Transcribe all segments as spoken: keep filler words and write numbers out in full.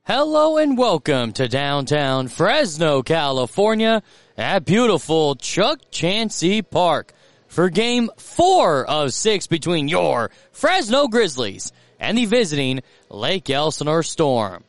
Hello and welcome to downtown Fresno, California at beautiful Chuck Chansey Park for game four of six between your Fresno Grizzlies and the visiting Lake Elsinore Storm.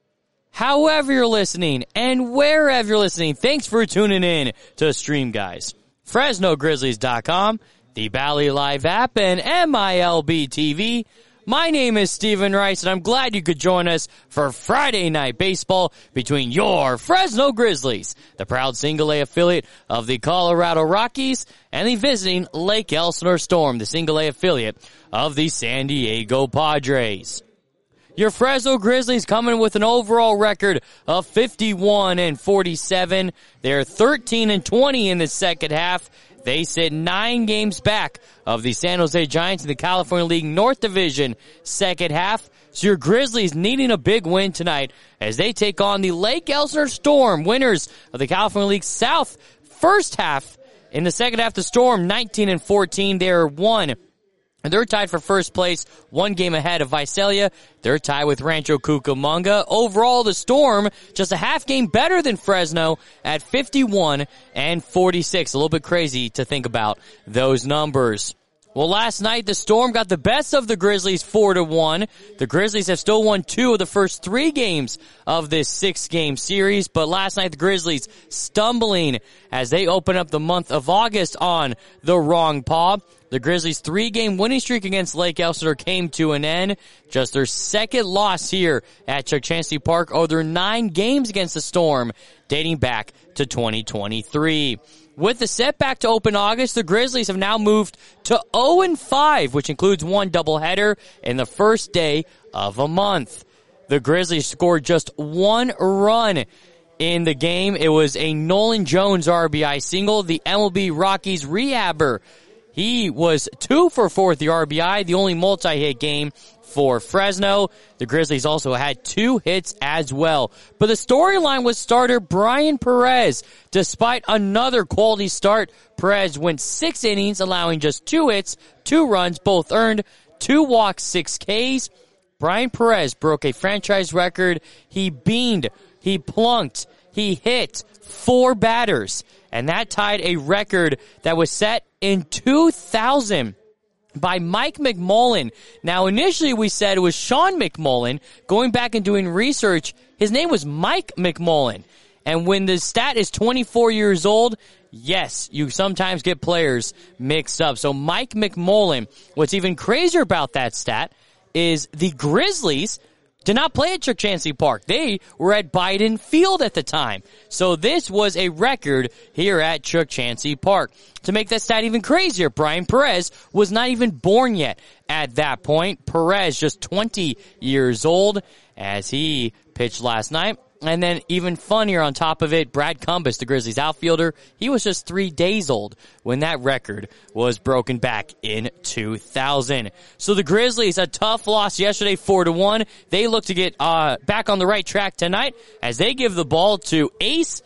However you're listening and wherever you're listening, thanks for tuning in to Stream Guys, Fresno Grizzlies dot com, the Bally Live app, and M I L B T V. My name is Steven Rice, and I'm glad you could join us for Friday Night Baseball between your Fresno Grizzlies, the proud single-A affiliate of the Colorado Rockies, and the visiting Lake Elsinore Storm, the single-A affiliate of the San Diego Padres. Your Fresno Grizzlies coming with an overall record of fifty-one and forty-seven. They're thirteen and twenty in the second half. They sit nine games back of the San Jose Giants in the California League North Division second half. So your Grizzlies needing a big win tonight as they take on the Lake Elsinore Storm, winners of the California League South first half. In the second half, the Storm nineteen and fourteen. They're one. And they're tied for first place, one game ahead of Visalia. They're tied with Rancho Cucamonga. Overall, the Storm just a half game better than Fresno at fifty-one and forty-six. A little bit crazy to think about those numbers. Well, last night, the Storm got the best of the Grizzlies four to one. The Grizzlies have still won two of the first three games of this six-game series, but last night the Grizzlies stumbling as they open up the month of August on the wrong paw. The Grizzlies' three-game winning streak against Lake Elsinore came to an end. Just their second loss here at Chuck Chansey Park over their nine games against the Storm dating back to twenty twenty-three. With the setback to open August, the Grizzlies have now moved to oh and five, which includes one doubleheader in the first day of a month. The Grizzlies scored just one run in the game. It was a Nolan Jones R B I single, the M L B Rockies rehabber. He was two for four at the R B I, the only multi-hit game for Fresno. The Grizzlies also had two hits as well. But the storyline was starter Brian Perez. Despite another quality start, Perez went six innings, allowing just two hits, two runs, both earned, two walks, six Ks. Brian Perez broke a franchise record. He beamed, he plunked, he hit four batters. And that tied a record that was set in two thousand by Mike McMullen. Now, initially we said it was Sean McMullen. Going back and doing research, his name was Mike McMullen. And when the stat is twenty-four years old, yes, you sometimes get players mixed up. So Mike McMullen, what's even crazier about that stat is the Grizzlies did not play at Chuck Chansey Park. They were at Biden Field at the time. So this was a record here at Chuck Chansey Park. To make that stat even crazier, Brian Perez was not even born yet at that point. Perez just twenty years old as he pitched last night. And then even funnier on top of it, Brad Cumbas, the Grizzlies outfielder, he was just three days old when that record was broken back in two thousand. So the Grizzlies, a tough loss yesterday, four to one. They look to get uh back on the right track tonight as they give the ball to ace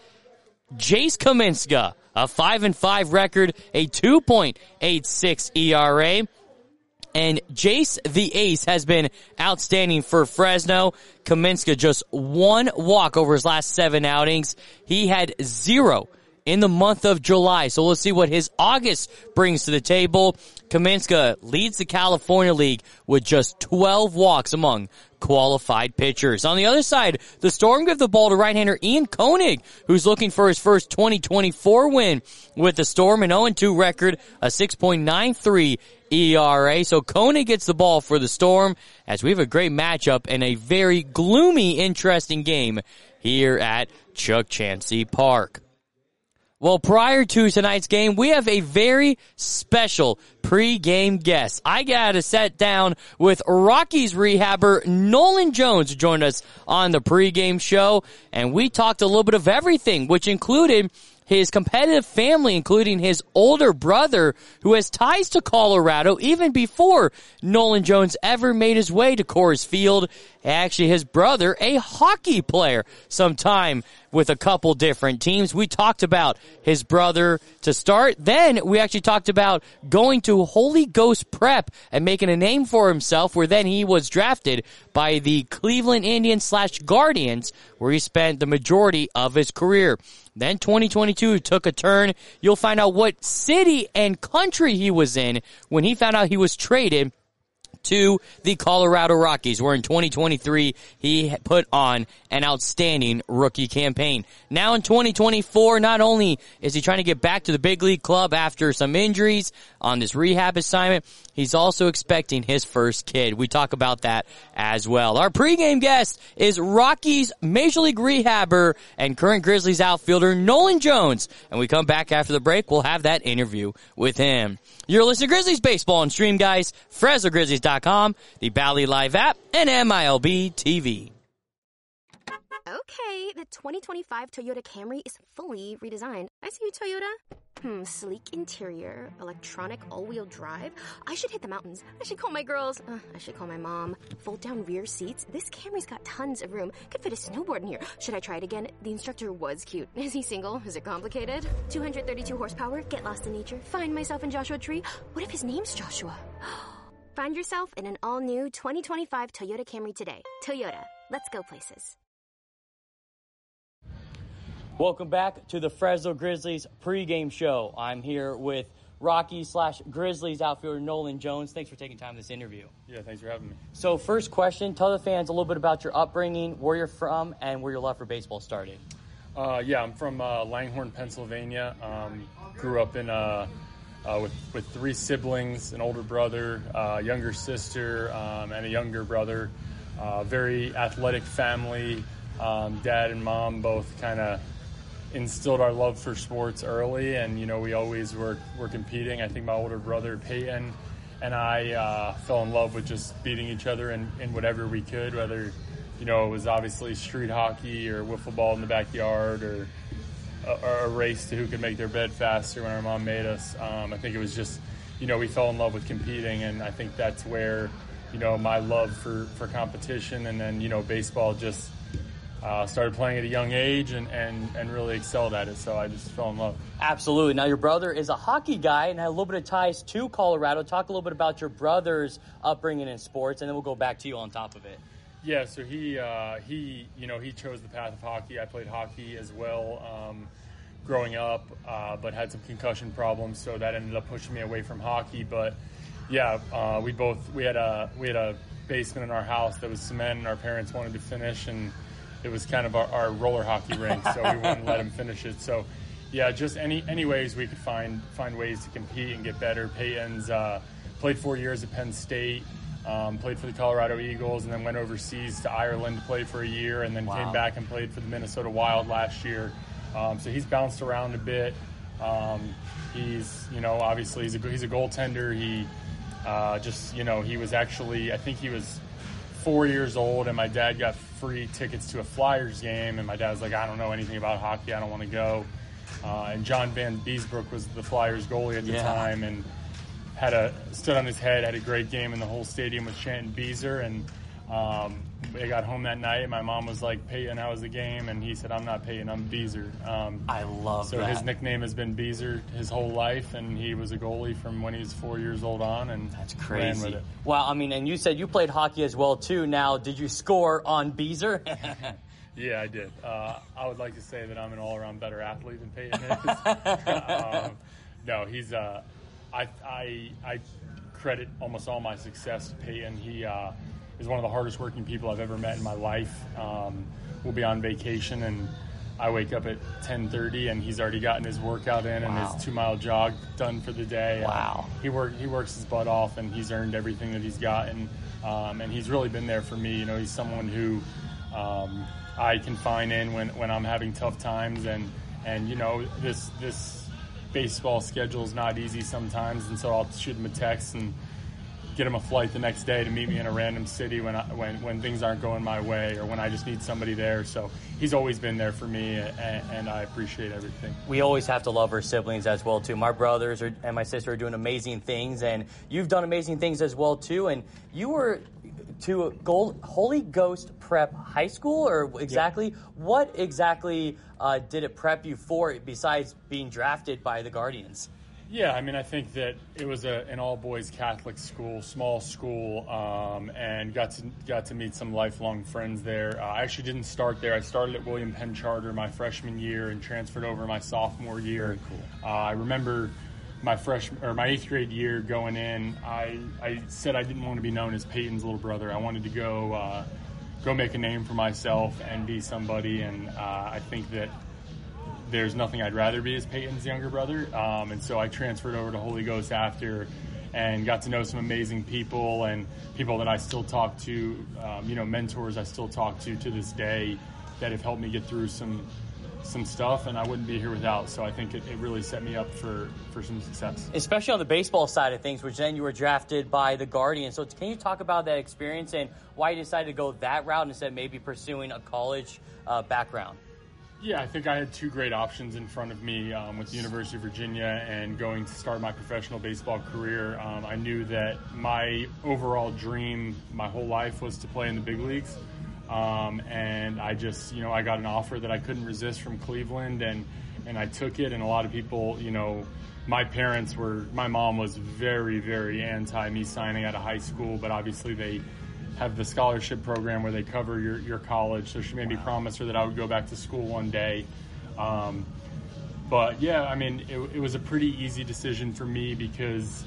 Jace Kaminska, a five and five record, a two point eight six E R A. And Jace the Ace has been outstanding for Fresno. Kaminska just one walk over his last seven outings. He had zero in the month of July. So let's see what his August brings to the table. Kaminska leads the California League with just twelve walks among qualified pitchers. On the other side, the Storm give the ball to right-hander Ian Koenig, who's looking for his first twenty twenty-four win with the Storm, an oh and two record, a six point nine three E R A. So Koenig gets the ball for the Storm as we have a great matchup and a very gloomy, interesting game here at Chuck Chansey Park. Well, prior to tonight's game, we have a very special pre-game guest. I got to sit down with Rockies rehabber Nolan Jones, who joined us on the pre-game show, and we talked a little bit of everything, which included his competitive family, including his older brother, who has ties to Colorado even before Nolan Jones ever made his way to Coors Field. Actually, his brother, a hockey player, sometime with a couple different teams. We talked about his brother to start. Then we actually talked about going to Holy Ghost Prep and making a name for himself, where then he was drafted by the Cleveland Indians slash Guardians, where he spent the majority of his career. Then twenty twenty-two took a turn. You'll find out what city and country he was in when he found out he was traded to the Colorado Rockies, where in twenty twenty-three he put on an outstanding rookie campaign. Now in twenty twenty-four, not only is he trying to get back to the big league club after some injuries on this rehab assignment, he's also expecting his first kid. We talk about that as well. Our pregame guest is Rockies Major League rehabber and current Grizzlies outfielder Nolan Jones. And we come back after the break, we'll have that interview with him. You're listening to Grizzlies Baseball on Stream, guys. Fresno Grizzlies dot com, the Bally Live app, and M I L B T V. Okay, the twenty twenty-five Toyota Camry is fully redesigned. I see you, Toyota. Hmm, sleek interior, electronic all-wheel drive. I should hit the mountains. I should call my girls. Uh, I should call my mom. Fold-down rear seats. This Camry's got tons of room. Could fit a snowboard in here. Should I try it again? The instructor was cute. Is he single? Is it complicated? two hundred thirty-two horsepower. Get lost in nature. Find myself in Joshua Tree. What if his name's Joshua? Find yourself in an all-new twenty twenty-five Toyota Camry today. Toyota. Let's go places. Welcome back to the Fresno Grizzlies pregame show. I'm here with Rockies slash Grizzlies outfielder Nolan Jones. Thanks for taking time for this interview. Yeah, thanks for having me. So first question, tell the fans a little bit about your upbringing, where you're from, and where your love for baseball started. Uh, yeah, I'm from uh, Langhorne, Pennsylvania. Um, grew up in uh, uh, with, with three siblings, an older brother, uh, younger sister, um, and a younger brother. Uh, very athletic family. Um, dad and mom both kind of instilled our love for sports early, and you know we always were were competing. I think my older brother Peyton and I uh, fell in love with just beating each other in, in whatever we could, whether you know it was obviously street hockey or wiffle ball in the backyard, or a, or a race to who could make their bed faster when our mom made us. Um, I think it was just you know we fell in love with competing, and I think that's where you know my love for for competition, and then you know baseball just. Uh, started playing at a young age and, and, and really excelled at it, so I just fell in love. Absolutely. Now, your brother is a hockey guy and had a little bit of ties to Colorado. Talk a little bit about your brother's upbringing in sports, and then we'll go back to you on top of it. Yeah, so he, uh, he you know, he chose the path of hockey. I played hockey as well um, growing up, uh, but had some concussion problems, so that ended up pushing me away from hockey. But, yeah, uh, we both we had a we had a basement in our house that was cement, and our parents wanted to finish, and it was kind of our, our roller hockey rink, so we wouldn't let him finish it. So, yeah, just any any ways we could find find ways to compete and get better. Peyton's uh, played four years at Penn State, um, played for the Colorado Eagles, and then went overseas to Ireland to play for a year, and then wow. came back and played for the Minnesota Wild last year. Um, so he's bounced around a bit. Um, he's, you know, obviously he's a he's a goaltender. He uh, just, you know, he was actually, I think he was four years old, and my dad got free tickets to a Flyers game, and my dad was like, I don't know anything about hockey, I don't want to go. Uh, and John Van Beesbrook was the Flyers goalie at the yeah. time, and had a stood on his head, had a great game, and the whole stadium was chanting Beezer. And um, I got home that night, and my mom was like, Peyton, how was the game? And he said, I'm not Peyton, I'm Beezer. Um, I love so that. So his nickname has been Beezer his whole life, and he was a goalie from when he was four years old on, and that's crazy. Ran with it. Wow, I mean, and you said you played hockey as well, too. Now, did you score on Beezer? Yeah, I did. Uh, I would like to say that I'm an all-around better athlete than Peyton is. um, no, he's. Uh, I, I I credit almost all my success to Peyton. He uh, is one of the hardest working people I've ever met in my life. Um, we'll be on vacation, and I wake up at ten thirty, and he's already gotten his workout in and wow. his two-mile jog done for the day. Wow. Uh, he work he works his butt off, and he's earned everything that he's gotten. Um, and he's really been there for me. You know, he's someone who. Um, I confine in when, when I'm having tough times, and, and you know this this baseball schedule is not easy sometimes, and so I'll shoot him a text and get him a flight the next day to meet me in a random city when I, when when things aren't going my way, or when I just need somebody there. So he's always been there for me, and, and I appreciate everything. We always have to love our siblings as well too. My brothers are, and my sister are doing amazing things, and you've done amazing things as well too. And you were to Gold, Holy Ghost Prep High School, or exactly yeah. what exactly uh, did it prep you for besides being drafted by the Guardians? Yeah, I mean, I think that it was a, an all-boys Catholic school, small school, um, and got to got to meet some lifelong friends there. Uh, I actually didn't start there. I started at William Penn Charter my freshman year and transferred over my sophomore year. Very cool. Uh, I remember my freshman or my eighth grade year going in. I I said I didn't want to be known as Peyton's little brother. I wanted to go uh, go make a name for myself and be somebody. And uh, I think that there's nothing I'd rather be as Peyton's younger brother. Um, and so I transferred over to Holy Ghost after and got to know some amazing people and people that I still talk to, um, you know, mentors I still talk to to this day that have helped me get through some some stuff, and I wouldn't be here without. So I think it, it really set me up for, for some success. Especially on the baseball side of things, which then you were drafted by the Guardians. So can you talk about that experience and why you decided to go that route instead of maybe pursuing a college uh, background? Yeah, I think I had two great options in front of me um, with the University of Virginia and going to start my professional baseball career. Um, I knew that my overall dream my whole life was to play in the big leagues. Um, and I just, you know, I got an offer that I couldn't resist from Cleveland, and, and I took it. And a lot of people, you know, my parents were, my mom was very, very anti me signing out of high school, but obviously they have the scholarship program where they cover your, your college. So she made me promise her that I would go back to school one day. Um, but yeah, I mean, it, it was a pretty easy decision for me because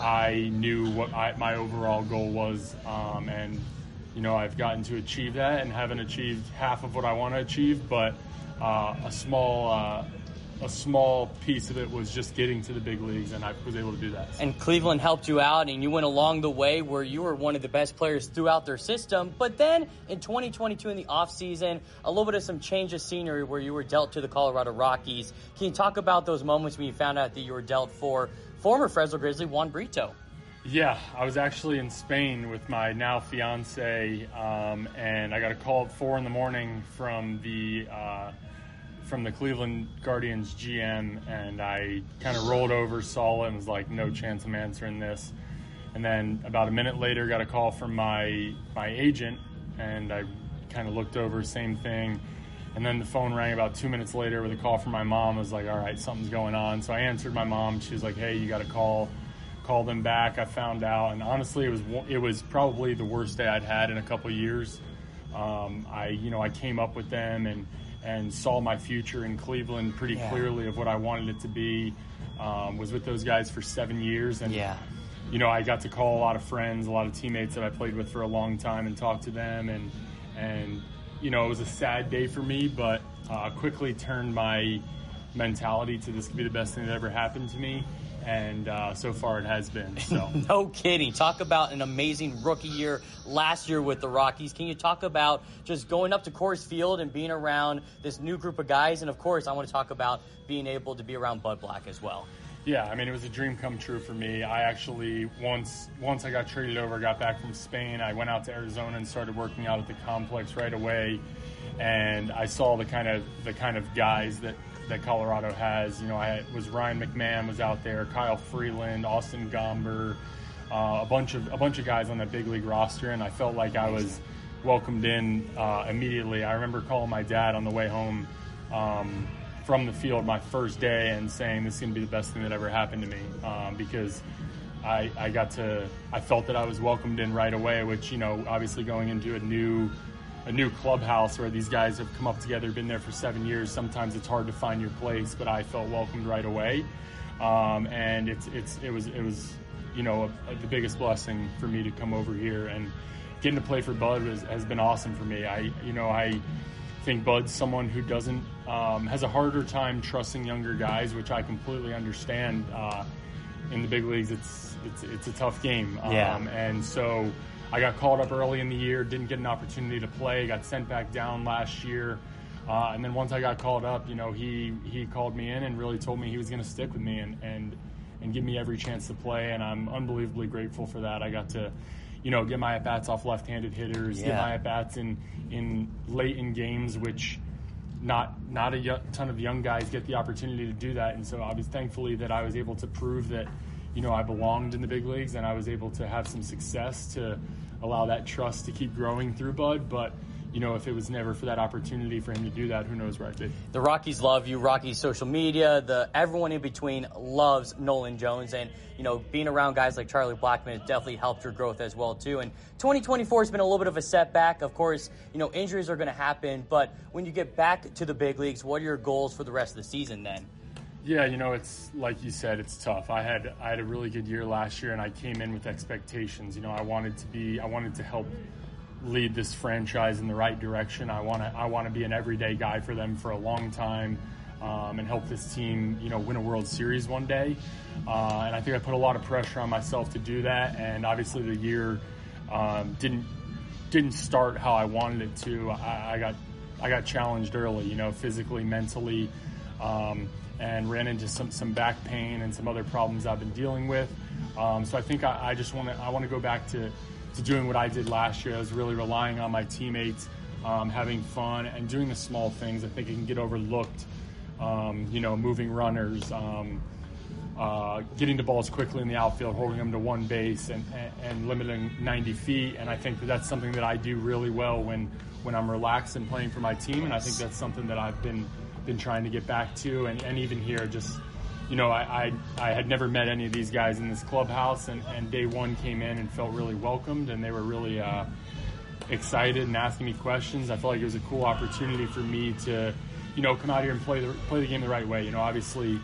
I knew what I, my overall goal was. Um, and, you know, I've gotten to achieve that and haven't achieved half of what I want to achieve, but uh, a small, uh, a small piece of it was just getting to the big leagues, and I was able to do that. And Cleveland helped you out, and you went along the way where you were one of the best players throughout their system. But then in twenty twenty-two in the offseason, a little bit of some change of scenery where you were dealt to the Colorado Rockies. Can you talk about those moments when you found out that you were dealt for former Fresno Grizzly Juan Brito? Yeah, I was actually in Spain with my now fiance, um, and I got a call at four in the morning from the uh, from the Cleveland Guardians G M, and I kind of rolled over, saw it, and was like, no chance I'm answering this. And then about a minute later, got a call from my my agent, and I kind of looked over, same thing. And then the phone rang about two minutes later with a call from my mom. I was like, all right, something's going on. So I answered my mom. She was like, hey, you got a call. Call them back. I found out, and honestly, it was it was probably the worst day I'd had in a couple of years. Um, I you know I came up with them and and saw my future in Cleveland pretty yeah. clearly of what I wanted it to be. Um, was with those guys for seven years, and yeah. you know I got to call a lot of friends, a lot of teammates that I played with for a long time, and talk to them, and and you know it was a sad day for me, but uh, quickly turned my mentality to this could be the best thing that ever happened to me. And uh, so far it has been. So no kidding. Talk about an amazing rookie year last year with the Rockies. Can you talk about just going up to Coors Field and being around this new group of guys? And, of course, I want to talk about being able to be around Bud Black as well. Yeah, I mean, it was a dream come true for me. I actually, once once I got traded over, got back from Spain, I went out to Arizona and started working out at the complex right away. And I saw the kind of the kind of guys that that Colorado has. You know, I was Ryan McMahon was out there, Kyle Freeland, Austin Gomber, uh, a bunch of a bunch of guys on that big league roster, and I felt like I was welcomed in uh, immediately. I remember calling my dad on the way home um, from the field my first day and saying this is going to be the best thing that ever happened to me um, because I, I got to I felt that I was welcomed in right away, which, you know, obviously going into a new a new clubhouse where these guys have come up together, been there for seven years. Sometimes it's hard to find your place, but I felt welcomed right away. Um, and it's, it's, it was, it was, you know, a, a, the biggest blessing for me to come over here, and getting to play for Bud was, has been awesome for me. I, you know, I think Bud's someone who doesn't, um, has a harder time trusting younger guys, which I completely understand. Uh, in the big leagues, it's, it's, it's a tough game. Yeah. Um, and so, I got called up early in the year, didn't get an opportunity to play, got sent back down last year. Uh, and then once I got called up, you know, he, he called me in and really told me he was going to stick with me and, and, and give me every chance to play. And I'm unbelievably grateful for that. I got to, you know, get my at-bats off left-handed hitters, yeah. get my at-bats in, in late in games, which not not a y- ton of young guys get the opportunity to do that. And so I was thankfully that I was able to prove that, you know, I belonged in the big leagues, and I was able to have some success to allow that trust to keep growing through Bud. But you know, if it was never for that opportunity for him to do that, who knows where I'd be. The Rockies love you. Rockies social media, the everyone in between loves Nolan Jones. And, you know, being around guys like Charlie Blackmon has definitely helped your growth as well, too. And twenty twenty-four has been a little bit of a setback. Of course, you know, injuries are going to happen. But when you get back to the big leagues, what are your goals for the rest of the season then? Yeah, you know, it's like you said, it's tough. I had I had a really good year last year, and I came in with expectations. You know, I wanted to be, I wanted to help lead this franchise in the right direction. I want to I want to be an everyday guy for them for a long time, um, and help this team, you know, win a World Series one day. Uh, and I think I put a lot of pressure on myself to do that. And obviously, the year um, didn't didn't start how I wanted it to. I, I got I got challenged early, you know, physically, mentally, um, and ran into some some back pain and some other problems I've been dealing with. Um, so I think I, I just want to I want to go back to. to doing what I did last year. I was really relying on my teammates, um, having fun, and doing the small things. I think it can get overlooked, um, you know, moving runners, um, uh, getting the balls quickly in the outfield, holding them to one base, and, and, and limiting ninety feet. And I think that that's something that I do really well when, when I'm relaxed and playing for my team. And I think that's something that I've been been trying to get back to. And, and even here, just, you know, I, I I had never met any of these guys in this clubhouse, and, and day one came in and felt really welcomed, and they were really uh, excited and asking me questions. I felt like it was a cool opportunity for me to, you know, come out here and play the play the game the right way. You know, obviously,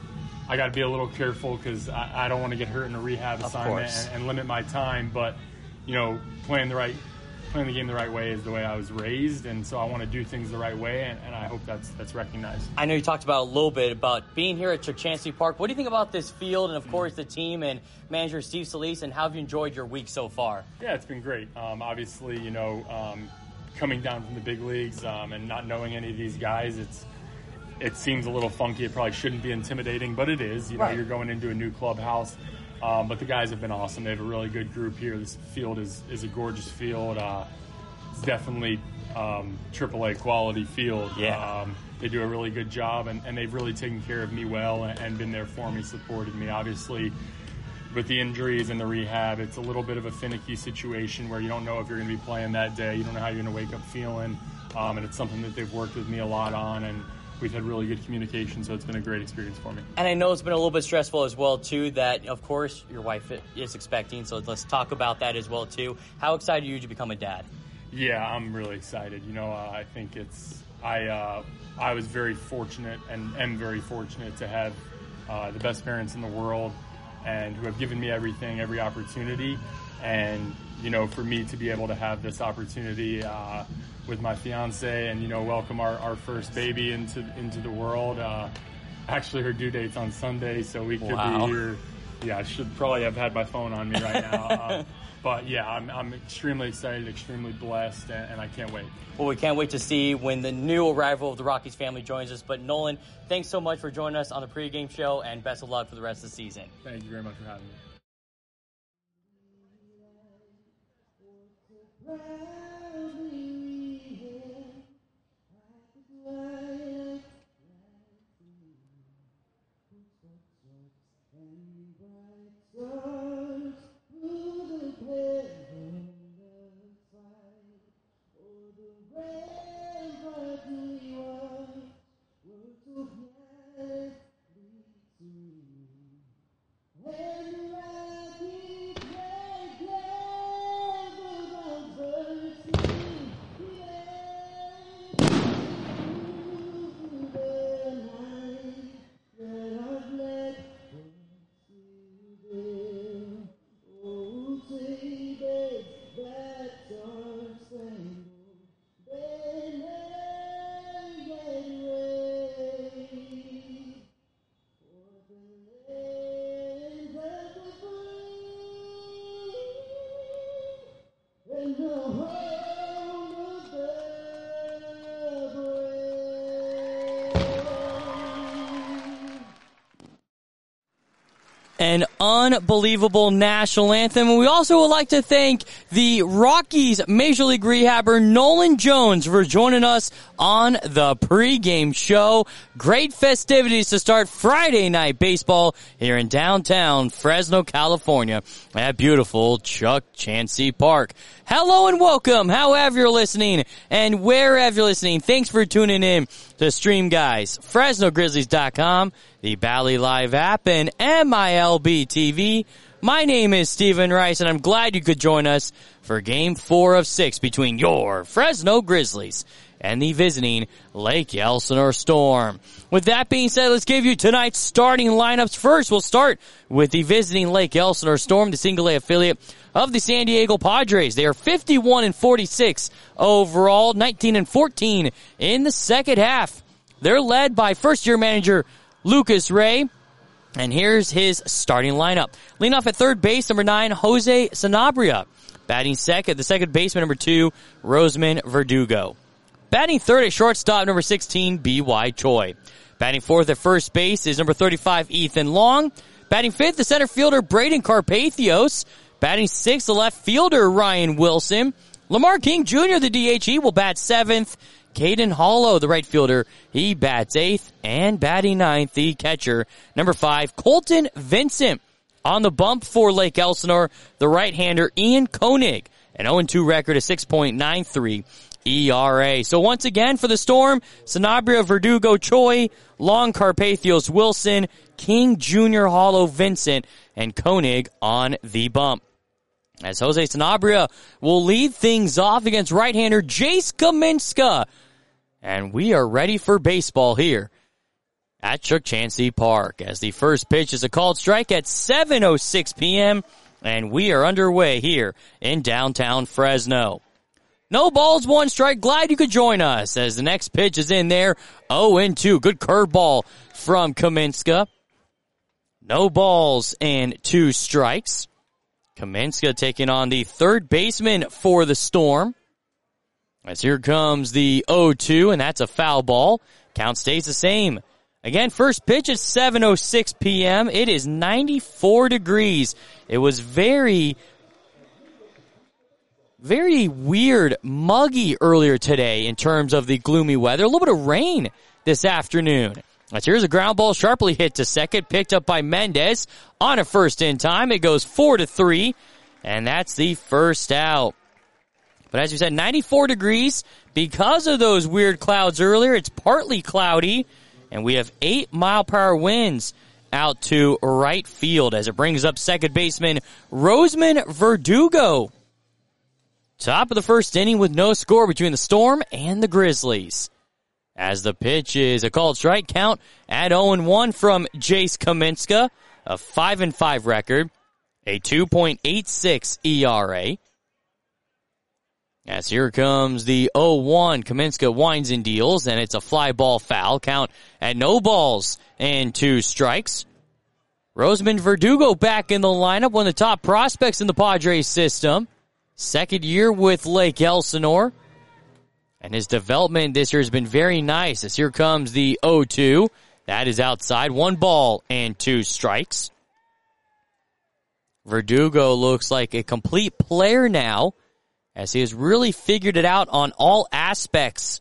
I got to be a little careful because I, I don't want to get hurt in a rehab Of assignment course. and, and limit my time. But, you know, playing the right playing the game the right way is the way I was raised, and so I want to do things the right way, and, and I hope that's that's recognized. I know you talked about a little bit about being here at Chukchansi Park. What do you think about this field and, of course, the team and manager Steve Solis, and how have you enjoyed your week so far? Yeah, it's been great. Um, obviously, you know, um, coming down from the big leagues um, and not knowing any of these guys, it's it seems a little funky. It probably shouldn't be intimidating, but it is. You know, Right. You're going into a new clubhouse. Um, but the guys have been awesome. They have a really good group here. This field is, is a gorgeous field. Uh, it's definitely um, triple A quality field. Yeah. Um, they do a really good job, and, and they've really taken care of me well and, and been there for me, supported me. Obviously, with the injuries and the rehab, it's a little bit of a finicky situation where you don't know if you're going to be playing that day. You don't know how you're going to wake up feeling. Um, and it's something that they've worked with me a lot on, and we've had really good communication, so it's been a great experience for me. And I know it's been a little bit stressful as well, too, that, of course, your wife is expecting, so let's talk about that as well, too. How excited are you to become a dad? Yeah, I'm really excited. You know, uh, I think it's I uh, I was very fortunate and am very fortunate to have uh, the best parents in the world, and who have given me everything, every opportunity. And you know, for me to be able to have this opportunity uh, with my fiance, and you know, welcome our, our first baby into into the world. Uh, actually, her due date's on Sunday, so we could Wow. be here. Yeah, I should probably have had my phone on me right now. Um, But yeah, I'm, I'm extremely excited, extremely blessed, and, and I can't wait. Well, we can't wait to see when the new arrival of the Rockies family joins us. But Nolan, thanks so much for joining us on the pregame show, and best of luck for the rest of the season. Thank you very much for having me. an unbelievable national anthem. And we also would like to thank the Rockies Major League Rehabber Nolan Jones for joining us on the pregame show. Great festivities to start Friday night baseball here in downtown Fresno, California at beautiful Chuck Chansey Park. Hello and welcome, however you're listening and wherever you're listening. Thanks for tuning in to Stream Guys, Fresno Grizzlies dot com, the Bally Live app, and M I L B T V. My name is Stephen Rice, and I'm glad you could join us for Game four of six between your Fresno Grizzlies and the visiting Lake Elsinore Storm. With that being said, let's give you tonight's starting lineups. First, we'll start with the visiting Lake Elsinore Storm, the single A affiliate of the San Diego Padres. They are fifty-one and forty-six overall, nineteen and fourteen in the second half. They're led by first-year manager Lucas Ray. And here's his starting lineup. Leading off at third base, number nine, Jose Sanabria. Batting second, the second baseman, number two, Roseman Verdugo. Batting third at shortstop, number sixteen, B Y. Choi. Batting fourth at first base is number thirty-five, Ethan Long. Batting fifth, the center fielder, Braden Carpathios. Batting sixth, the left fielder, Ryan Wilson. Lamar King Junior, the D H, he will bat seventh. Caden Hollow, the right fielder, he bats eighth. And batting ninth, the catcher, number five, Colton Vincent. On the bump for Lake Elsinore, the right-hander, Ian Koenig. An oh and two record, a six point nine three E R A. So once again for the Storm, Sanabria, Verdugo, Choi, Long, Carpathios, Wilson, King Junior, Hollow, Vincent, and Koenig on the bump. As Jose Sanabria will lead things off against right-hander Jace Kaminska. And we are ready for baseball here at Chuck Chansey Park, as the first pitch is a called strike at seven oh six p.m. and we are underway here in downtown Fresno. No balls, one strike. Glad you could join us as the next pitch is in there. oh and two. Good curveball from Kaminska. No balls and two strikes. Kaminska taking on the third baseman for the Storm. As here comes the oh two, and that's a foul ball. Count stays the same. Again, first pitch at seven oh six p.m. It is ninety-four degrees. It was very, very weird, muggy earlier today in terms of the gloomy weather. A little bit of rain this afternoon. As here's a ground ball sharply hit to second, picked up by Mendez on a first in time. It goes four to three, and that's the first out. But as you said, ninety-four degrees. Because of those weird clouds earlier, it's partly cloudy, and we have eight mile per hour winds out to right field as it brings up second baseman Roseman Verdugo. Top of the first inning with no score between the Storm and the Grizzlies. As the pitch is a called strike, count at oh and one from Jace Kaminska, a five and five record, a two point eight six E R A. As here comes the oh one, Kaminska winds and deals, and it's a fly ball foul. Count at no balls and two strikes. Roseman Verdugo back in the lineup, one of the top prospects in the Padres system. Second year with Lake Elsinore. And his development this year has been very nice. As here comes the oh two. That is outside. One ball and two strikes. Verdugo looks like a complete player now, as he has really figured it out on all aspects.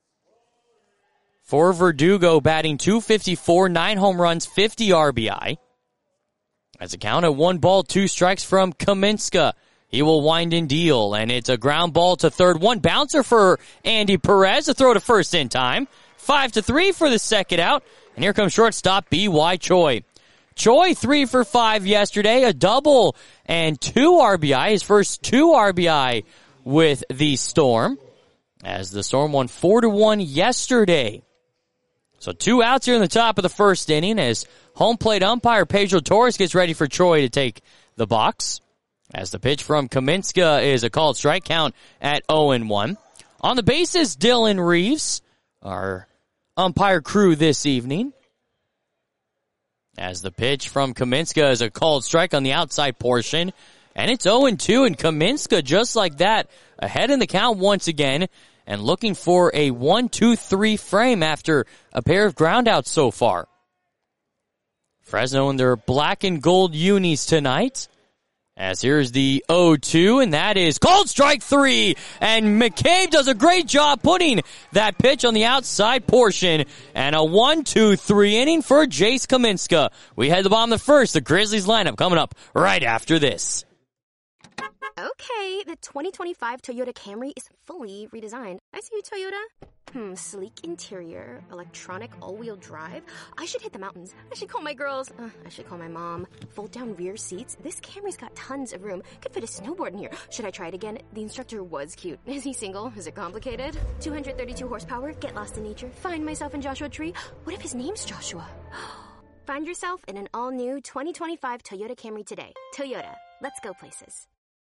For Verdugo, batting two fifty-four, nine home runs, fifty R B I. As a count of one ball, two strikes from Kaminska. He will wind and deal, and it's a ground ball to third. One bouncer for Andy Perez, a throw to first in time. Five to three for the second out, and here comes shortstop B Y. Choi. Choi, three for five yesterday, a double and two R B I, his first two R B I with the Storm, as the Storm won four to one yesterday. So two outs here in the top of the first inning as home plate umpire Pedro Torres gets ready for Choi to take the box. As the pitch from Kaminska is a called strike, count at oh and one. On the bases, Dylan Reeves, our umpire crew this evening. As the pitch from Kaminska is a called strike on the outside portion. And it's oh and two, and Kaminska, just like that, ahead in the count once again, and looking for a one two three frame after a pair of groundouts so far. Fresno in their black and gold unis tonight. As here's the oh two, and that is called strike three. And McCabe does a great job putting that pitch on the outside portion. And a one two three inning for Jace Kaminska. We head to the bottom of the first. The Grizzlies lineup coming up right after this. Okay, the twenty twenty-five Toyota Camry is fully redesigned. I see you, Toyota. Hmm, sleek interior, electronic all-wheel drive. I should hit the mountains. I should call my girls. Uh, I should call my mom. Fold-down rear seats. This Camry's got tons of room. Could fit a snowboard in here. Should I try it again? The instructor was cute. Is he single? Is it complicated? two hundred thirty-two horsepower. Get lost in nature. Find myself in Joshua Tree. What if his name's Joshua? Find yourself in an all-new twenty twenty-five Toyota Camry today. Toyota. Let's go places.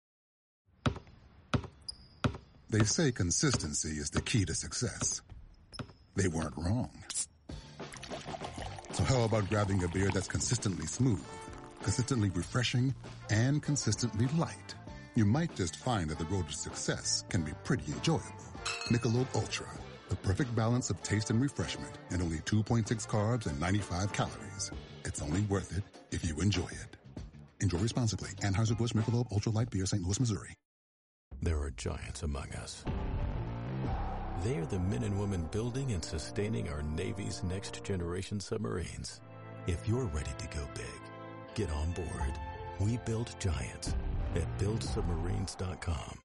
They say consistency is the key to success. They weren't wrong. So how about grabbing a beer that's consistently smooth, consistently refreshing, and consistently light? You might just find that the road to success can be pretty enjoyable. Michelob Ultra, the perfect balance of taste and refreshment, and only two point six carbs and ninety-five calories. It's only worth it if you enjoy it. Enjoy responsibly. Anheuser-Busch Michelob Ultra Light Beer, Saint Louis, Missouri. There are giants among us. They are the men and women building and sustaining our Navy's next generation submarines. If you're ready to go big, get on board. We build giants at build submarines dot com.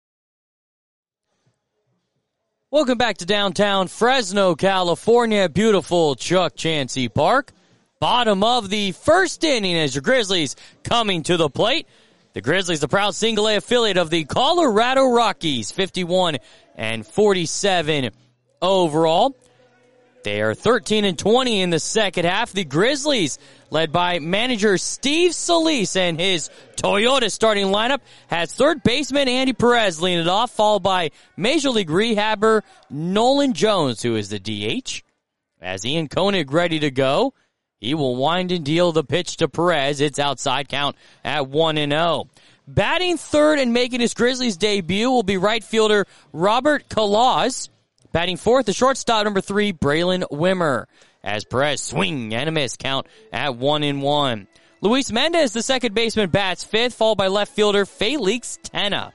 Welcome back to downtown Fresno, California. Beautiful Chuck Chansey Park. Bottom of the first inning as your Grizzlies coming to the plate. The Grizzlies, the proud single A affiliate of the Colorado Rockies, fifty-one and forty-seven overall. They are thirteen and twenty in the second half. The Grizzlies, led by manager Steve Solis and his Toyota starting lineup, has third baseman Andy Perez leading it off, followed by Major League rehabber Nolan Jones, who is the D H. As Ian Koenig ready to go, he will wind and deal the pitch to Perez. It's outside count at one and oh. Batting third and making his Grizzlies debut will be right fielder Robert Kalaz. Batting fourth, the shortstop number three, Braylon Wimmer. As Perez swing and a miss count at one and one. Luis Mendez, the second baseman, bats fifth, followed by left fielder Felix Tena.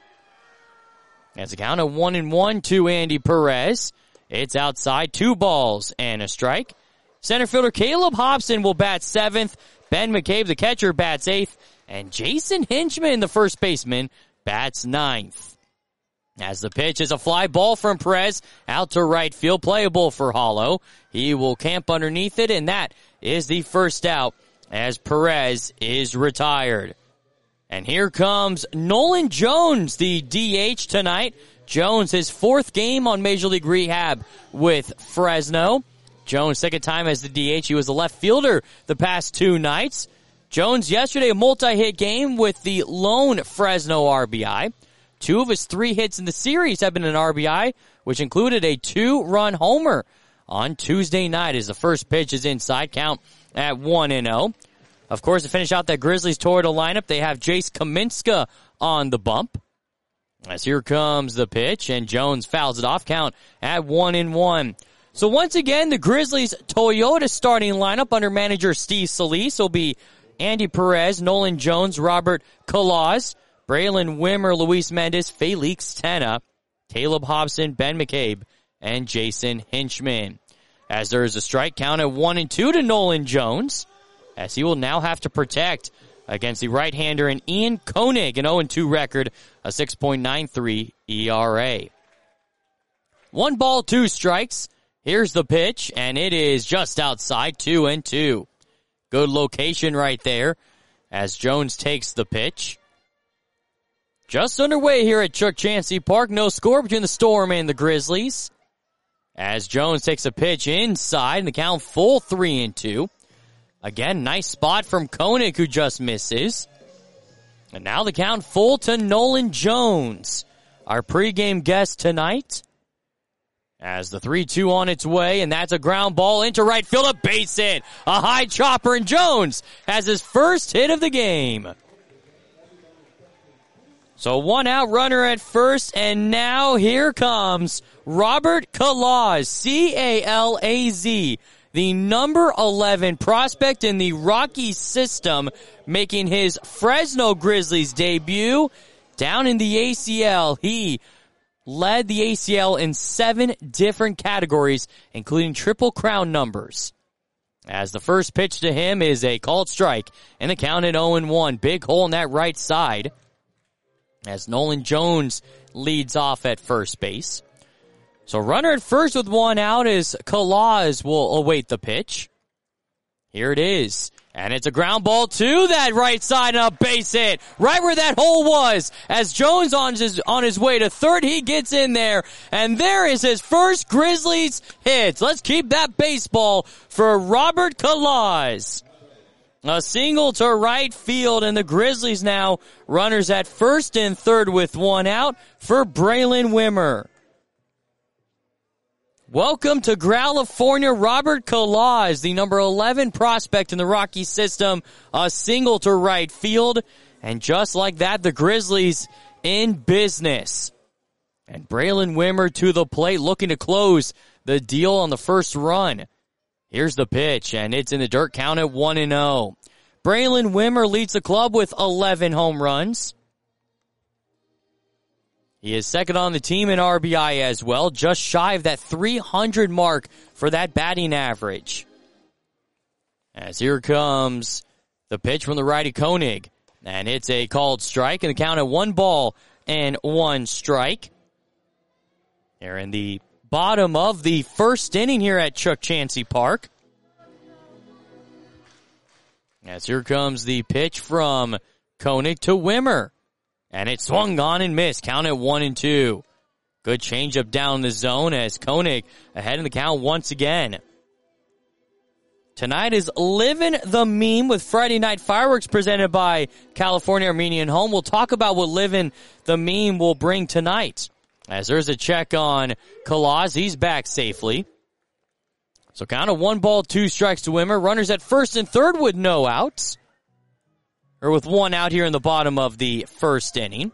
As a count of one and one to Andy Perez. It's outside, two balls and a strike. Center fielder Caleb Hobson will bat seventh. Ben McCabe, the catcher, bats eighth. And Jason Hinchman, the first baseman, bats ninth. As the pitch is a fly ball from Perez out to right field, playable for Hollow. He will camp underneath it, and that is the first out as Perez is retired. And here comes Nolan Jones, the D H tonight. Jones, his fourth game on Major League rehab with Fresno. Jones, second time as the D H. He was a left fielder the past two nights. Jones, yesterday, a multi-hit game with the lone Fresno R B I. Two of his three hits in the series have been an R B I, which included a two-run homer on Tuesday night as the first pitch is inside, count at one and oh. Of course, to finish out that Grizzlies Toyota lineup, they have Jace Kaminska on the bump. As here comes the pitch, and Jones fouls it off, count at one and one. So once again, the Grizzlies Toyota starting lineup under manager Steve Solis will be Andy Perez, Nolan Jones, Robert Kalaz, Braylon Wimmer, Luis Mendez, Felix Tena, Caleb Hobson, Ben McCabe, and Jason Hinchman. As there is a strike count at one and two to Nolan Jones, as he will now have to protect against the right-hander and Ian Koenig, an oh and two record, a six point nine three E R A. One ball, two strikes. Here's the pitch, and it is just outside, two and two. Good location right there as Jones takes the pitch. Just underway here at Chuck Chansey Park. No score between the Storm and the Grizzlies. As Jones takes a pitch inside, and the count full three and two. Again, nice spot from Koenig, who just misses. And now the count full to Nolan Jones, our pregame guest tonight. As the three two on its way, and that's a ground ball into right field, a base hit, a high chopper, and Jones has his first hit of the game. So one out runner at first, and now here comes Robert Kalaz, C A L A Z, the number eleven prospect in the Rockies system, making his Fresno Grizzlies debut down in the A C L. He led the A C L in seven different categories, including Triple Crown numbers. As the first pitch to him is a called strike, and the count at oh and one. Big hole in that right side, as Nolan Jones leads off at first base. So runner at first with one out as Kalaz will await the pitch. Here it is. And it's a ground ball to that right side and a base hit. Right where that hole was. As Jones on his, on his way to third, he gets in there. And there is his first Grizzlies hit. Let's keep that baseball for Robert Kalaz. A single to right field, and the Grizzlies now runners at first and third with one out for Braylon Wimmer. Welcome to California, Robert Kalaz, the number eleven prospect in the Rockies system, a single to right field, and just like that, the Grizzlies in business. And Braylon Wimmer to the plate, looking to close the deal on the first run. Here's the pitch, and it's in the dirt, count at one and oh. Braylon Wimmer leads the club with eleven home runs. He is second on the team in R B I as well, just shy of that three hundred mark for that batting average. As here comes the pitch from the righty Koenig, and it's a called strike, and the count at one ball and one strike. They're in the bottom of the first inning here at Chuck Chansey Park. As here comes the pitch from Koenig to Wimmer. And it swung on and missed. Count at one and two. Good changeup down the zone as Koenig ahead in the count once again. Tonight is Livin' the Meme with Friday Night Fireworks presented by California Armenian Home. We'll talk about what Livin' the Meme will bring tonight. As there's a check on Kalaz. He's back safely. So count of one ball, two strikes to Wimmer. Runners at first and third with no outs. Or with one out here in the bottom of the first inning.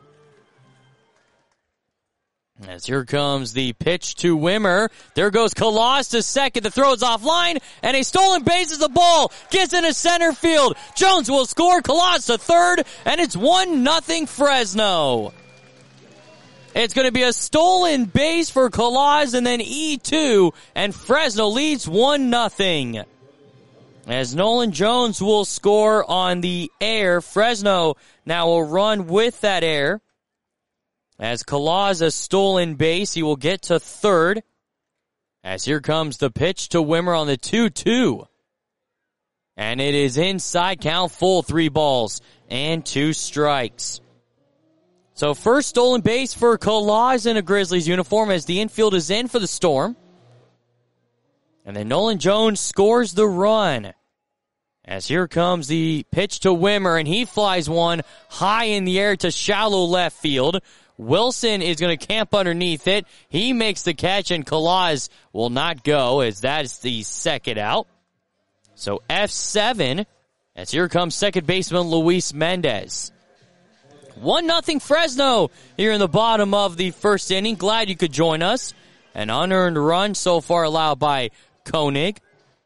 As here comes the pitch to Wimmer. There goes Kalaz to second. The throw is offline, and a stolen base as the ball gets into center field. Jones will score. Kalaz to third, and it's one nothing Fresno. It's going to be a stolen base for Kalaz, and then E two, and Fresno leads one nothing. As Nolan Jones will score on the air, Fresno now will run with that air. As Kalaz a stolen base, he will get to third. As here comes the pitch to Wimmer on the two two. And it is inside, count full, three balls and two strikes. So first stolen base for Kalaz in a Grizzlies uniform as the infield is in for the Storm. And then Nolan Jones scores the run. As here comes the pitch to Wimmer, and he flies one high in the air to shallow left field. Wilson is going to camp underneath it. He makes the catch, and Kalaz will not go as that's the second out. So F seven, as here comes second baseman Luis Mendez. one nothing Fresno here in the bottom of the first inning. Glad you could join us. An unearned run so far allowed by Koenig.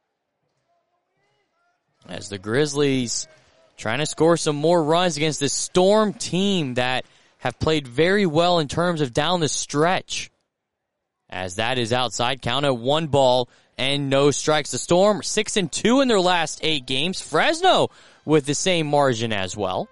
As the Grizzlies trying to score some more runs against this Storm team that have played very well in terms of down the stretch. As that is outside, count at one ball and no strikes. The Storm six and two in their last eight games. Fresno with the same margin as well.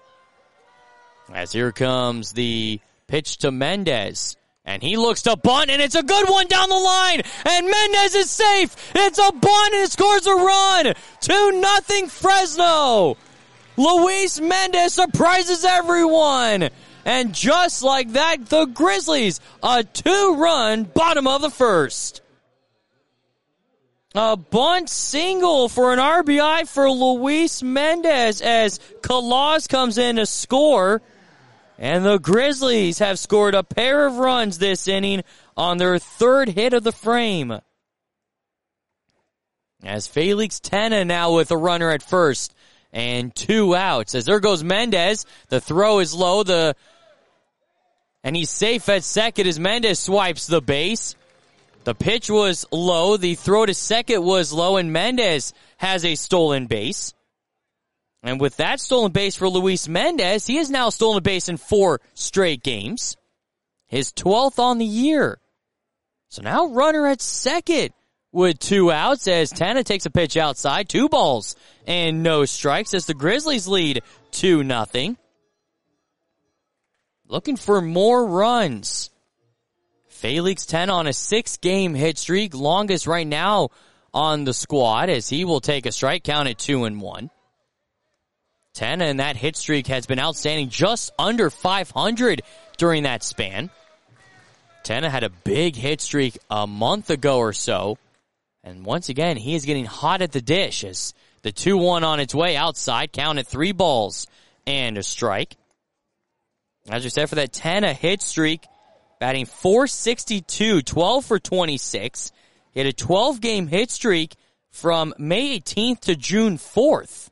As here comes the pitch to Mendez. And he looks to bunt, and it's a good one down the line. And Mendez is safe. It's a bunt, and it scores a run. two nothing Fresno. Luis Mendez surprises everyone. And just like that, the Grizzlies, a two-run bottom of the first. A bunt single for an R B I for Luis Mendez as Kalaz comes in to score. And the Grizzlies have scored a pair of runs this inning on their third hit of the frame. As Felix Tena now with a runner at first and two outs. As there goes Mendez. The throw is low. The and he's safe at second as Mendez swipes the base. The pitch was low. The throw to second was low, and Mendez has a stolen base. And with that stolen base for Luis Mendez, he has now stolen a base in four straight games. His twelfth on the year. So now runner at second with two outs as Tana takes a pitch outside. Two balls and no strikes as the Grizzlies lead two nothing. Looking for more runs. Felix ten on a six-game hit streak, longest right now on the squad as he will take a strike count at two and one. ten and that hit streak has been outstanding, just under five hundred during that span. Tana had a big hit streak a month ago or so. And once again, he is getting hot at the dish as the two one on its way outside, count at three balls and a strike. As we said, for that Tana hit streak, batting four sixty-two, twelve for twenty-six. He had a twelve-game hit streak from May eighteenth to June fourth.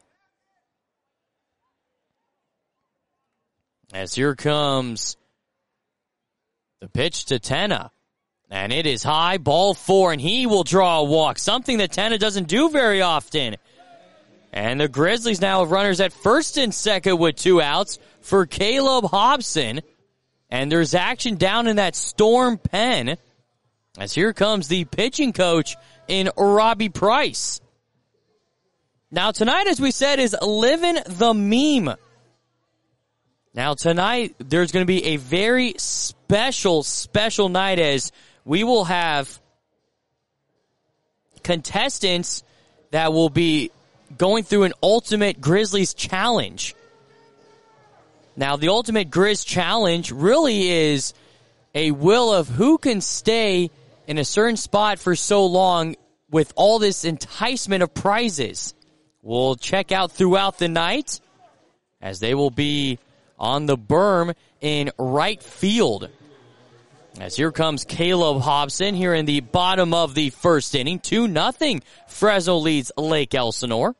As here comes the pitch to Tana. And it is high, ball four, and he will draw a walk, something that Tana doesn't do very often. And the Grizzlies now have runners at first and second with two outs for Caleb Hobson. And there's action down in that Storm pen, as here comes the pitching coach in Robbie Price. Now tonight, as we said, is Livin' the Meme. Now tonight, there's going to be a very special, special night as we will have contestants that will be going through an Ultimate Grizzlies Challenge. Now, the Ultimate Grizz Challenge really is a will of who can stay in a certain spot for so long with all this enticement of prizes. We'll check out throughout the night as they will be on the berm in right field. As here comes Caleb Hobson here in the bottom of the first inning. two nothing. Fresno leads Lake Elsinore.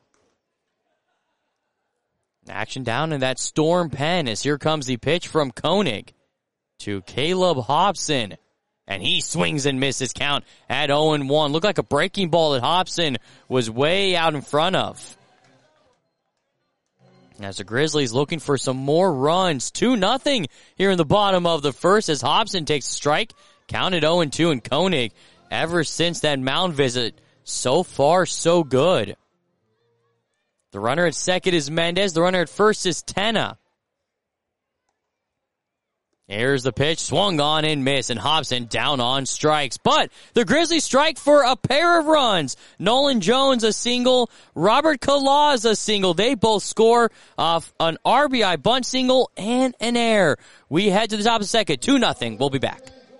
Action down in that Storm pen as here comes the pitch from Koenig to Caleb Hobson. And he swings and misses, count at oh and one. Looked like a breaking ball that Hobson was way out in front of. As the Grizzlies looking for some more runs. two nothing here in the bottom of the first as Hobson takes a strike. Counted oh and two, and Koenig, ever since that mound visit, so far so good. The runner at second is Mendez. The runner at first is Tana. Here's the pitch, swung on and missed, and Hobson down on strikes. But the Grizzlies strike for a pair of runs. Nolan Jones a single, Robert Kalaz a single. They both score off an R B I bunt single and an error. We head to the top of the second, two nothing. We'll be back.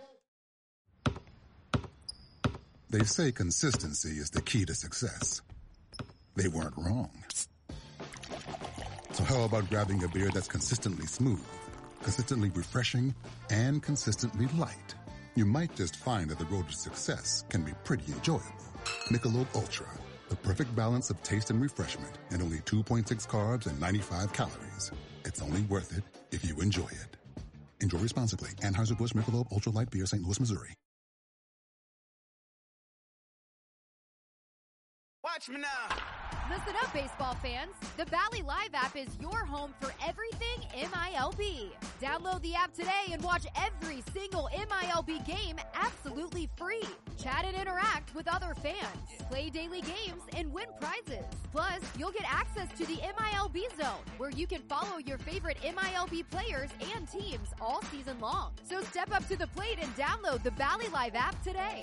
They say consistency is the key to success. They weren't wrong. So how about grabbing a beer that's consistently smooth, consistently refreshing, and consistently light? You might just find that the road to success can be pretty enjoyable. Michelob Ultra, the perfect balance of taste and refreshment, and only two point six carbs and ninety-five calories. It's only worth it if you enjoy it. Enjoy responsibly. Anheuser-Busch Michelob Ultra Light Beer, Saint Louis, Missouri. Watch me now. Listen up, baseball fans. The Bally Live app is your home for everything M I L B. Download the app today and watch every single M I L B game absolutely free. Chat and interact with other fans. Play daily games and win prizes. Plus, you'll get access to the M I L B Zone, where you can follow your favorite M I L B players and teams all season long. So step up to the plate and download the Bally Live app today.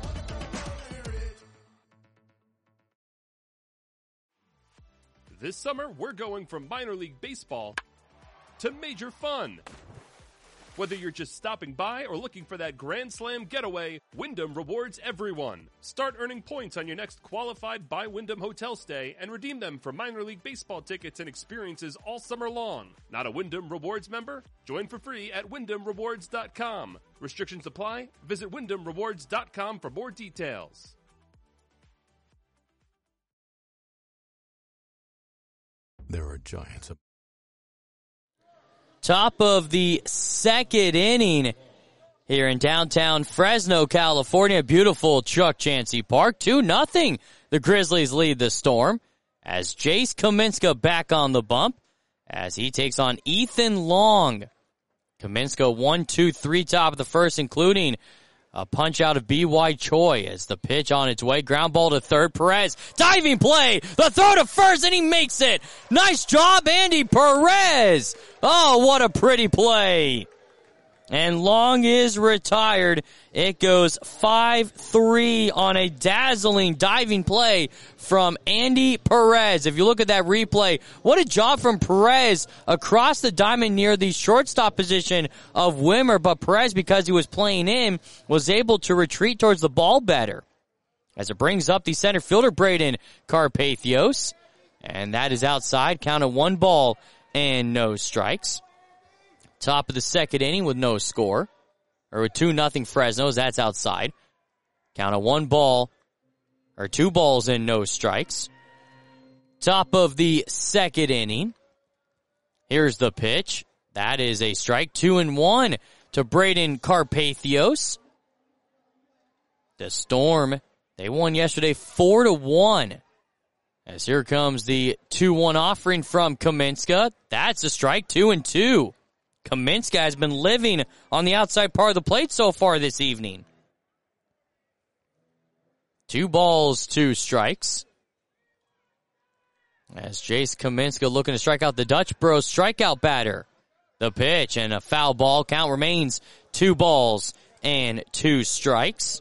This summer, we're going from minor league baseball to major fun. Whether you're just stopping by or looking for that Grand Slam getaway, Wyndham rewards everyone. Start earning points on your next qualified by Wyndham hotel stay and redeem them for minor league baseball tickets and experiences all summer long. Not a Wyndham Rewards member? Join for free at wyndham rewards dot com. Restrictions apply. Visit wyndham rewards dot com for more details. There are giants. Top of the second inning. here in downtown Fresno, California. Beautiful Chuck Chansey Park. two nothing. The Grizzlies lead the Storm as Jace Kaminska back on the bump as he takes on Ethan Long. Kaminska one, two, three top of the first, including a punch out of B Y. Choi as the pitch on its way. Ground ball to third. Perez, diving play. The throw to first, and he makes it. Nice job, Andy Perez. Oh, what a pretty play. And Long is retired. It goes five three on a dazzling diving play from Andy Perez. If you look at that replay, what a job from Perez across the diamond near the shortstop position of Wimmer. But Perez, because he was playing in, was able to retreat towards the ball better. As it brings up the center fielder, Braden Carpathios. And that is outside. Count of one ball and no strikes. Top of the second inning with no score. Or with two nothing Fresno's. That's outside. Count of one ball. Or two balls and no strikes. Top of the second inning. Here's the pitch. That is a strike. Two and one to Braden Carpathios. The Storm, they won yesterday four to one. As here comes the two one offering from Kaminska. That's a strike. Two and two. Kaminska has been living on the outside part of the plate so far this evening. Two balls, two strikes. As Jace Kaminska looking to strike out the Dutch Bros strikeout batter. The pitch and a foul ball. Count remains two balls and two strikes.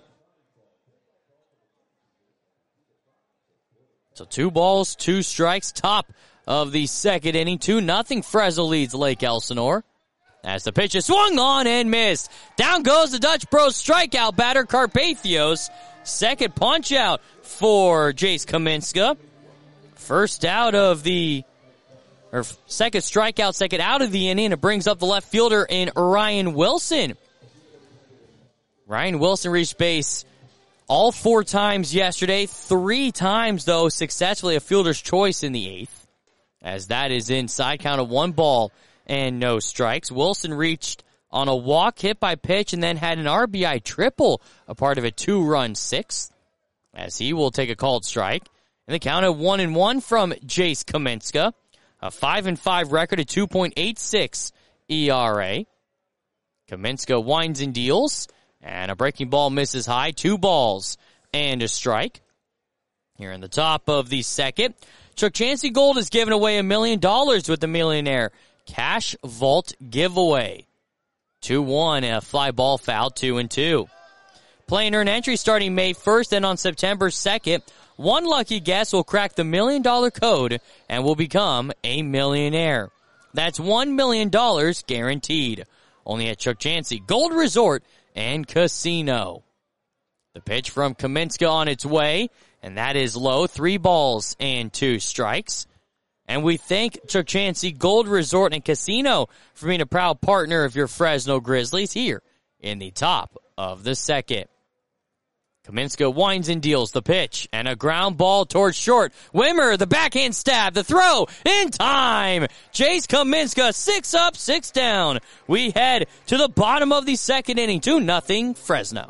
So two balls, two strikes. Top of the second inning. two nothing Fresno leads Lake Elsinore. As the pitch is swung on and missed. Down goes the Dutch Bros strikeout batter, Carpathios. Second punch out for Jace Kaminska. First out of the, or second strikeout, second out of the inning. It brings up the left fielder in Ryan Wilson. Ryan Wilson reached base all four times yesterday. Three times, though, successfully a fielder's choice in the eighth. As that is inside. Count of one ball and no strikes. Wilson reached on a walk hit by pitch and then had an R B I triple, a part of a two-run sixth, as he will take a called strike. And the count of one and one from Jace Kaminska, a five and five record, a two point eight six E R A. Kaminska winds and deals, and a breaking ball misses high. Two balls and a strike. Here in the top of the second, Chuck Chansey Gold has given away a million dollars with the Millionaire Cash Vault giveaway. two one, a fly ball foul, two and two. Play and earn entry starting May first and on September second. One lucky guest will crack the million dollar code and will become a millionaire. That's one million dollars guaranteed. Only at Chuck Chansey Gold Resort and Casino. The pitch from Kaminska on its way, and that is low. Three balls and two strikes. And we thank Chuck Chansey Gold Resort and Casino for being a proud partner of your Fresno Grizzlies here in the top of the second. Kaminska winds and deals the pitch, and a ground ball towards short. Wimmer, the backhand stab, the throw, in time! Jace Kaminska, six up, six down. We head to the bottom of the second inning, two nothing Fresno.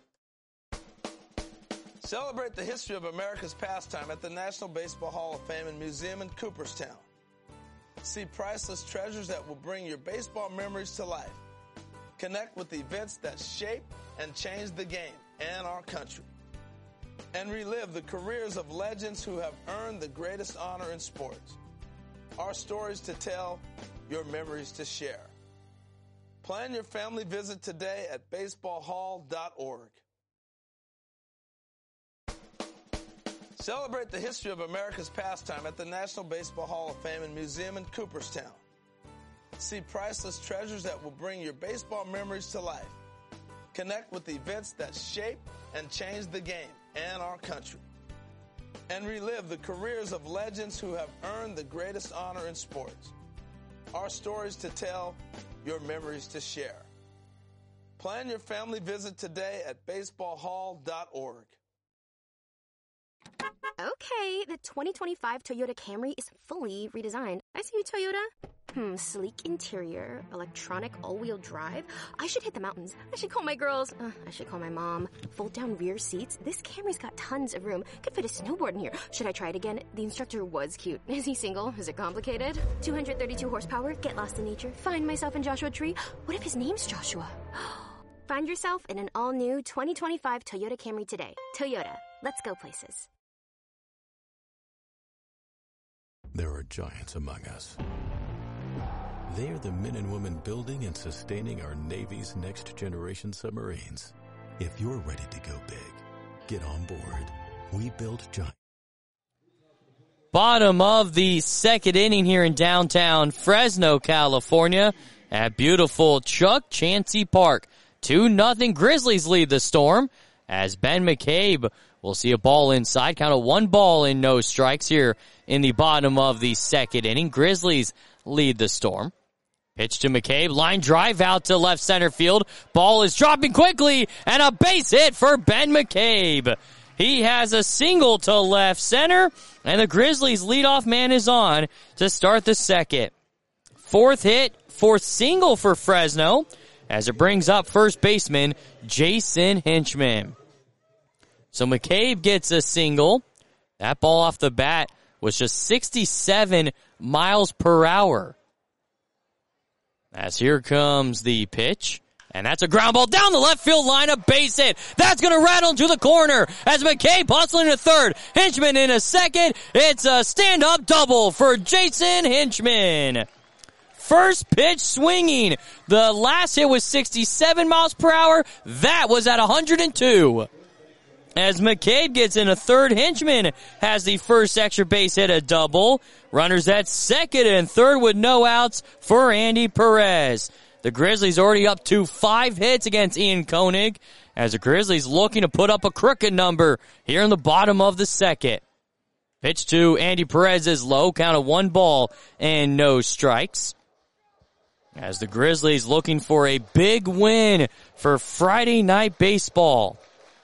Celebrate the history of America's pastime at the National Baseball Hall of Fame and Museum in Cooperstown. See priceless treasures that will bring your baseball memories to life. Connect with the events that shape and change the game and our country. And relive the careers of legends who have earned the greatest honor in sports. Our stories to tell, your memories to share. Plan your family visit today at baseball hall dot org. Celebrate the history of America's pastime at the National Baseball Hall of Fame and Museum in Cooperstown. See priceless treasures that will bring your baseball memories to life. Connect with the events that shape and change the game and our country. And relive the careers of legends who have earned the greatest honor in sports. Our stories to tell, your memories to share. Plan your family visit today at baseball hall dot org. Okay, the twenty twenty-five Toyota Camry is fully redesigned. I see you, Toyota. Hmm, sleek interior, electronic all-wheel drive. I should hit the mountains. I should call my girls. Uh, I should call my mom. Fold-down rear seats. This Camry's got tons of room. Could fit a snowboard in here. Should I try it again? The instructor was cute. Is he single? Is it complicated? two hundred thirty-two horsepower. Get lost in nature. Find myself in Joshua Tree. What if his name's Joshua? Find yourself in an all-new twenty twenty-five Toyota Camry today. Toyota. Let's go places. There are giants among us. They are the men and women building and sustaining our Navy's next generation submarines. If you're ready to go big, get on board. We build giant. Bottom of the second inning here in downtown Fresno, California at beautiful Chuck Chansey Park. two nothing Grizzlies lead the Storm as Ben McCabe will see a ball inside. Count of one ball and no strikes here in the bottom of the second inning. Grizzlies lead the Storm. Pitch to McCabe. Line drive out to left center field. Ball is dropping quickly and a base hit for Ben McCabe. He has a single to left center and the Grizzlies leadoff man is on to start the second. Fourth hit, fourth single for Fresno as it brings up first baseman Jason Hinchman. So McCabe gets a single. That ball off the bat was just sixty-seven miles per hour. As here comes the pitch. And that's a ground ball down the left field line, a base hit. That's going to rattle into the corner as McCabe hustling to third. Hinchman in a second. It's a stand-up double for Jason Hinchman. First pitch swinging. The last hit was sixty-seven miles per hour. That was at one hundred two. As McCabe gets in a third, Hinchman has the first extra base hit, a double. Runners at second and third with no outs for Andy Perez. The Grizzlies already up to five hits against Ian Koenig as the Grizzlies looking to put up a crooked number here in the bottom of the second. Pitch to Andy Perez is low, count of one ball and no strikes. As the Grizzlies looking for a big win for Friday Night Baseball.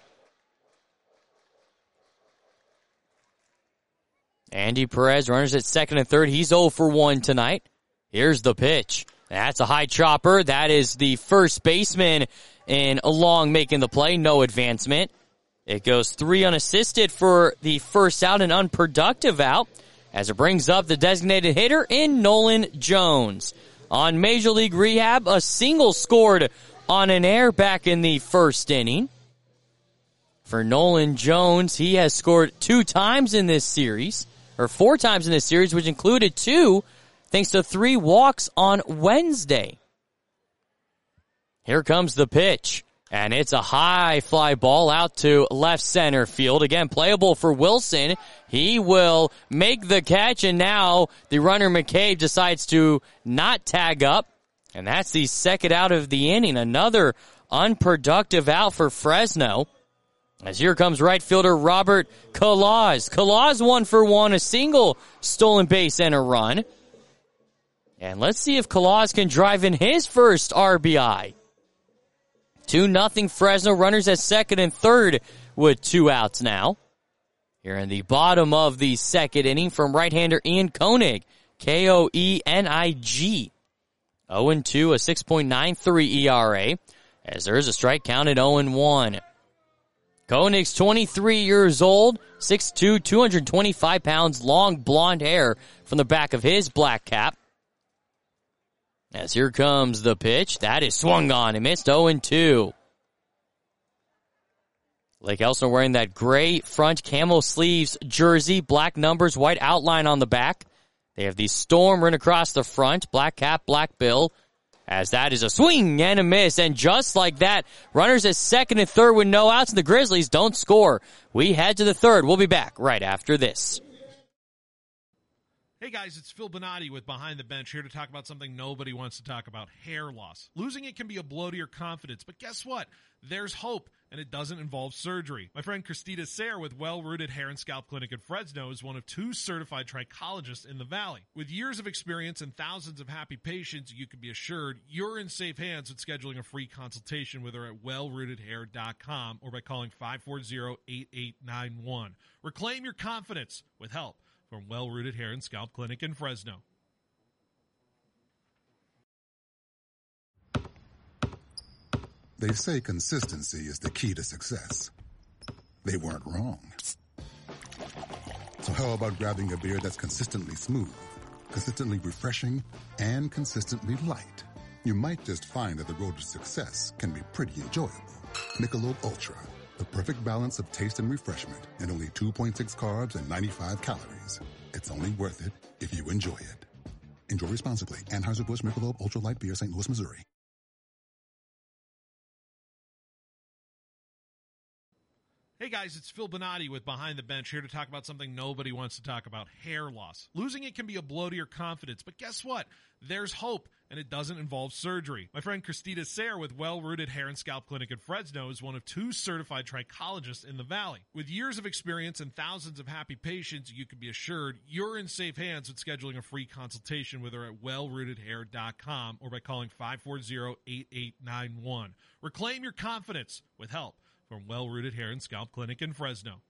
Andy Perez, runners at second and third. He's oh for one tonight. Here's the pitch. That's a high chopper. That is the first baseman in along making the play. No advancement. It goes three unassisted for the first out and unproductive out as it brings up the designated hitter in Nolan Jones. On Major League Rehab, a single scored on an error back in the first inning. For Nolan Jones, he has scored two times in this series, or four times in this series, which included two thanks to three walks on Wednesday. Here comes the pitch, and it's a high fly ball out to left center field. Again, playable for Wilson. He will make the catch, and now the runner McCabe decides to not tag up, and that's the second out of the inning. Another unproductive out for Fresno. As here comes right fielder Robert Kalaz. Kalaz one for one, a single stolen base and a run. And let's see if Kalaz can drive in his first R B I. two nothing Fresno, runners at second and third with two outs now. Here in the bottom of the second inning from right-hander Ian Koenig. K O E N I G. oh and two, a six point nine three E R A. As there is a strike count at oh and one. Koenig's twenty-three years old, six two, two hundred twenty-five pounds, long blonde hair from the back of his black cap. As here comes the pitch. That is swung on and missed oh and two. Lake Elsinore wearing that gray front camo sleeves jersey, black numbers, white outline on the back. They have the Storm run across the front, black cap, black bill. As that is a swing and a miss. And just like that, runners at second and third with no outs, and the Grizzlies don't score. We head to the third. We'll be back right after this. Hey guys, it's Phil Bonatti with Behind the Bench here to talk about something nobody wants to talk about, hair loss. Losing it can be a blow to your confidence, but guess what? There's hope, and it doesn't involve surgery. My friend Christina Sayre with Well Rooted Hair and Scalp Clinic in Fresno is one of two certified trichologists in the Valley. With years of experience and thousands of happy patients, you can be assured you're in safe hands with scheduling a free consultation with her at well rooted hair dot com or by calling five four zero, eight eight nine one. Reclaim your confidence with help from Well Rooted Hair and Scalp Clinic in Fresno. They say consistency is the key to success. They weren't wrong. So how about grabbing a beer that's consistently smooth, consistently refreshing, and consistently light? You might just find that the road to success can be pretty enjoyable. Michelob Ultra, the perfect balance of taste and refreshment, and only two point six carbs and ninety-five calories. It's only worth it if you enjoy it. Enjoy responsibly. Anheuser-Busch Michelob Ultra Light Beer, Saint Louis, Missouri. Hey guys, it's Phil Bonatti with Behind the Bench here to talk about something nobody wants to talk about, hair loss. Losing it can be a blow to your confidence, but guess what? There's hope, and it doesn't involve surgery. My friend Christina Sayre with Well Rooted Hair and Scalp Clinic in Fresno is one of two certified trichologists in the Valley. With years of experience and thousands of happy patients, you can be assured you're in safe hands with scheduling a free consultation with her at well rooted hair dot com or by calling five four zero, eight eight nine one. Reclaim your confidence with help from Well Rooted Hair and Scalp Clinic in Fresno.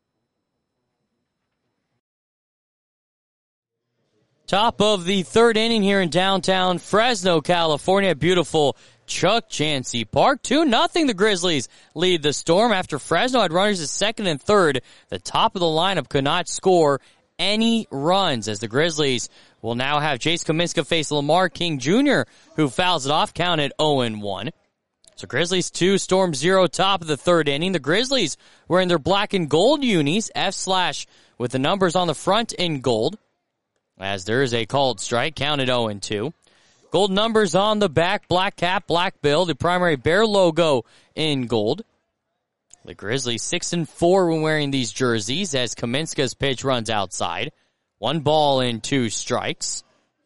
Top of the third inning here in downtown Fresno, California. Beautiful Chuck Chansey Park. two nothing the Grizzlies lead the Storm after Fresno had runners at second and third. The top of the lineup could not score any runs as the Grizzlies will now have Jace Kaminska face Lamar King Junior, who fouls it off, counted oh and one. So Grizzlies two, Storm zero, top of the third inning. The Grizzlies wearing their black and gold unis, F slash with the numbers on the front in gold. As there is a called strike, counted oh and two. Gold numbers on the back, black cap, black bill, the primary Bear logo in gold. The Grizzlies six and four when wearing these jerseys as Kaminska's pitch runs outside. One ball and two strikes.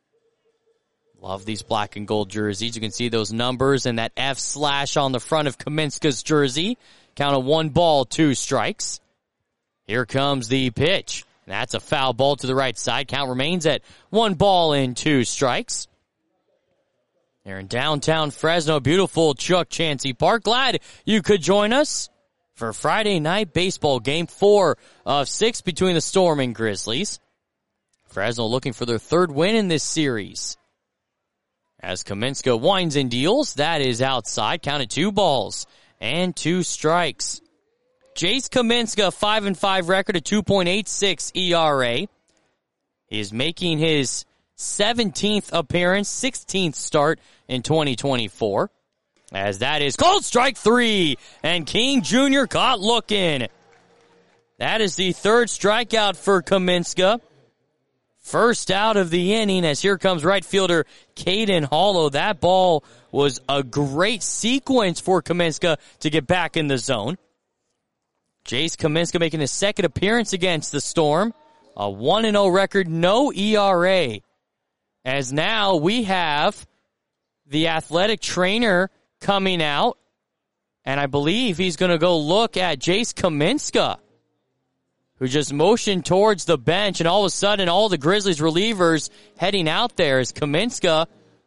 Love these black and gold jerseys. You can see those numbers and that F slash on the front of Kaminska's jersey. Count of one ball, two strikes. Here comes the pitch. That's a foul ball to the right side. Count remains at one ball and two strikes. Here in downtown Fresno, beautiful Chuck Chansey Park. Glad you could join us for Friday night baseball game four of six between the Storm and Grizzlies. Fresno looking for their third win in this series. As Kaminska winds and deals, that is outside. Counted two balls and two strikes. Jace Kaminska, five and five record, a two point eight six E R A. He is making his seventeenth appearance, sixteenth start in twenty twenty-four. As that is called strike three, and King Junior caught looking. That is the third strikeout for Kaminska. First out of the inning as here comes right fielder Caden Hollow. That ball was a great sequence for Kaminska to get back in the zone. Jace Kaminska making his second appearance against the Storm. A one and oh record, no E R A. As now we have the athletic trainer coming out. And I believe he's going to go look at Jace Kaminska, who just motioned towards the bench, and all of a sudden all the Grizzlies relievers heading out there as Kaminska,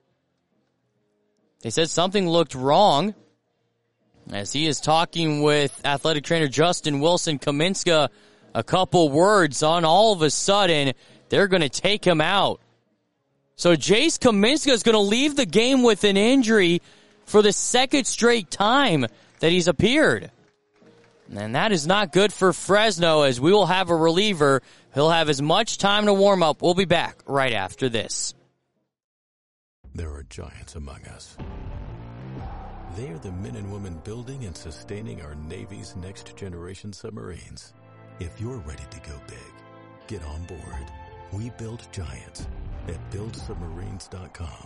they said something looked wrong as he is talking with athletic trainer Justin Wilson. Kaminska, a couple words on, all of a sudden they're going to take him out. So Jace Kaminska is going to leave the game with an injury for the second straight time that he's appeared. And that is not good for Fresno, as we will have a reliever. He'll have as much time to warm up. We'll be back right after this. There are giants among us. They are the men and women building and sustaining our Navy's next generation submarines. If you're ready to go big, get on board. We build giants at build submarines dot com.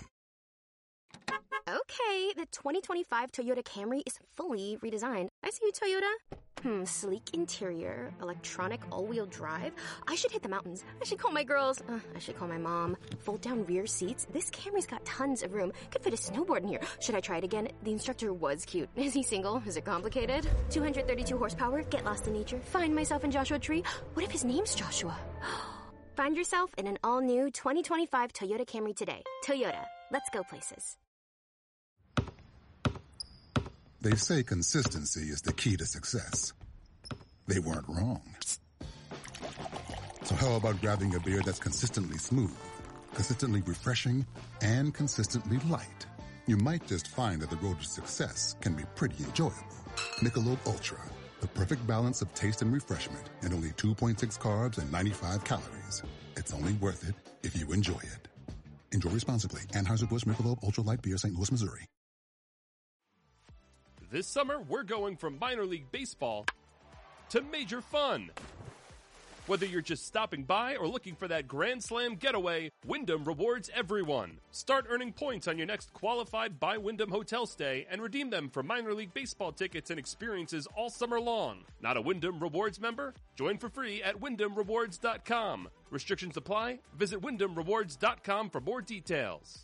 Okay, the twenty twenty-five Toyota Camry is fully redesigned. I see you, Toyota. Hmm, sleek interior, electronic all-wheel drive. I should hit the mountains. I should call my girls. Uh, I should call my mom. Fold-down rear seats. This Camry's got tons of room. Could fit a snowboard in here. Should I try it again? The instructor was cute. Is he single? Is it complicated? two hundred thirty-two horsepower. Get lost in nature. Find myself in Joshua Tree. What if his name's Joshua? Find yourself in an all-new twenty twenty-five Toyota Camry today. Toyota. Let's go places. They say consistency is the key to success. They weren't wrong. So how about grabbing a beer that's consistently smooth, consistently refreshing, and consistently light? You might just find that the road to success can be pretty enjoyable. Michelob Ultra, the perfect balance of taste and refreshment, and only two point six carbs and ninety-five calories. It's only worth it if you enjoy it. Enjoy responsibly. Anheuser-Busch Michelob Ultra Light Beer, Saint Louis, Missouri. This summer, we're going from minor league baseball to major fun. Whether you're just stopping by or looking for that Grand Slam getaway, Wyndham rewards everyone. Start earning points on your next qualified by Wyndham hotel stay and redeem them for minor league baseball tickets and experiences all summer long. Not a Wyndham Rewards member? Join for free at wyndham rewards dot com. Restrictions apply. Visit wyndham rewards dot com for more details.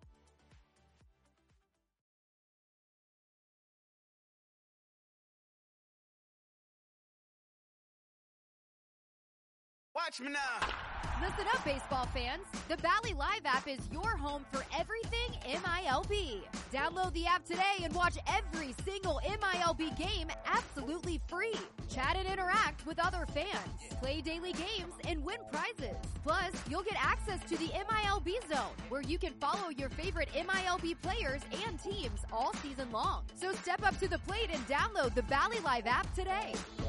Watch me now. Listen up, baseball fans. The Bally Live app is your home for everything M I L B. Download the app today and watch every single M I L B game absolutely free. Chat and interact with other fans. Play daily games and win prizes. Plus, you'll get access to the M I L B Zone, where you can follow your favorite M I L B players and teams all season long. So step up to the plate and download the Bally Live app today.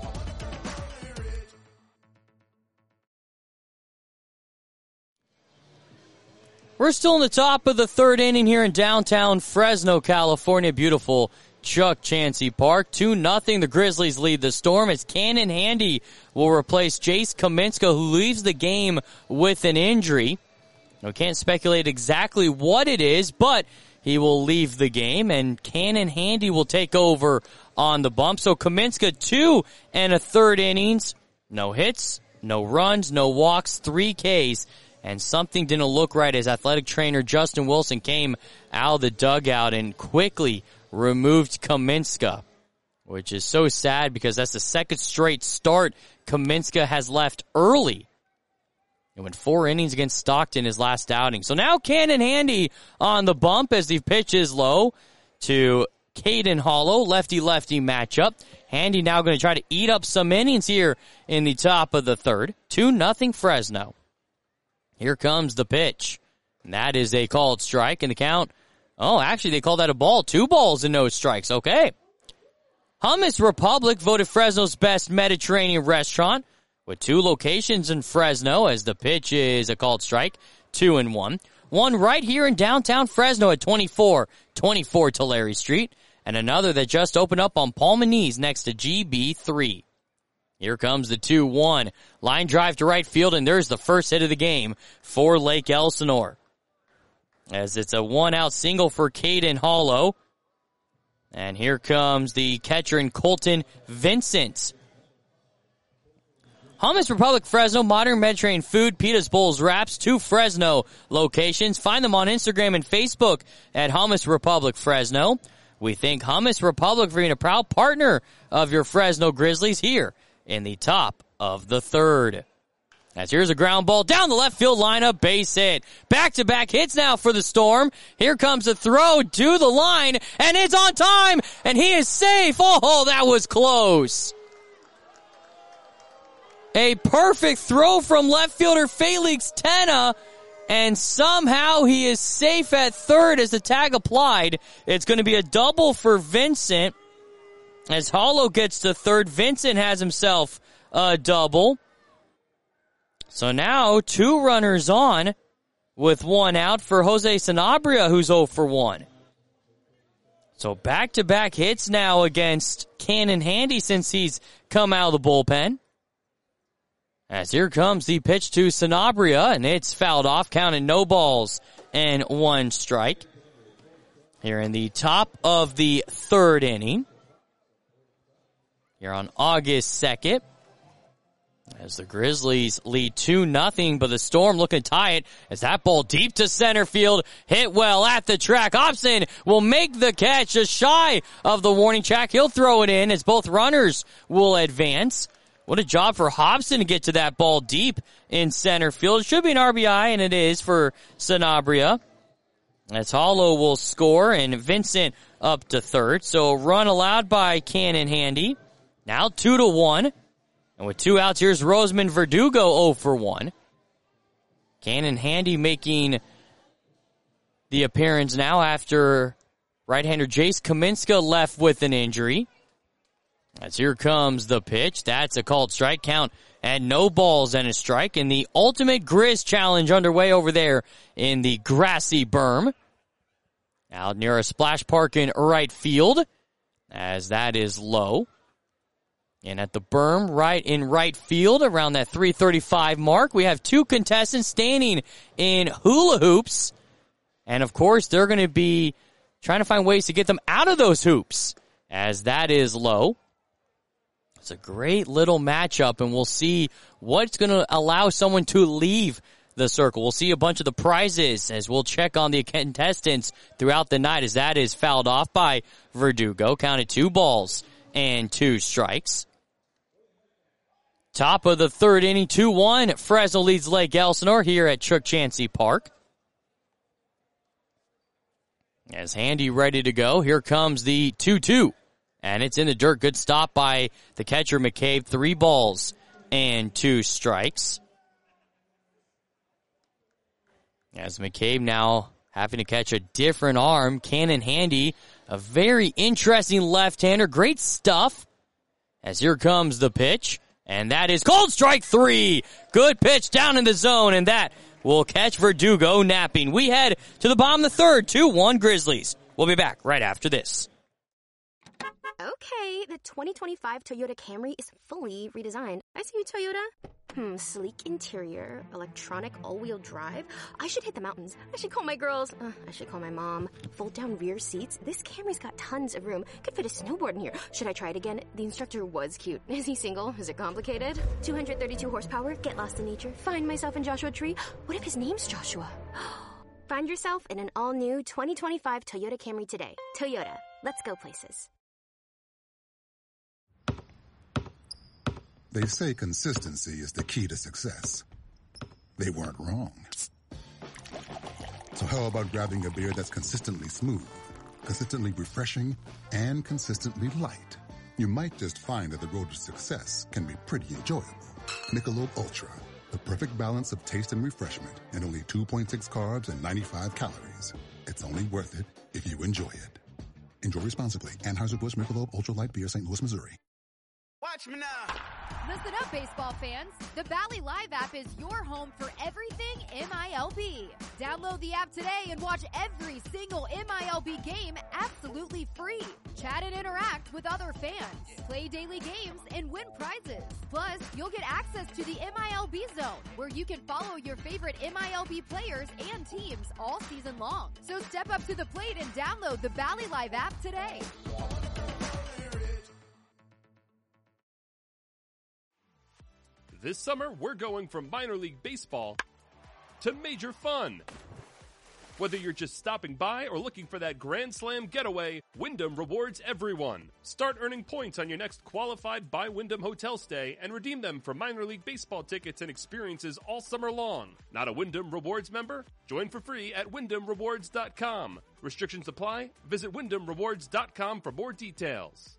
We're still in the top of the third inning here in downtown Fresno, California. Beautiful Chuck Chansey Park. two nothing. The Grizzlies lead the Storm as Cannon Handy will replace Jace Kaminska, who leaves the game with an injury. We can't speculate exactly what it is, but he will leave the game, and Cannon Handy will take over on the bump. So Kaminska, two and a third innings. No hits, no runs, no walks, three Ks. And something didn't look right as athletic trainer Justin Wilson came out of the dugout and quickly removed Kaminska, which is so sad because that's the second straight start Kaminska has left early. It went four innings against Stockton his last outing. So now Cannon Handy on the bump as the pitch is low to Caden Hollow, lefty-lefty matchup. Handy now going to try to eat up some innings here in the top of the third. two nothing Fresno. Here comes the pitch. And that is a called strike. And the count, oh, actually, they called that a ball. Two balls and no strikes. Okay. Hummus Republic voted Fresno's best Mediterranean restaurant with two locations in Fresno as the pitch is a called strike. Two and one. One right here in downtown Fresno at twenty-four twenty-four Tulare Street. And another that just opened up on Palmanese next to G B three. Here comes the two one. Line drive to right field, and there's the first hit of the game for Lake Elsinore. As it's a one-out single for Caden Hollow. And here comes the catcher in Colton Vincent. Hummus Republic Fresno, modern Mediterranean food, pitas, bowls, wraps, two Fresno locations. Find them on Instagram and Facebook at Hummus Republic Fresno. We thank Hummus Republic for being a proud partner of your Fresno Grizzlies here in the top of the third. As here's a ground ball down the left field lineup, base hit. Back-to-back hits now for the Storm. Here comes a throw to the line, and it's on time, and he is safe. Oh, that was close. A perfect throw from left fielder Felix Tena, and somehow he is safe at third as the tag applied. It's going to be a double for Vincent. As Hollow gets to third, Vincent has himself a double. So now two runners on with one out for Jose Sanabria, who's oh for one. So back-to-back hits now against Cannon Handy since he's come out of the bullpen. As here comes the pitch to Sanabria, and it's fouled off, counting no balls and one strike. Here in the top of the third inning. Here on August second, as the Grizzlies lead two nothing, but the Storm looking to tie it as that ball deep to center field, hit well at the track. Hobson will make the catch just shy of the warning track. He'll throw it in as both runners will advance. What a job for Hobson to get to that ball deep in center field. It should be an R B I, and it is for Sanabria. As Hollow will score, and Vincent up to third. So run allowed by Cannon Handy. Now two to one. And with two outs, here's Roseman Verdugo oh for one. Cannon Handy making the appearance now after Right-hander Jace Kaminska left with an injury. As here comes the pitch. That's a called strike count at no balls and a strike. And the ultimate Grizz challenge underway over there in the grassy berm. Out near a splash park in right field, as that is low. And at the berm, right in right field, around that three thirty-five mark, we have two contestants standing in hula hoops. And, of course, they're going to be trying to find ways to get them out of those hoops, as that is low. It's a great little matchup, and we'll see what's going to allow someone to leave the circle. We'll see a bunch of the prizes as we'll check on the contestants throughout the night, as that is fouled off by Verdugo. Counted two balls and two strikes. Top of the third inning, two one. Fresno leads Lake Elsinore here at Chuck Chansey Park. As Handy ready to go, here comes the two two. And it's in the dirt. Good stop by the catcher, McCabe. Three balls and two strikes. As McCabe now having to catch a different arm. Cannon Handy, a very interesting left-hander. Great stuff. As here comes the pitch. And that is called strike three. Good pitch down in the zone. And that will catch Verdugo napping. We head to the bottom of the third. two one Grizzlies. We'll be back right after this. Okay, the twenty twenty-five Toyota Camry is fully redesigned. I see you, Toyota. Hmm, sleek interior, electronic all-wheel drive. I should hit the mountains. I should call my girls. Uh, I should call my mom. Fold-down rear seats. This Camry's got tons of room. Could fit a snowboard in here. Should I try it again? The instructor was cute. Is he single? Is it complicated? two hundred thirty-two horsepower. Get lost in nature. Find myself in Joshua Tree. What if his name's Joshua? Find yourself in an all-new twenty twenty-five Toyota Camry today. Toyota. Let's go places. They say consistency is the key to success. They weren't wrong. So how about grabbing a beer that's consistently smooth, consistently refreshing, and consistently light? You might just find that the road to success can be pretty enjoyable. Michelob Ultra, the perfect balance of taste and refreshment, and only two point six carbs and ninety-five calories. It's only worth it if you enjoy it. Enjoy responsibly. Anheuser-Busch Michelob Ultra Light Beer, Saint Louis, Missouri. Watch me now. Listen up, baseball fans. The Bally Live app is your home for everything M I L B. Download the app today and watch every single M I L B game absolutely free. Chat and interact with other fans. Play daily games and win prizes. Plus, you'll get access to the M I L B Zone, where you can follow your favorite M I L B players and teams all season long. So step up to the plate and download the Bally Live app today. This summer, we're going from minor league baseball to major fun. Whether you're just stopping by or looking for that Grand Slam getaway, Wyndham rewards everyone. Start earning points on your next qualified by Wyndham hotel stay and redeem them for minor league baseball tickets and experiences all summer long. Not a Wyndham Rewards member? Join for free at wyndham rewards dot com. Restrictions apply. Visit wyndham rewards dot com for more details.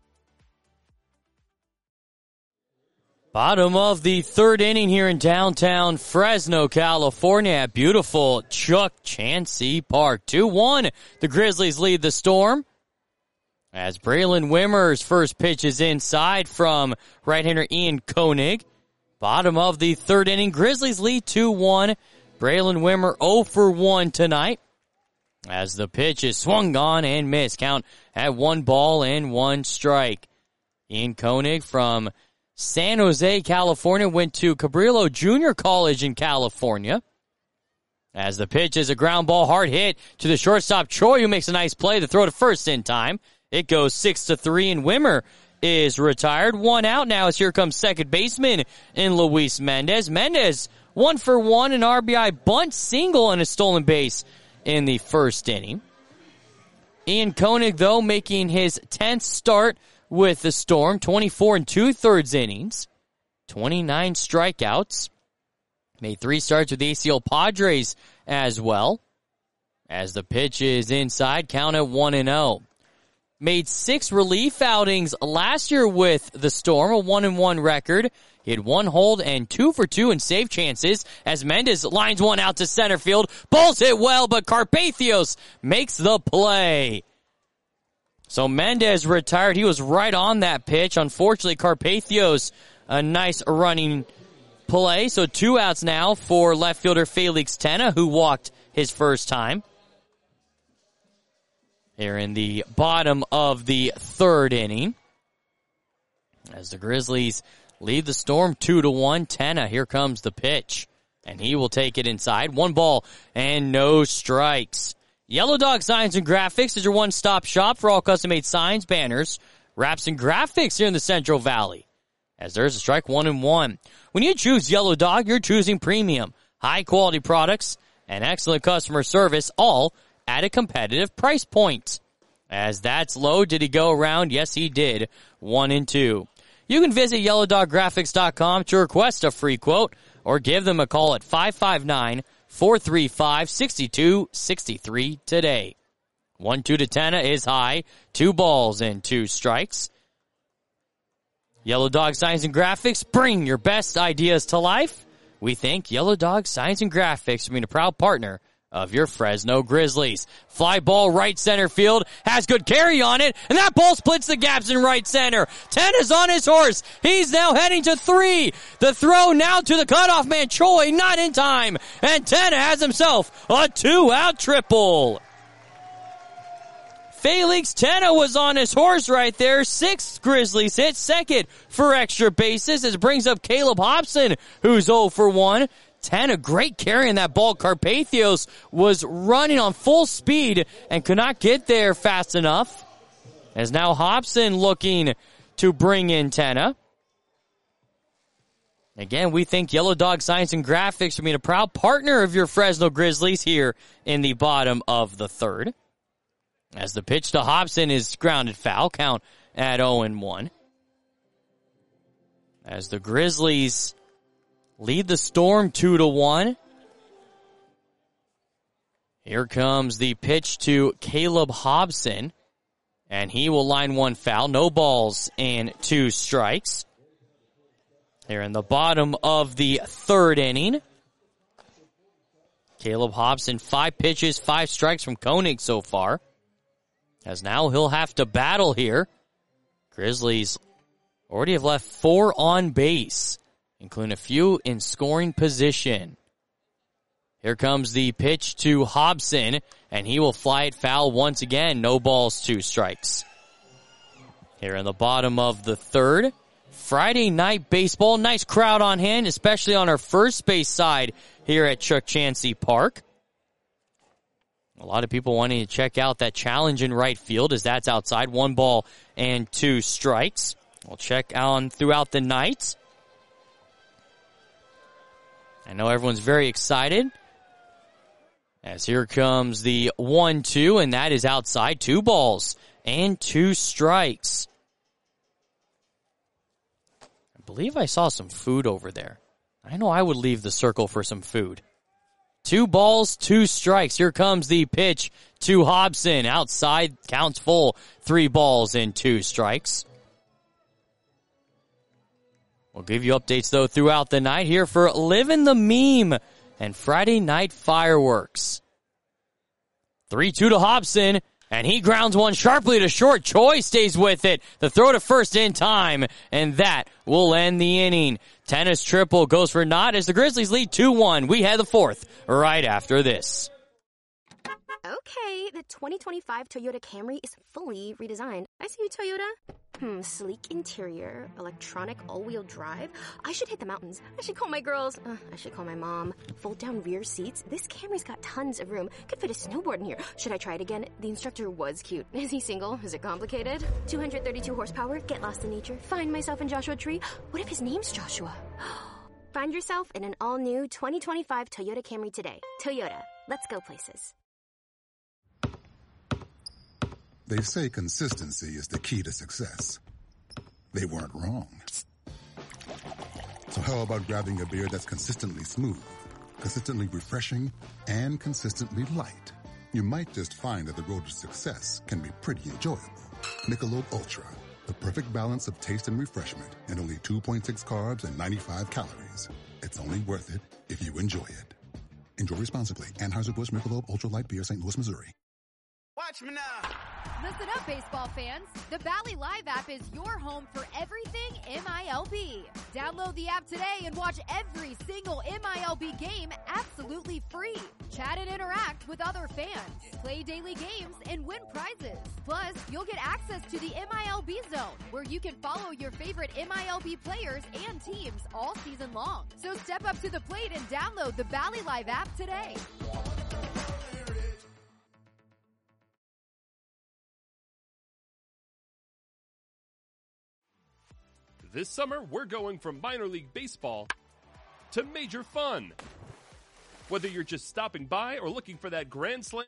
Bottom of the third inning here in downtown Fresno, California at beautiful Chuck Chansey Park. two one, the Grizzlies lead the Storm. As Braylon Wimmer's first pitch is inside from right-hander Ian Koenig. Bottom of the third inning, Grizzlies lead two one. Braylon Wimmer oh for one tonight. As the pitch is swung on and missed. Count at one ball and one strike. Ian Koenig from San Jose, California, went to Cabrillo Junior College in California. As the pitch is a ground ball, hard hit to the shortstop, Troy, who makes a nice play to throw to first in time. It goes six to three, and Wimmer is retired. One out now as here comes second baseman in Luis Mendez. Mendez, one for one, an R B I bunt single and a stolen base in the first inning. Ian Koenig, though, making his tenth start with the Storm, twenty-four and two-thirds innings, twenty-nine strikeouts. Made three starts with the A C L Padres as well. As the pitch is inside, count at one and oh. Made six relief outings last year with the Storm, a one and one record. He had one hold and two for two in save chances as Mendez lines one out to center field. Ball's hit well, but Carpathios makes the play. So Mendez retired. He was right on that pitch. Unfortunately, Carpathio's a nice running play. So two outs now for left fielder Felix Tena, who walked his first time. Here in the bottom of the third inning, as the Grizzlies lead the Storm two to one. Tena, here comes the pitch, and he will take it inside. One ball and no strikes. Yellow Dog Signs and Graphics is your one-stop shop for all custom-made signs, banners, wraps, and graphics here in the Central Valley. As there's a strike, one and one. When you choose Yellow Dog, you're choosing premium, high-quality products, and excellent customer service, all at a competitive price point. As that's low, did he go around? Yes, he did. One and two. You can visit yellow dog graphics dot com to request a free quote or give them a call at five five nine, four three five, six two six three today. One two to Tena is high. Two balls and two strikes. Yellow Dog Signs and Graphics, bring your best ideas to life. We thank Yellow Dog Signs and Graphics for being a proud partner of your Fresno Grizzlies. Fly ball right center field, has good carry on it, and that ball splits the gaps in right center. Ten is on his horse. He's now heading to three. The throw now to the cutoff man, Choi, not in time. And Ten has himself a two-out triple. Felix Tena was on his horse right there. Sixth Grizzlies hit, second for extra bases. As it brings up Caleb Hobson, who's oh for one. Tena, great carry in that ball. Carpathios was running on full speed and could not get there fast enough. As now Hobson looking to bring in Tena. Again, we thank Yellow Dog Signs and Graphics for being a proud partner of your Fresno Grizzlies here in the bottom of the third. As the pitch to Hobson is grounded foul, count at oh and one. As the Grizzlies lead the Storm two to one. Here comes the pitch to Caleb Hobson, and he will line one foul. No balls and two strikes. Here in the bottom of the third inning. Caleb Hobson, five pitches, five strikes from Koenig so far. As now he'll have to battle here. Grizzlies already have left four on base, including a few in scoring position. Here comes the pitch to Hobson, and he will fly it foul once again. No balls, two strikes. Here in the bottom of the third, Friday night baseball. Nice crowd on hand, especially on our first base side here at Chuck Chansey Park. A lot of people wanting to check out that challenge in right field as that's outside. One ball and two strikes. We'll check on throughout the night. I know everyone's very excited. As here comes the one two, and that is outside. Two balls and two strikes. I believe I saw some food over there. I know I would leave the circle for some food. Two balls, two strikes. Here comes the pitch to Hobson. Outside, counts full. Three balls and two strikes. We'll give you updates, though, throughout the night here for Livin' the Meme and Friday Night Fireworks. three two to Hobson, and he grounds one sharply to short. Choi stays with it. The throw to first in time, and that will end the inning. Tennis triple goes for naught as the Grizzlies lead two one. We head the fourth right after this. Okay, the twenty twenty-five Toyota Camry is fully redesigned. I see you, Toyota. Hmm, sleek interior, electronic all-wheel drive. I should hit the mountains. I should call my girls. Uh, I should call my mom. Fold-down rear seats. This Camry's got tons of room. Could fit a snowboard in here. Should I try it again? The instructor was cute. Is he single? Is it complicated? two hundred thirty-two horsepower. Get lost in nature. Find myself in Joshua Tree. What if his name's Joshua? Find yourself in an all-new twenty twenty-five Toyota Camry today. Toyota. Let's go places. They say consistency is the key to success. They weren't wrong. So how about grabbing a beer that's consistently smooth, consistently refreshing, and consistently light? You might just find that the road to success can be pretty enjoyable. Michelob Ultra, the perfect balance of taste and refreshment, and only two point six carbs and ninety-five calories. It's only worth it if you enjoy it. Enjoy responsibly. Anheuser-Busch Michelob Ultra Light Beer, Saint Louis, Missouri. Watch me now. Listen up, baseball fans. The Bally Live app is your home for everything M I L B. Download the app today and watch every single M I L B game absolutely free. Chat and interact with other fans. Play daily games and win prizes. Plus, you'll get access to the M I L B Zone, where you can follow your favorite M I L B players and teams all season long. So step up to the plate and download the Bally Live app today. This summer, we're going from minor league baseball to major fun. Whether you're just stopping by or looking for that grand slam.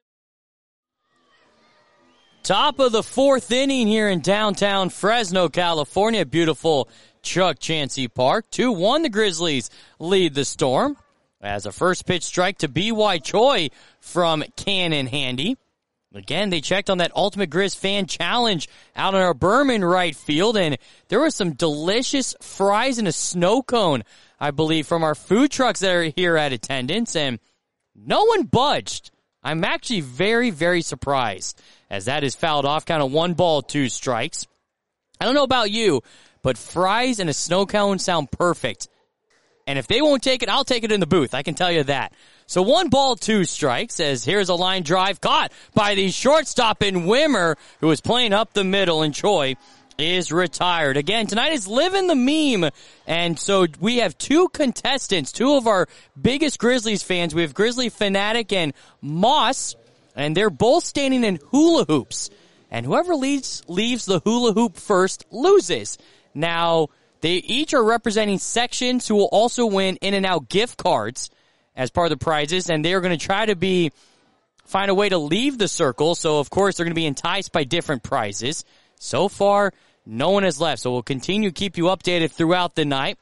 Top of the fourth inning here in downtown Fresno, California. Beautiful Chuck Chansey Park. two one, the Grizzlies lead the Storm. As a first pitch strike to B Y. Choi from Cannon Handy. Again, they checked on that Ultimate Grizz Fan Challenge out in our Berman right field, and there was some delicious fries and a snow cone, I believe, from our food trucks that are here at attendance, and no one budged. I'm actually very, very surprised, as that is fouled off, kind of one ball, two strikes. I don't know about you, but fries and a snow cone sound perfect. And if they won't take it, I'll take it in the booth. I can tell you that. So one ball, two strikes, as here's a line drive caught by the shortstop in Wimmer, who is playing up the middle, and Choi is retired. Again, tonight is Living the Meme, and so we have two contestants, two of our biggest Grizzlies fans. We have Grizzly Fanatic and Moss, and they're both standing in hula hoops. And whoever leaves, leaves the hula hoop first loses. Now, they each are representing sections who will also win In-N-Out gift cards as part of the prizes, and they are going to try to be find a way to leave the circle. So, of course, they're going to be enticed by different prizes. So far, no one has left, so we'll continue to keep you updated throughout the night.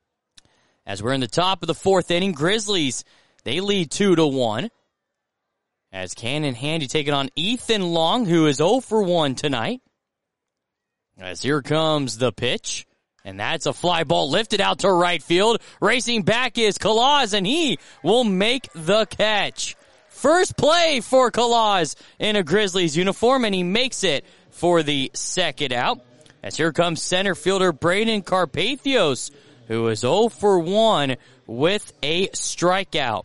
As we're in the top of the fourth inning, Grizzlies, they lead two to one. As Cannon Handy taking on Ethan Long, who is oh for one tonight. As here comes the pitch. And that's a fly ball lifted out to right field. Racing back is Kalaz, and he will make the catch. First play for Kalaz in a Grizzlies uniform, and he makes it for the second out. As here comes center fielder Braden Carpathios, who is oh for one with a strikeout.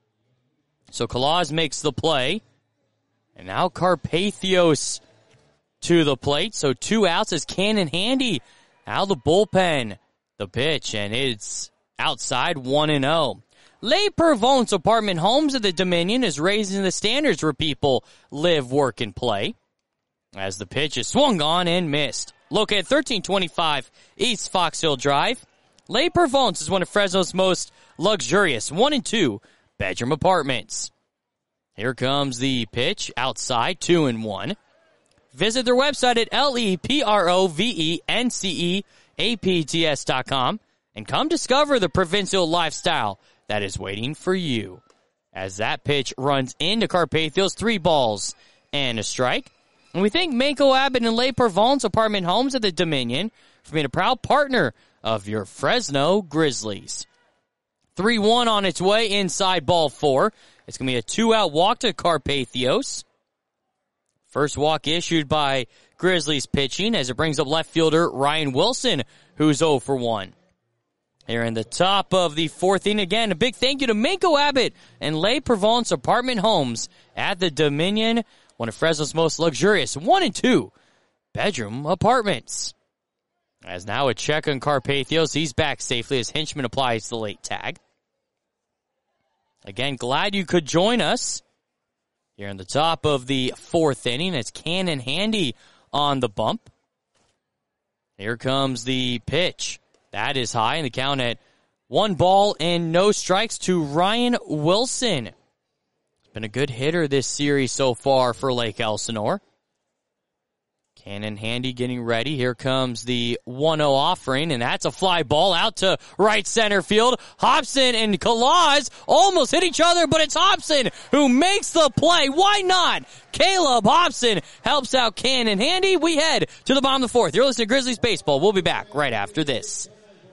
So Kalaz makes the play. And now Carpathios to the plate. So two outs as Cannon Handy out of the bullpen. The pitch, and it's outside one and oh. Les Purvonts Apartment Homes at the Dominion is raising the standards where people live, work, and play. As the pitch is swung on and missed. Located thirteen twenty-five East Fox Hill Drive. Les Purvonts is one of Fresno's most luxurious one and two bedroom apartments. Here comes the pitch outside, two and one. Visit their website at L E P R O V E N C E A P T S dot com and come discover the provincial lifestyle that is waiting for you. As that pitch runs into Carpathios, three balls and a strike. And we thank Manco Abbott and Les Purvonts Apartment Homes at the Dominion for being a proud partner of your Fresno Grizzlies. three one on its way inside ball four. It's going to be a two-out walk to Carpathios. First walk issued by Grizzlies pitching as it brings up left fielder Ryan Wilson, who's oh for one. Here in the top of the fourth inning, again, a big thank you to Manco Abbott and Les Purvonts Apartment Homes at the Dominion, one of Fresno's most luxurious one and two bedroom apartments. As now a check on Carpathios, he's back safely as Hinchman applies the late tag. Again, glad you could join us. Here in the top of the fourth inning, it's Cannon Handy on the bump. Here comes the pitch. That is high in the count at one ball and no strikes to Ryan Wilson. It's been a good hitter this series so far for Lake Elsinore. Cannon Handy getting ready. Here comes the one oh offering, and that's a fly ball out to right center field. Hobson and Kalaz almost hit each other, but it's Hobson who makes the play. Why not? Caleb Hobson helps out Cannon Handy. We head to the bottom of the fourth. You're listening to Grizzlies Baseball. We'll be back right after this.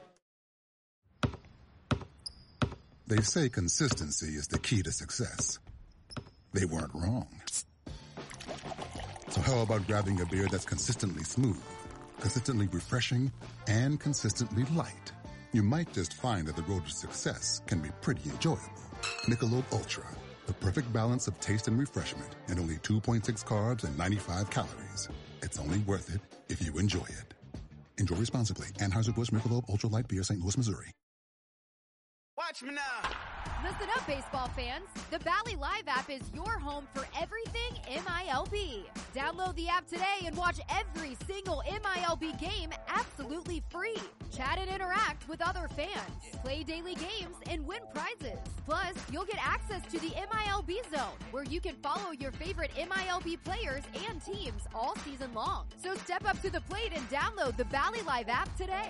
They say consistency is the key to success. They weren't wrong. So how about grabbing a beer that's consistently smooth, consistently refreshing, and consistently light? You might just find that the road to success can be pretty enjoyable. Michelob Ultra, the perfect balance of taste and refreshment, and only two point six carbs and ninety-five calories. It's only worth it if you enjoy it. Enjoy responsibly. Anheuser-Busch Michelob Ultra Light Beer, Saint Louis, Missouri. Watch me now. Listen up, baseball fans. The Bally Live app is your home for everything M I L B. Download the app today and watch every single M I L B game absolutely free. Chat and interact with other fans. Play daily games and win prizes. Plus, you'll get access to the M I L B Zone, where you can follow your favorite M I L B players and teams all season long. So step up to the plate and download the Bally Live app today.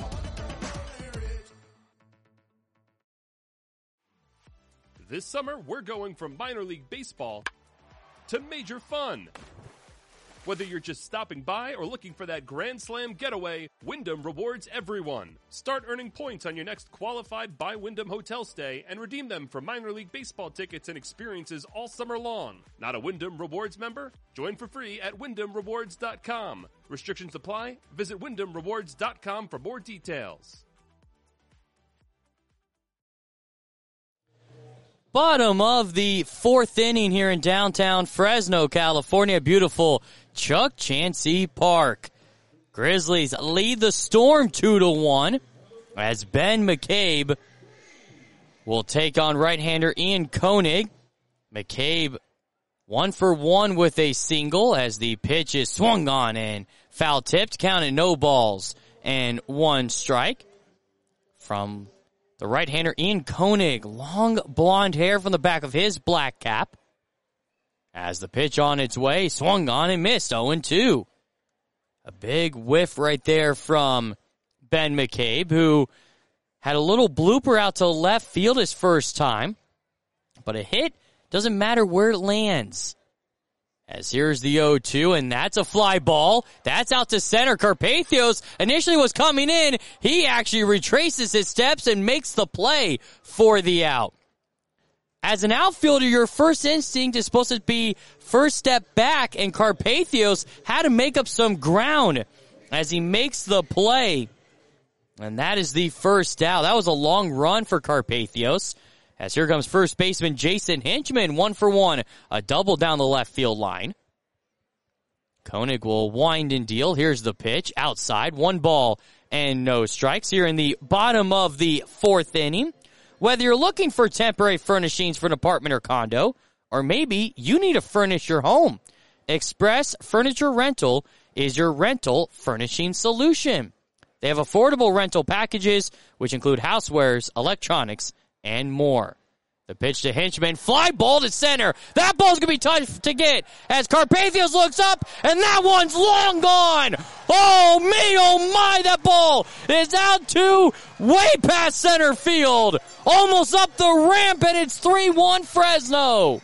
This summer, we're going from minor league baseball to major fun. Whether you're just stopping by or looking for that Grand Slam getaway, Wyndham rewards everyone. Start earning points on your next qualified by Wyndham hotel stay and redeem them for minor league baseball tickets and experiences all summer long. Not a Wyndham Rewards member? Join for free at wyndham rewards dot com. Restrictions apply. Visit wyndham rewards dot com for more details. Bottom of the fourth inning here in downtown Fresno, California. Beautiful Chuck Chansey Park. Grizzlies lead the Storm two to one as Ben McCabe will take on right-hander Ian Koenig. McCabe one for one with a single as the pitch is swung on and foul-tipped, counted no balls and one strike. From the right-hander Ian Koenig, long blonde hair from the back of his black cap. As the pitch on its way, swung on and missed, oh and two. A big whiff right there from Ben McCabe, who had a little blooper out to left field his first time. But a hit doesn't matter where it lands. As here's the oh two, and that's a fly ball. That's out to center. Carpathios initially was coming in. He actually retraces his steps and makes the play for the out. As an outfielder, your first instinct is supposed to be first step back, and Carpathios had to make up some ground as he makes the play. And that is the first out. That was a long run for Carpathios. As here comes first baseman Jason Hinchman, one for one, a double down the left field line. Koenig will wind and deal. Here's the pitch, outside, one ball and no strikes here in the bottom of the fourth inning. Whether you're looking for temporary furnishings for an apartment or condo, or maybe you need to furnish your home, Express Furniture Rental is your rental furnishing solution. They have affordable rental packages, which include housewares, electronics, and more. The pitch to Hinchman, fly ball to center. That ball's going to be tough to get as Carpathios looks up, and that one's long gone. Oh, me, oh, my, that ball is out to way past center field. Almost up the ramp, and it's three one Fresno.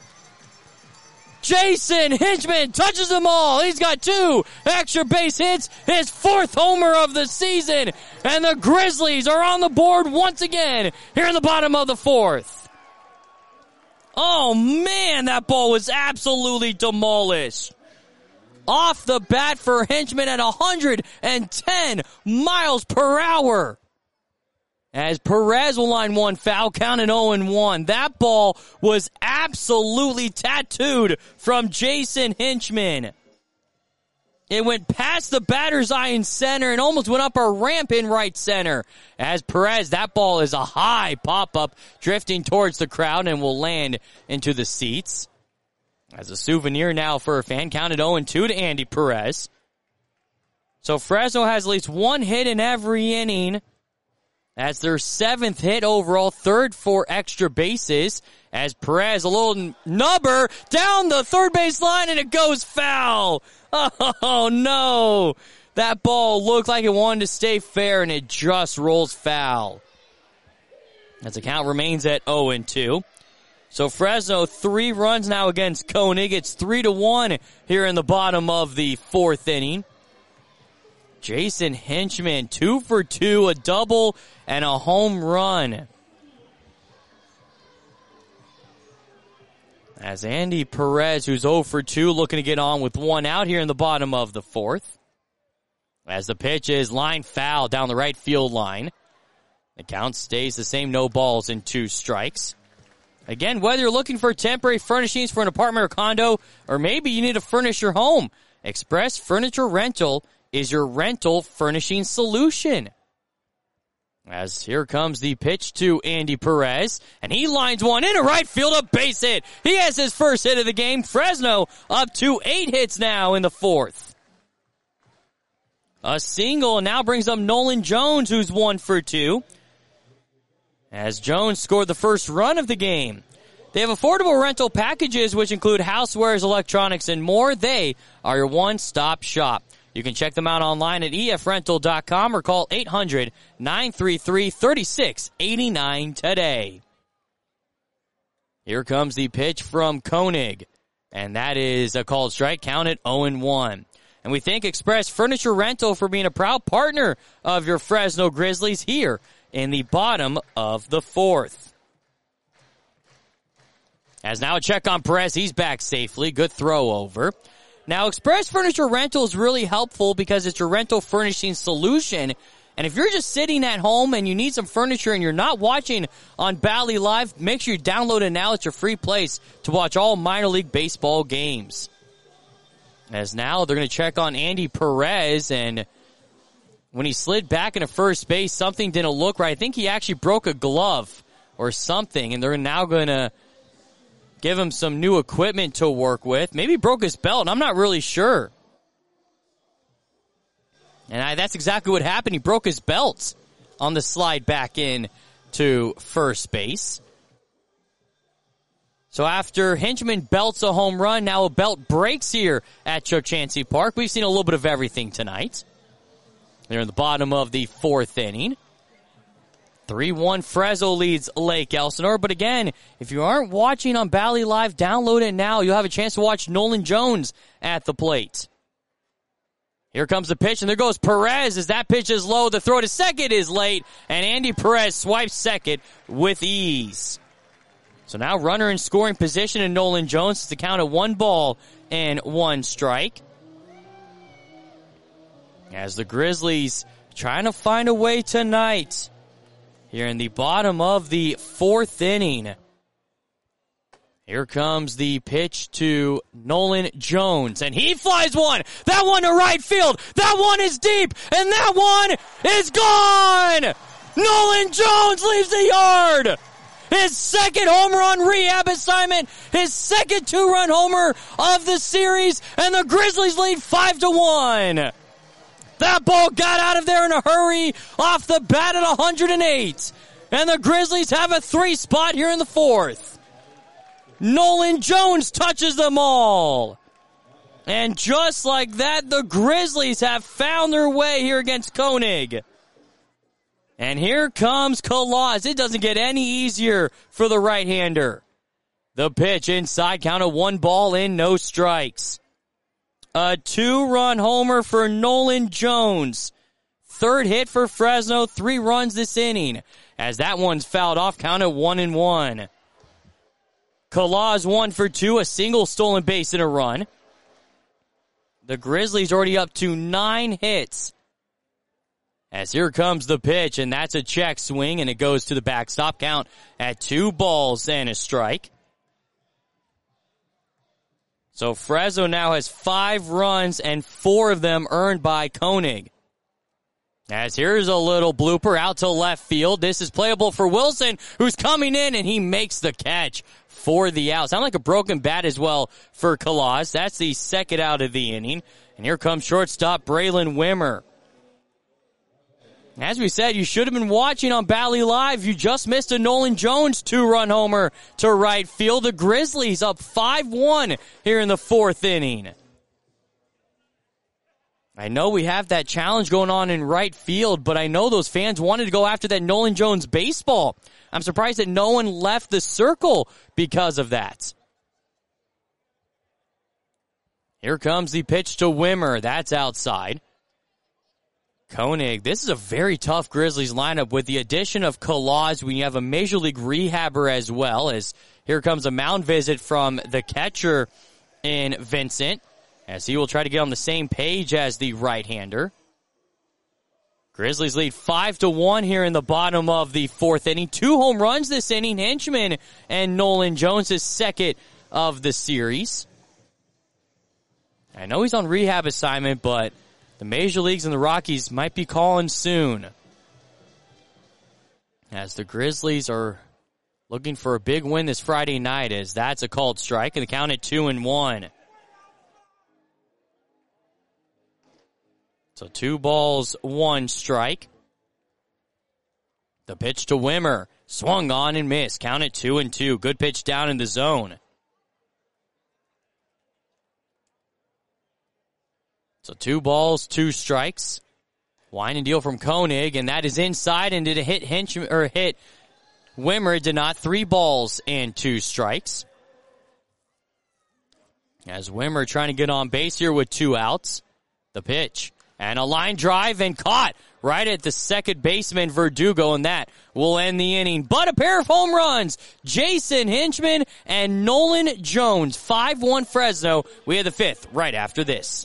Jason Hinchman touches them all. He's got two extra base hits, his fourth homer of the season. And the Grizzlies are on the board once again here in the bottom of the fourth. Oh, man, that ball was absolutely demolished. Off the bat for Hinchman at one hundred ten miles per hour. As Perez will line one foul, counted oh and one. That ball was absolutely tattooed from Jason Hinchman. It went past the batter's eye in center and almost went up a ramp in right center. As Perez, that ball is a high pop-up drifting towards the crowd and will land into the seats. As a souvenir now for a fan, counted oh and two to Andy Perez. So Fresno has at least one hit in every inning. That's their seventh hit overall, third for extra bases. As Perez, a little nubber down the third base line, and it goes foul. Oh, no. That ball looked like it wanted to stay fair, and it just rolls foul. As the count remains at oh and two. So Fresno, three runs now against Koenig. It's three to one here in the bottom of the fourth inning. Jason Hinchman, two for two, a double and a home run. As Andy Perez, who's oh for two, looking to get on with one out here in the bottom of the fourth. As the pitch is line foul down the right field line. The count stays the same, no balls and two strikes. Again, whether you're looking for temporary furnishings for an apartment or condo, or maybe you need to furnish your home, Express Furniture Rental is your rental furnishing solution. As here comes the pitch to Andy Perez, and he lines one in a right field, a base hit. He has his first hit of the game. Fresno up to eight hits now in the fourth. A single now brings up Nolan Jones, who's one for two. As Jones scored the first run of the game. They have affordable rental packages, which include housewares, electronics, and more. They are your one-stop shop. You can check them out online at e f rental dot com or call eight hundred, nine three three, three six eight nine today. Here comes the pitch from Koenig, and that is a called strike, count at oh and one. And we thank Express Furniture Rental for being a proud partner of your Fresno Grizzlies here in the bottom of the fourth. As now a check on Perez, he's back safely. Good throw over. Now, Express Furniture Rental is really helpful because it's your rental furnishing solution. And if you're just sitting at home and you need some furniture and you're not watching on Bally Live, make sure you download it now. It's your free place to watch all minor league baseball games. As now they're going to check on Andy Perez, and when he slid back into first base, something didn't look right. I think he actually broke a glove or something, and they're now going to give him some new equipment to work with. Maybe he broke his belt. I'm not really sure. And I, that's exactly what happened. He broke his belt on the slide back in to first base. So after Hinchman belts a home run, now a belt breaks here at Chuck Chansey Park. We've seen a little bit of everything tonight. They're in the bottom of the fourth inning. three one Fresno leads Lake Elsinore. But again, if you aren't watching on Bally Live, download it now. You'll have a chance to watch Nolan Jones at the plate. Here comes the pitch, and there goes Perez. As that pitch is low, the throw to second is late, and Andy Perez swipes second with ease. So now runner in scoring position, and Nolan Jones to count of one ball and one strike. As the Grizzlies trying to find a way tonight here in the bottom of the fourth inning. Here comes the pitch to Nolan Jones, and he flies one. That one to right field. That one is deep, and that one is gone. Nolan Jones leaves the yard. His second home run rehab assignment, his second two-run homer of the series, and the Grizzlies lead five to one. That ball got out of there in a hurry off the bat at one hundred eight. And the Grizzlies have a three spot here in the fourth. Nolan Jones touches them all. And just like that, the Grizzlies have found their way here against Koenig. And here comes Kalaz. It doesn't get any easier for the right-hander. The pitch inside, count of one ball in, no strikes. A two-run homer for Nolan Jones. Third hit for Fresno, three runs this inning. As that one's fouled off, count of one and one. Kalaz one for two, a single stolen base and a run. The Grizzlies already up to nine hits. As here comes the pitch, and that's a check swing, and it goes to the backstop, count at two balls and a strike. So Fresno now has five runs, and four of them earned by Koenig. As here's a little blooper out to left field. This is playable for Wilson, who's coming in, and he makes the catch for the out. Sound like a broken bat as well for Kalaz. That's the second out of the inning. And here comes shortstop Braylon Wimmer. As we said, you should have been watching on Bally Live. You just missed a Nolan Jones two-run homer to right field. The Grizzlies up five one here in the fourth inning. I know we have that challenge going on in right field, but I know those fans wanted to go after that Nolan Jones baseball. I'm surprised that no one left the circle because of that. Here comes the pitch to Wimmer. That's outside. Koenig, this is a very tough Grizzlies lineup with the addition of Kalaz when you have a Major League rehabber as well, as here comes a mound visit from the catcher in Vincent, as he will try to get on the same page as the right-hander. Grizzlies lead five to one here in the bottom of the fourth inning. Two home runs this inning, Hinchman and Nolan Jones, his second of the series. I know he's on rehab assignment, but the Major Leagues and the Rockies might be calling soon, as the Grizzlies are looking for a big win this Friday night, as that's a called strike, and the count at two and one. So two balls, one strike. The pitch to Wimmer, swung on and missed. Count at two and two. Good pitch down in the zone. So two balls, two strikes. Wine and deal from Koenig, and that is inside, and did it hit Hinch or hit Wimmer? It did not. Three balls and two strikes. As Wimmer trying to get on base here with two outs. The pitch and a line drive and caught right at the second baseman Verdugo, and that will end the inning. But a pair of home runs, Jason Hinchman and Nolan Jones. five one Fresno. We have the fifth right after this.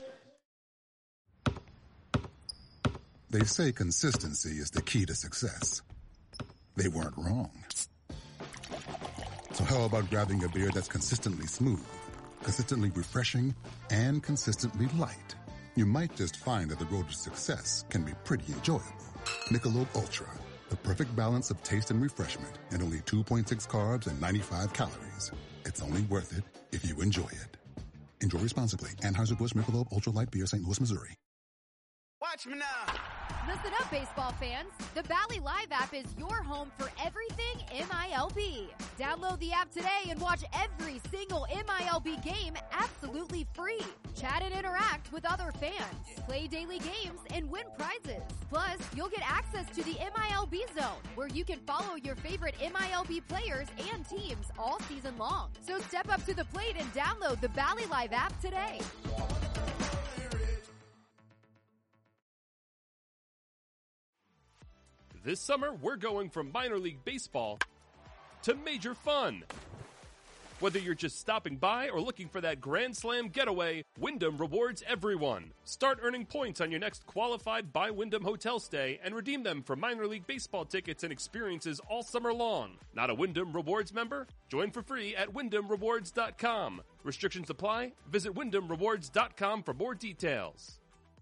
They say consistency is the key to success. They weren't wrong. So how about grabbing a beer that's consistently smooth, consistently refreshing, and consistently light? You might just find that the road to success can be pretty enjoyable. Michelob Ultra, the perfect balance of taste and refreshment, and only two point six carbs and ninety-five calories. It's only worth it if you enjoy it. Enjoy responsibly. Anheuser-Busch Michelob Ultra Light Beer, Saint Louis, Missouri. Watch me now. Listen up, baseball fans. The Bally Live app is your home for everything M I L B. Download the app today and watch every single M I L B game absolutely free. Chat and interact with other fans. Play daily games and win prizes. Plus, you'll get access to the M I L B Zone, where you can follow your favorite M I L B players and teams all season long. So step up to the plate and download the Bally Live app today. This summer, we're going from minor league baseball to major fun. Whether you're just stopping by or looking for that Grand Slam getaway, Wyndham rewards everyone. Start earning points on your next qualified by Wyndham hotel stay and redeem them for minor league baseball tickets and experiences all summer long. Not a Wyndham Rewards member? Join for free at wyndham rewards dot com. Restrictions apply. Visit wyndham rewards dot com for more details.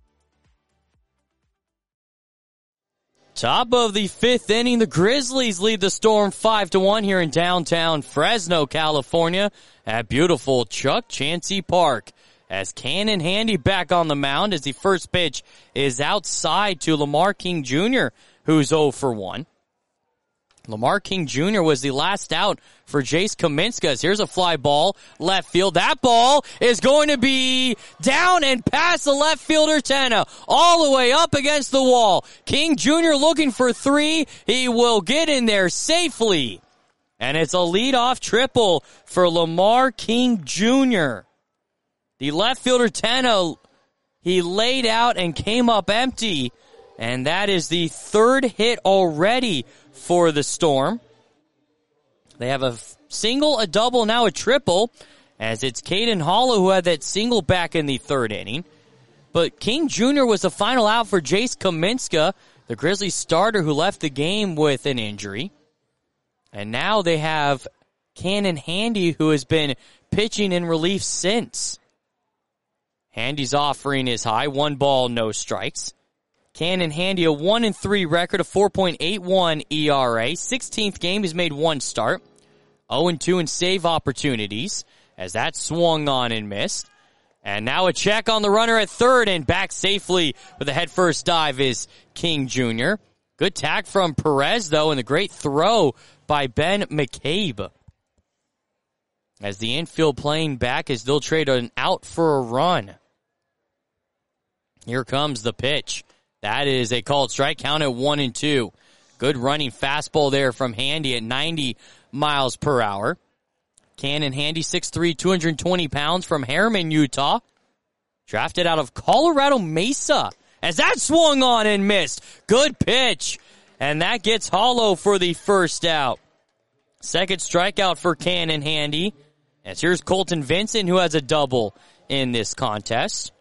Top of the fifth inning, the Grizzlies lead the Storm five to one here in downtown Fresno, California at beautiful Chuck Chansey Park. As Cannon Handy back on the mound as the first pitch is outside to Lamar King Junior, who's oh for one. Lamar King Junior was the last out for Jace Kaminskas. Here's a fly ball, left field. That ball is going to be down and past the left fielder Tena, all the way up against the wall. King Junior looking for three. He will get in there safely. And it's a leadoff triple for Lamar King Junior The left fielder Tena, he laid out and came up empty. And that is the third hit already for the Storm. They have a single, a double, now a triple, as it's Caden Hollow who had that single back in the third inning. But King Junior was the final out for Jace Kaminska, the Grizzlies starter who left the game with an injury. And now they have Cannon Handy, who has been pitching in relief since. Handy's offering is high, one ball, no strikes. Cannon Handy, a one and three record, a four point eight one E R A. sixteenth game, he's made one start. oh and two in save opportunities, as that swung on and missed. And now a check on the runner at third, and back safely with a head-first dive is King Junior Good tag from Perez, though, and a great throw by Ben McCabe. As the infield playing back, as they'll trade an out for a run. Here comes the pitch. That is a called strike, count at one and two. Good running fastball there from Handy at ninety miles per hour. Cannon Handy, six three, two hundred twenty pounds from Harriman, Utah. Drafted out of Colorado Mesa as that swung on and missed. Good pitch. And that gets hollow for the first out. Second strikeout for Cannon Handy. As here's Colton Vincent, who has a double in this contest.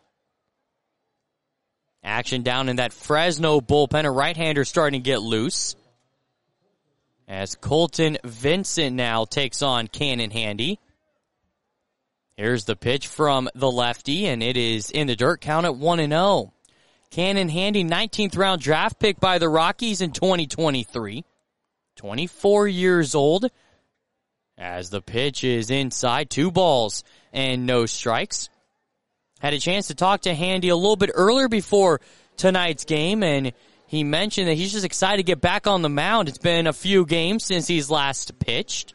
Action down in that Fresno bullpen. A right-hander starting to get loose. As Colton Vincent now takes on Cannon Handy. Here's the pitch from the lefty, and it is in the dirt. Count at one and oh. Cannon Handy, nineteenth round draft pick by the Rockies in twenty twenty-three. twenty-four years old. As the pitch is inside, two balls and no strikes. Had a chance to talk to Handy a little bit earlier before tonight's game, and he mentioned that he's just excited to get back on the mound. It's been a few games since he's last pitched.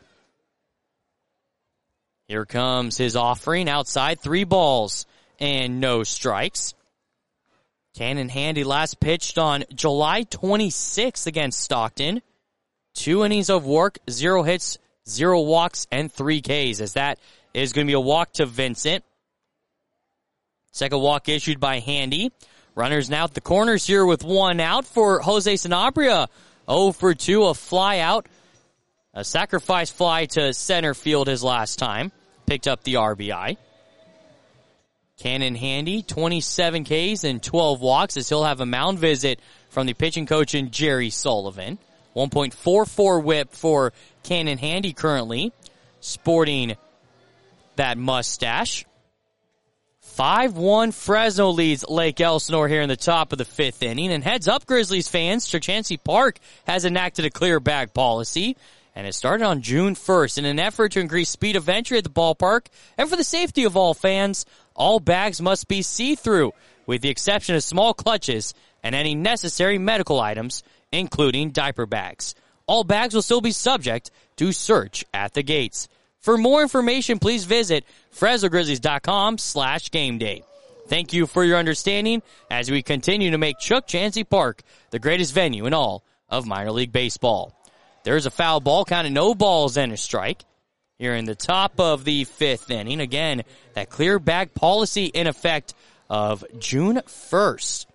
Here comes his offering outside, three balls and no strikes. Cannon Handy last pitched on July twenty-sixth against Stockton. Two innings of work, zero hits, zero walks, and three Ks, as that is going to be a walk to Vincent. Second walk issued by Handy. Runners now at the corners here with one out for Jose Sanabria. oh for two, a fly out. A sacrifice fly to center field his last time. Picked up the R B I. Cannon Handy, twenty-seven Ks and twelve walks, as he'll have a mound visit from the pitching coach in Jerry Sullivan. one point four four whip for Cannon Handy currently, sporting that mustache. five one Fresno leads Lake Elsinore here in the top of the fifth inning. And heads up, Grizzlies fans, Chukchansi Park has enacted a clear bag policy. And it started on June first in an effort to increase speed of entry at the ballpark. And for the safety of all fans, all bags must be see-through, with the exception of small clutches and any necessary medical items, including diaper bags. All bags will still be subject to search at the gates. For more information, please visit FresnoGrizzlies.com slash game day. Thank you for your understanding as we continue to make Chukchansi Park the greatest venue in all of minor league baseball. There's a foul ball, counted no balls and a strike. Here in the top of the fifth inning. Again, that clear bag policy in effect of June first.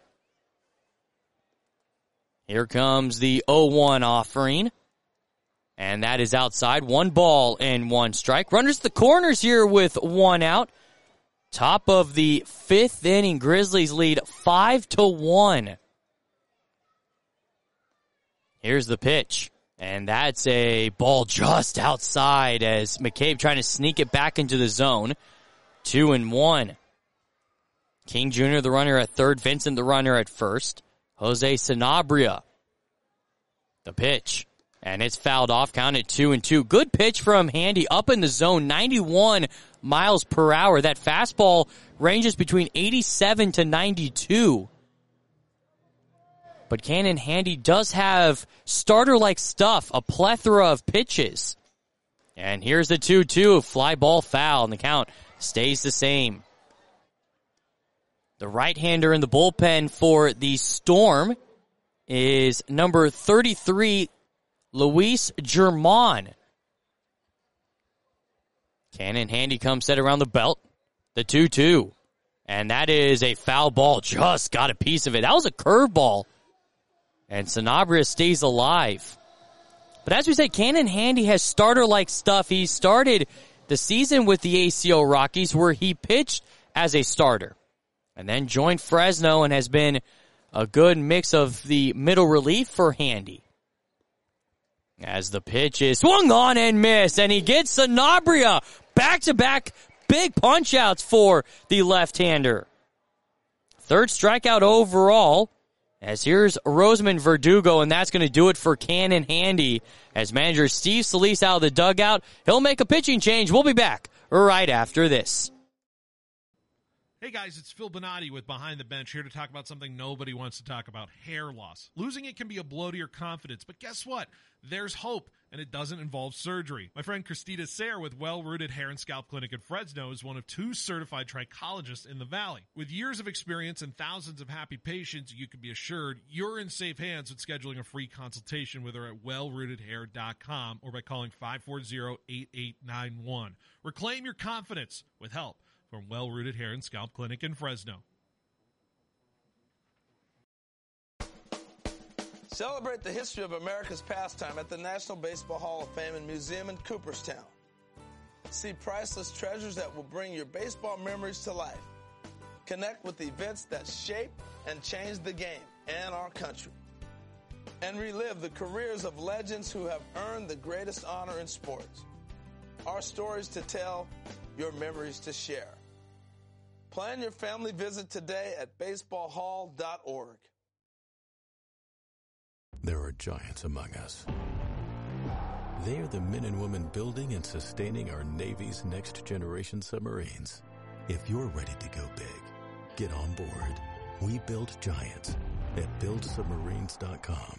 Here comes the oh one offering. And that is outside. One ball and one strike. Runners at the corners here with one out. Top of the fifth inning. Grizzlies lead five to one. Here's the pitch. And that's a ball just outside as McCabe trying to sneak it back into the zone. Two and one. King Junior the runner at third. Vincent the runner at first. Jose Sanabria. The pitch. And it's fouled off. Counted two and two. Good pitch from Handy up in the zone. ninety-one miles per hour. That fastball ranges between eighty-seven to ninety-two. But Cannon Handy does have starter-like stuff, a plethora of pitches. And here's the two two, fly ball foul, and the count stays the same. The right-hander in the bullpen for the Storm is number thirty-three, Luis German. Cannon Handy comes set around the belt, the two two. And that is a foul ball, just got a piece of it. That was a curveball. And Sanabria stays alive. But as we said, Cannon Handy has starter-like stuff. He started the season with the A C O Rockies where he pitched as a starter. And then joined Fresno and has been a good mix of the middle relief for Handy. As the pitch is swung on and missed. And he gets Sanabria back-to-back big punch-outs for the left-hander. Third strikeout overall. As here's Rosamond Verdugo, and that's going to do it for Cannon Handy. As manager Steve Solis out of the dugout, he'll make a pitching change. We'll be back right after this. Hey guys, it's Phil Bonatti with Behind the Bench, here to talk about something nobody wants to talk about, hair loss. Losing it can be a blow to your confidence, but guess what? There's hope, and it doesn't involve surgery. My friend Christina Sayre with Well Rooted Hair and Scalp Clinic in Fresno is one of two certified trichologists in the Valley. With years of experience and thousands of happy patients, you can be assured you're in safe hands with scheduling a free consultation with her at well rooted hair dot com or by calling five four zero, eight eight nine one. Reclaim your confidence with help from Well Rooted Hair and Scalp Clinic in Fresno. Celebrate the history of America's pastime at the National Baseball Hall of Fame and Museum in Cooperstown. See priceless treasures that will bring your baseball memories to life. Connect with events that shape and change the game and our country. And relive the careers of legends who have earned the greatest honor in sports. Our stories to tell, your memories to share. Plan your family visit today at baseball hall dot org. There are giants among us. They are the men and women building and sustaining our Navy's next generation submarines. If you're ready to go big, get on board. We build giants at build submarines dot com.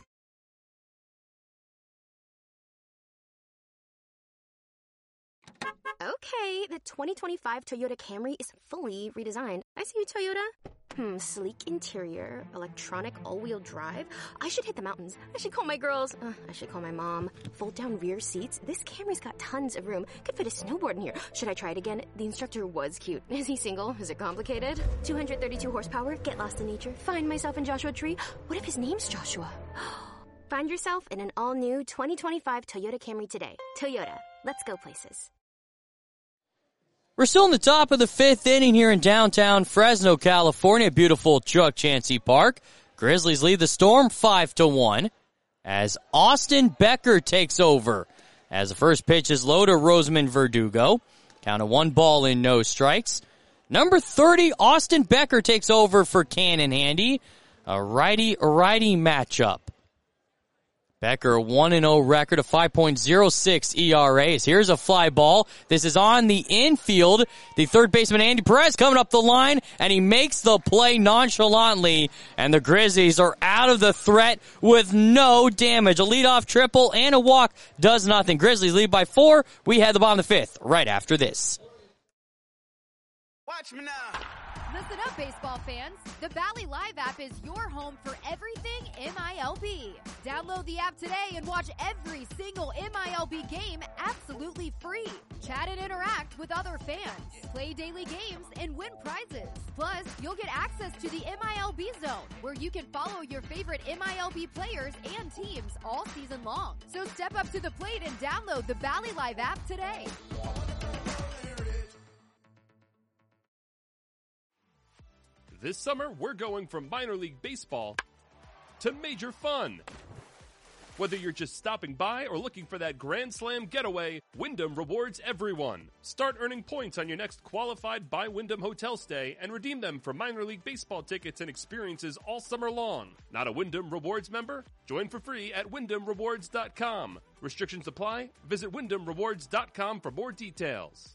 Okay, the twenty twenty-five Toyota Camry is fully redesigned. I see you, Toyota. Hmm, sleek interior, electronic all-wheel drive. I should hit the mountains. I should call my girls. Uh, I should call my mom. Fold-down rear seats. This Camry's got tons of room. Could fit a snowboard in here. Should I try it again? The instructor was cute. Is he single? Is it complicated? two hundred thirty-two horsepower. Get lost in nature. Find myself in Joshua Tree. What if his name's Joshua? Find yourself in an all-new twenty twenty-five Toyota Camry today. Toyota. Let's go places. We're still in the top of the fifth inning here in downtown Fresno, California. Beautiful Chuck Chansey Park. Grizzlies lead the Storm five to one as Austin Becker takes over. As the first pitch is low to Rosamond Verdugo. Count of one ball in, no strikes. Number thirty, Austin Becker takes over for Cannon Handy. A righty-righty matchup. Becker, one and oh record, a five point oh six E R A. Here's a fly ball. This is on the infield. The third baseman, Andy Perez, coming up the line, and he makes the play nonchalantly, and the Grizzlies are out of the threat with no damage. A leadoff triple and a walk does nothing. Grizzlies lead by four. We head the bottom of the fifth right after this. Watch me now. Listen up, baseball fans. The Bally Live app is your home for everything M I L B. Download the app today and watch every single M I L B game absolutely free. Chat and interact with other fans. Play daily games and win prizes. Plus, you'll get access to the M I L B Zone, where you can follow your favorite M I L B players and teams all season long. So step up to the plate and download the Bally Live app today. This summer, we're going from minor league baseball to major fun. Whether you're just stopping by or looking for that Grand Slam getaway, Wyndham rewards everyone. Start earning points on your next qualified by Wyndham hotel stay and redeem them for minor league baseball tickets and experiences all summer long. Not a Wyndham Rewards member? Join for free at wyndham rewards dot com. Restrictions apply. Visit wyndham rewards dot com for more details.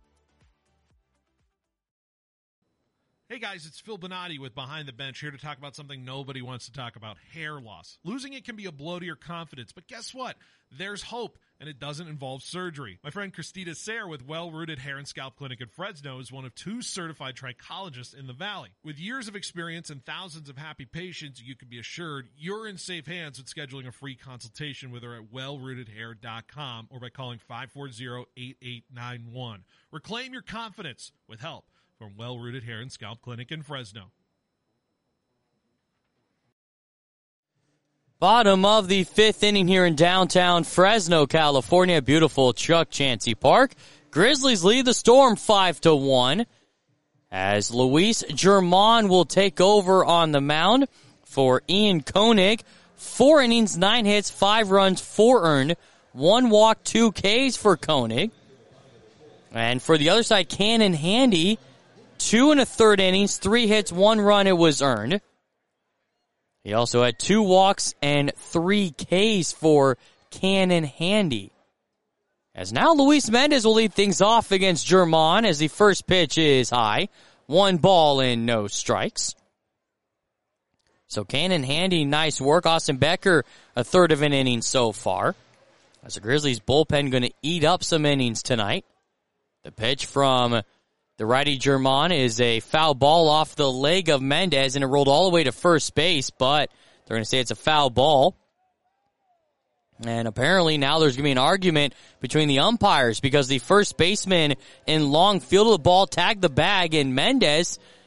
Hey guys, it's Phil Bonatti with Behind the Bench, here to talk about something nobody wants to talk about, hair loss. Losing it can be a blow to your confidence, but guess what? There's hope, and it doesn't involve surgery. My friend Christina Sayre with Well-Rooted Hair and Scalp Clinic in Fresno is one of two certified trichologists in the Valley. With years of experience and thousands of happy patients, you can be assured you're in safe hands with scheduling a free consultation with her at well rooted hair dot com or by calling five four zero, eight eight nine one. Reclaim your confidence with help from Well-Rooted Hair and Scalp Clinic in Fresno. Bottom of the fifth inning here in downtown Fresno, California. Beautiful Chuck Chansey Park. Grizzlies lead the Storm five to one as Luis Germán will take over on the mound for Ian Koenig. Four innings, nine hits, five runs, four earned, one walk, two Ks for Koenig. And for the other side, Cannon Handy, two and a third innings, three hits, one run, it was earned. He also had two walks and three Ks for Cannon Handy. As now Luis Mendez will lead things off against Germán as the first pitch is high. One ball and no strikes. So Cannon Handy, nice work. Austin Becker, a third of an inning so far. As the Grizzlies bullpen going to eat up some innings tonight. The pitch from the righty Germán is a foul ball off the leg of Mendez, and it rolled all the way to first base, but they're going to say it's a foul ball. And apparently now there's going to be an argument between the umpires because the first baseman in long field of the ball tagged the bag, and Mendez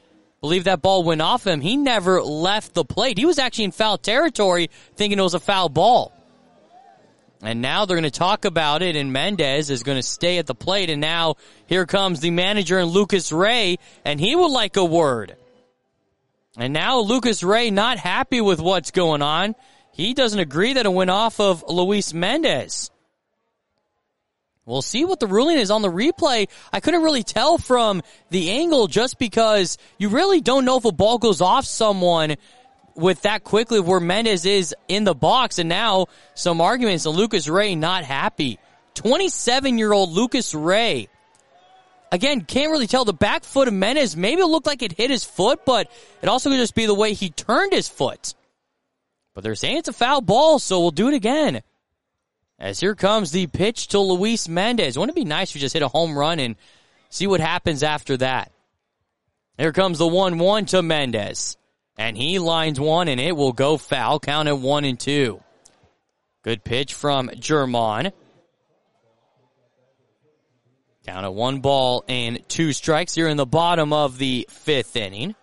believe that ball went off him. He never left the plate. He was actually in foul territory thinking it was a foul ball. And now they're going to talk about it, and Mendez is going to stay at the plate. And now here comes the manager and Lucas Ray, and he would like a word. And now Lucas Ray not happy with what's going on. He doesn't agree that it went off of Luis Mendez. We'll see what the ruling is on the replay. I couldn't really tell from the angle just because you really don't know if a ball goes off someone with that quickly where Mendez is in the box. And now some arguments, and Lucas Ray not happy. twenty-seven-year-old Lucas Ray. Again, can't really tell. The back foot of Mendez, maybe it looked like it hit his foot, but it also could just be the way he turned his foot. But they're saying it's a foul ball, so we'll do it again. As here comes the pitch to Luis Mendez. Wouldn't it be nice if you just hit a home run and see what happens after that? Here comes the one one to Mendez. And he lines one, and it will go foul. Count at one and two. Good pitch from Germán. Count at one ball and two strikes here in the bottom of the fifth inning.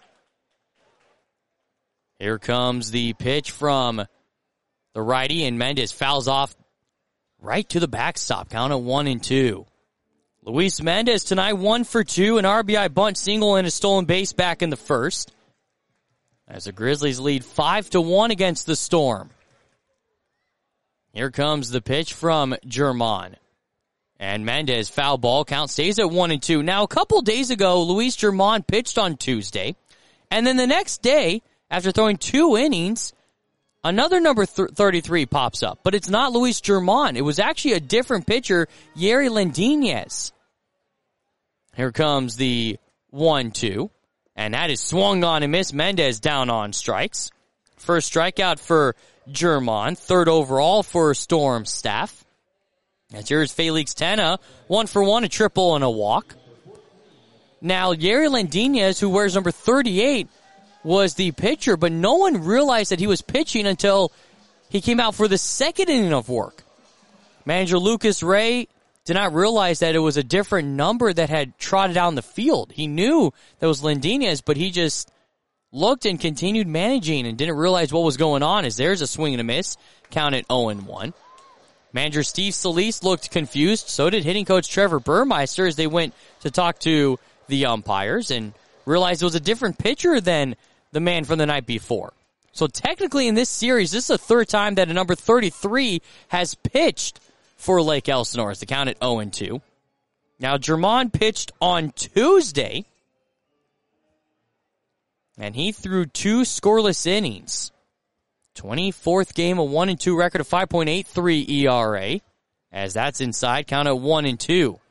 Here comes the pitch from the righty, and Mendez fouls off right to the backstop. Count at one and two. Luis Mendez tonight one for two, an R B I bunt single and a stolen base back in the first. As the Grizzlies lead five to one against the Storm. Here comes the pitch from Germán. And Mendez, foul ball, count stays at one and two. Now, a couple days ago, Luis Germán pitched on Tuesday. And then the next day, after throwing two innings, another number th- thirty-three pops up. But it's not Luis Germán. It was actually a different pitcher, Yerry Landinez. Here comes the one two. And that is swung on and missed. Mendez down on strikes. First strikeout for Germán. Third overall for Storm staff. That's here's Felix Tena. One for one, a triple and a walk. Now, Yerry Landinez, who wears number thirty-eight, was the pitcher, but no one realized that he was pitching until he came out for the second inning of work. Manager Lucas Ray did not realize that it was a different number that had trotted down the field. He knew that was Landinez, but he just looked and continued managing and didn't realize what was going on as there's a swing and a miss. Count it oh and one. Manager Steve Solis looked confused. So did hitting coach Trevor Burmeister as they went to talk to the umpires and realized it was a different pitcher than the man from the night before. So technically in this series, this is the third time that a number thirty-three has pitched for Lake Elsinore as the count at oh and two. Now, Germán pitched on Tuesday, and he threw two scoreless innings. twenty-fourth game, a one and two record of five point eight three E R A, as that's inside, count at one and two.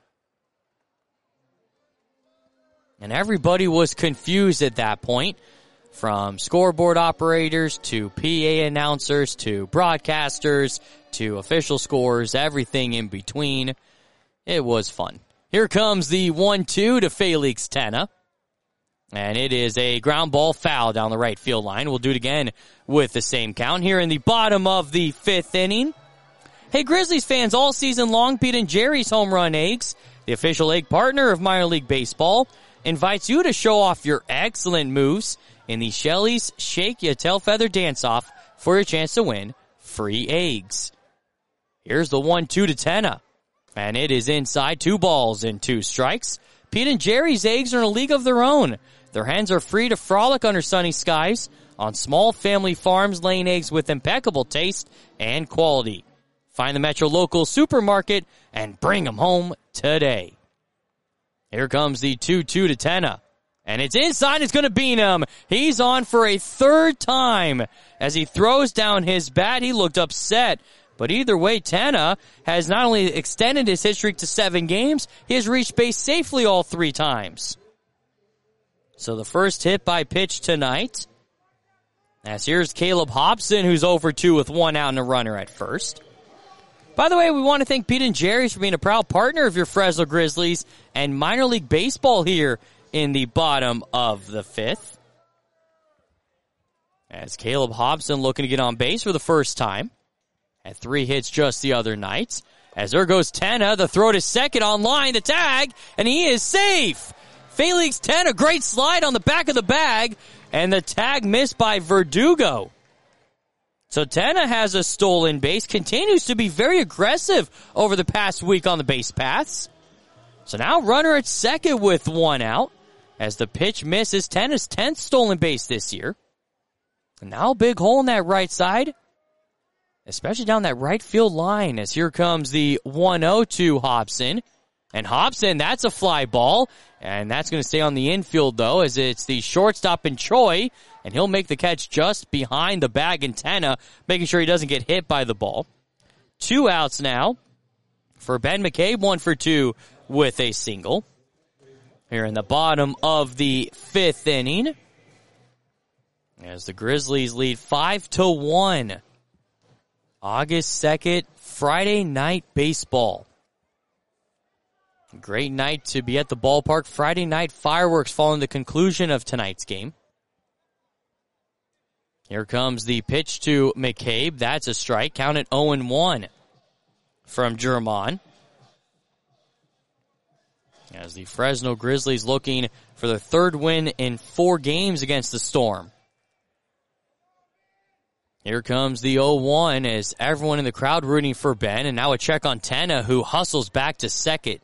And everybody was confused at that point, from scoreboard operators to P A announcers to broadcasters to official scores, everything in between. It was fun. Here comes the one two to Felix Tena. And it is a ground ball foul down the right field line. We'll do it again with the same count here in the bottom of the fifth inning. Hey, Grizzlies fans, all season long, Pete and Jerry's Home Run Eggs, the official egg partner of minor league baseball, invites you to show off your excellent moves in the Shelly's Shake Ya Tail Feather Dance-Off for your chance to win free eggs. Here's the one two to Tena. And it is inside, two balls and two strikes. Pete and Jerry's eggs are in a league of their own. Their hens are free to frolic under sunny skies on small family farms, laying eggs with impeccable taste and quality. Find the Metro local supermarket and bring them home today. Here comes the two two to Tena. And it's inside, it's going to beat him. He's on for a third time. As he throws down his bat, he looked upset. But either way, Tena has not only extended his hit streak to seven games, he has reached base safely all three times. So the first hit by pitch tonight. As here's Caleb Hobson, who's oh for two with one out and a runner at first. By the way, we want to thank Pete and Jerry's for being a proud partner of your Fresno Grizzlies and minor league baseball here in the bottom of the fifth. As Caleb Hobson looking to get on base for the first time. Had three hits just the other night. As there goes Tena, the throw to second on line, the tag, and he is safe. Felix ten, a great slide on the back of the bag, and the tag missed by Verdugo. So Tenna has a stolen base, continues to be very aggressive over the past week on the base paths. So now runner at second with one out as the pitch misses. Tenna's tenth stolen base this year. And now a big hole in that right side, especially down that right field line as here comes the one oh to Hobson. And Hobson, that's a fly ball, and that's going to stay on the infield, though, as it's the shortstop in Choi, and he'll make the catch just behind the bag in Tenna, making sure he doesn't get hit by the ball. Two outs now for Ben McCabe, one for two with a single. Here in the bottom of the fifth inning, as the Grizzlies lead five to one. August second, Friday night baseball. Great night to be at the ballpark. Friday night fireworks following the conclusion of tonight's game. Here comes the pitch to McCabe. That's a strike. Count it oh and one from German. As the Fresno Grizzlies looking for their third win in four games against the Storm. Here comes the oh one as everyone in the crowd rooting for Ben. And now a check on Tenna, who hustles back to second.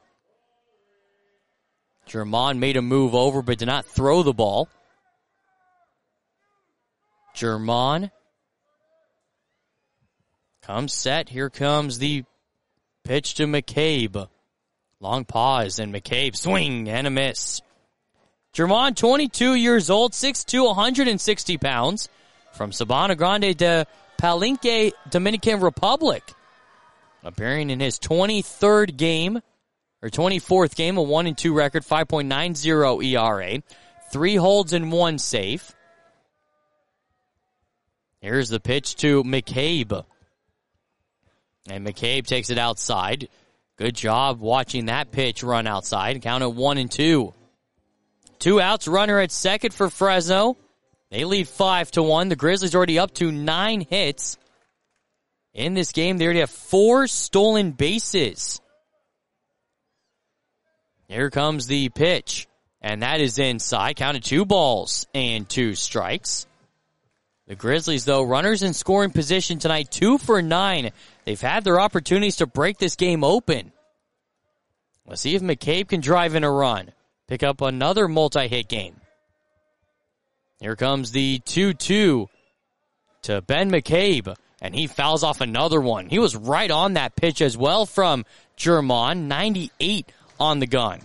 German made a move over but did not throw the ball. German comes set. Here comes the pitch to McCabe. Long pause, and McCabe swing and a miss. German, twenty-two years old, six two, one hundred sixty pounds, from Sabana Grande de Palenque, Dominican Republic. Appearing in his twenty-third game, or twenty-fourth game, a one and two record, five point nine oh E R A, three holds and one save. Here's the pitch to McCabe. And McCabe takes it outside. Good job watching that pitch run outside. Count it one and two. Two outs, runner at second for Fresno. They lead five to one. The Grizzlies already up to nine hits. In this game, they already have four stolen bases. Here comes the pitch. And that is inside. Counted two balls and two strikes. The Grizzlies, though, runners in scoring position tonight, two for nine. They've had their opportunities to break this game open. Let's see if McCabe can drive in a run. Pick up another multi-hit game. Here comes the two two to Ben McCabe, and he fouls off another one. He was right on that pitch as well from German, ninety-eight on the gun.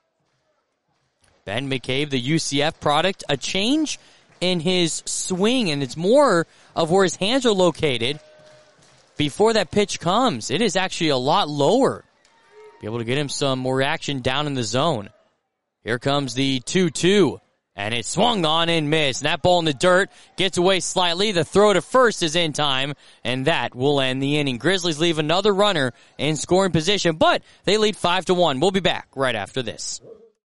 Ben McCabe, the U C F product, a change in his swing, and it's more of where his hands are located before that pitch comes. It is actually a lot lower. Be able to get him some more action down in the zone. Here comes the two two, and it swung on and missed. And that ball in the dirt gets away slightly. The throw to first is in time, and that will end the inning. Grizzlies leave another runner in scoring position, but they lead five to one. We'll be back right after this.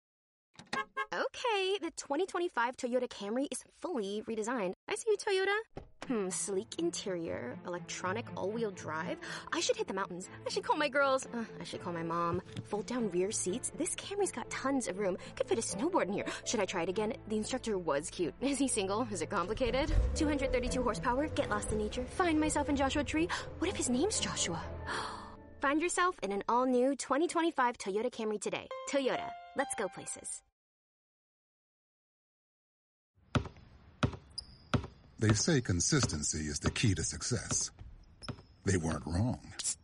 Okay, the twenty twenty-five Toyota Camry is fully redesigned. I see you, Toyota. Hmm, sleek interior, electronic all-wheel drive. I should hit the mountains. I should call my girls. Uh, I should call my mom. Fold-down rear seats. This Camry's got tons of room. Could fit a snowboard in here. Should I try it again? The instructor was cute. Is he single? Is it complicated? two hundred thirty-two horsepower. Get lost in nature. Find myself in Joshua Tree. What if his name's Joshua? Find yourself in an all-new twenty twenty-five Toyota Camry today. Toyota. Let's go places. They say consistency is the key to success. They weren't wrong.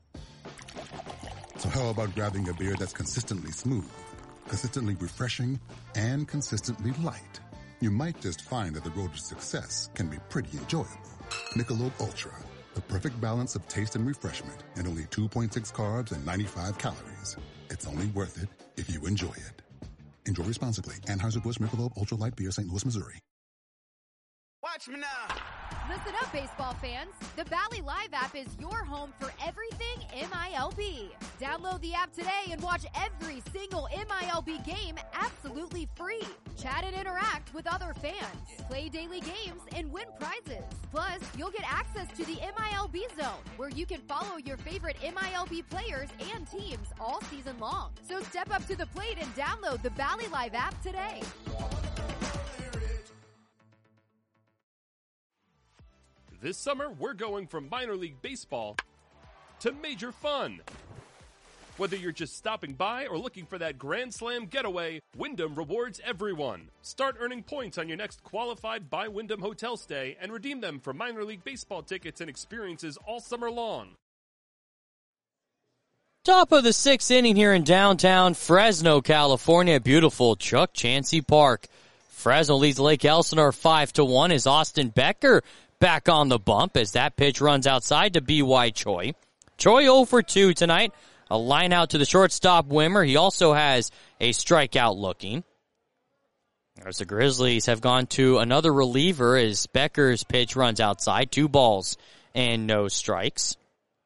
So how about grabbing a beer that's consistently smooth, consistently refreshing, and consistently light? You might just find that the road to success can be pretty enjoyable. Michelob Ultra, the perfect balance of taste and refreshment, and only two point six carbs and ninety-five calories. It's only worth it if you enjoy it. Enjoy responsibly. Anheuser-Busch Michelob Ultra Light Beer, Saint Louis, Missouri. Watch me now. Listen up, baseball fans. The Bally Live app is your home for everything M I L B. Download the app today and watch every single M I L B game absolutely free. Chat and interact with other fans. Play daily games and win prizes. Plus, you'll get access to the M I L B Zone, where you can follow your favorite M I L B players and teams all season long. So step up to the plate and download the Bally Live app today. This summer, we're going from minor league baseball to major fun. Whether you're just stopping by or looking for that Grand Slam getaway, Wyndham rewards everyone. Start earning points on your next qualified by Wyndham hotel stay and redeem them for minor league baseball tickets and experiences all summer long. Top of the sixth inning here in downtown Fresno, California. Beautiful Chuck Chansey Park. Fresno leads Lake Elsinore five to one as Austin Becker back on the bump as that pitch runs outside to B Y. Choi. Choi oh for two tonight. A line out to the shortstop Wimmer. He also has a strikeout looking. As the Grizzlies have gone to another reliever as Becker's pitch runs outside. Two balls and no strikes.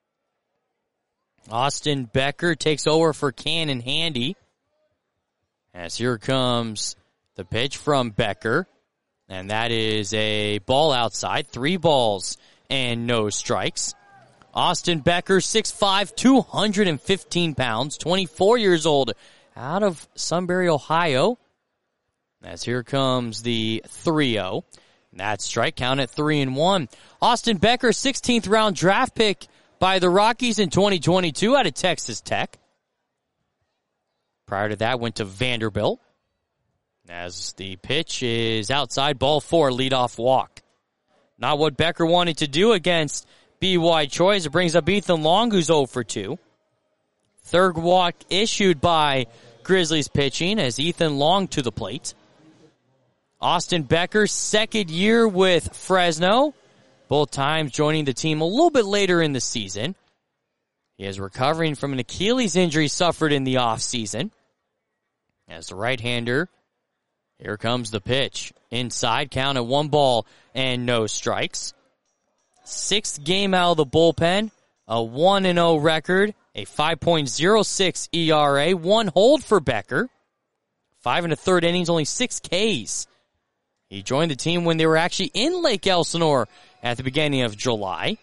Austin Becker takes over for Cannon Handy. As here comes the pitch from Becker. And that is a ball outside. Three balls and no strikes. Austin Becker, six five, two hundred fifteen pounds, twenty-four years old, out of Sunbury, Ohio. As here comes the three oh. That strike count at three and one. Austin Becker, sixteenth round draft pick by the Rockies in twenty twenty-two out of Texas Tech. Prior to that, went to Vanderbilt. As the pitch is outside, ball four, leadoff walk. Not what Becker wanted to do against B Y. Choi. It brings up Ethan Long, who's oh for two. Third walk issued by Grizzlies pitching as Ethan Long to the plate. Austin Becker, second year with Fresno. Both times joining the team a little bit later in the season. He is recovering from an Achilles injury suffered in the offseason. As the right-hander, here comes the pitch. Inside, count at one ball and no strikes. Sixth game out of the bullpen. A one and oh record. A five point oh six E R A. One hold for Becker. Five and a third innings, only six Ks. He joined the team when they were actually in Lake Elsinore at the beginning of July.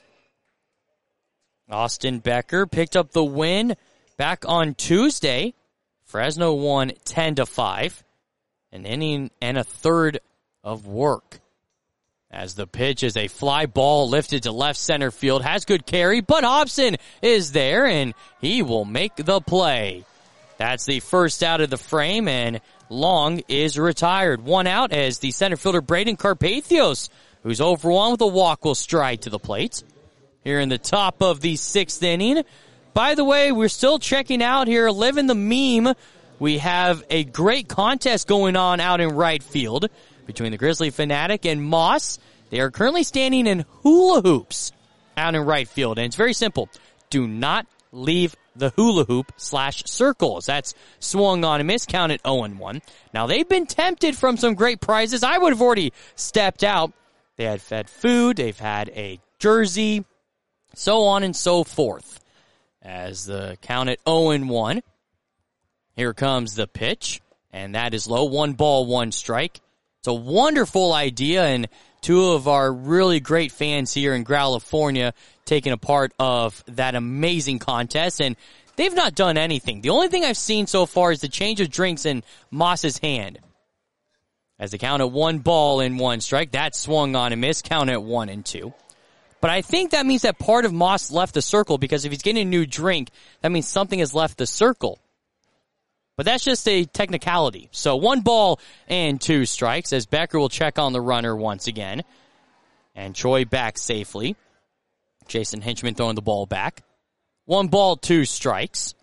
Austin Becker picked up the win back on Tuesday. Fresno won ten to five. An inning and a third of work. As the pitch is a fly ball lifted to left center field. Has good carry, but Hobson is there, and he will make the play. That's the first out of the frame, and Long is retired. One out as the center fielder Braden Carpathios, who's oh for one with a walk, will stride to the plate. Here in the top of the sixth inning. By the way, we're still checking out here, living the meme. We have a great contest going on out in right field between the Grizzly Fanatic and Moss. They are currently standing in hula hoops out in right field. And it's very simple. Do not leave the hula hoop slash circles. That's swung on and missed, count at oh and one. Now, they've been tempted from some great prizes. I would have already stepped out. They had fed food. They've had a jersey, so on and so forth. As the count at oh and one. Here comes the pitch, and that is low. One ball, one strike. It's a wonderful idea, and two of our really great fans here in California taking a part of that amazing contest, and they've not done anything. The only thing I've seen so far is the change of drinks in Moss's hand. As the count at one ball and one strike, that swung on and missed, count at one and two. But I think that means that part of Moss left the circle, because if he's getting a new drink, that means something has left the circle. But that's just a technicality. So one ball and two strikes as Becker will check on the runner once again. And Choi back safely. Jason Hinchman throwing the ball back. One ball, two strikes.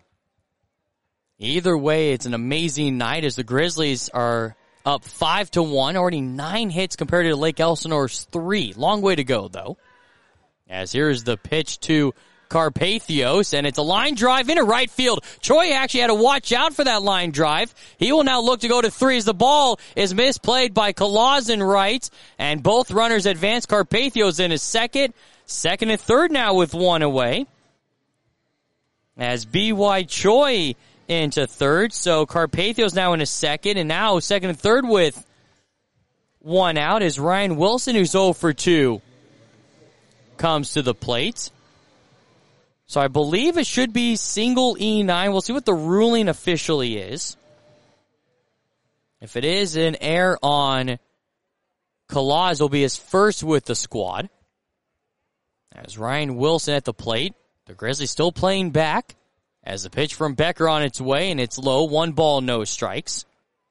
Either way, it's an amazing night as the Grizzlies are up five to one. Already nine hits compared to Lake Elsinore's three. Long way to go, though. As here's the pitch to Carpathios, and it's a line drive into right field. Choi actually had to watch out for that line drive. He will now look to go to three as the ball is misplayed by Kalazin right, and both runners advance. Carpathios in his second, second and third now with one away. As B Y. Choi into third, so Carpathios now in his second, and now second and third with one out is Ryan Wilson, who's oh for two, comes to the plate. So I believe it should be single E nine. We'll see what the ruling officially is. If it is an error on Kalaz, will be his first with the squad. As Ryan Wilson at the plate. The Grizzlies still playing back. As the pitch from Becker on its way, and it's low. One ball, no strikes.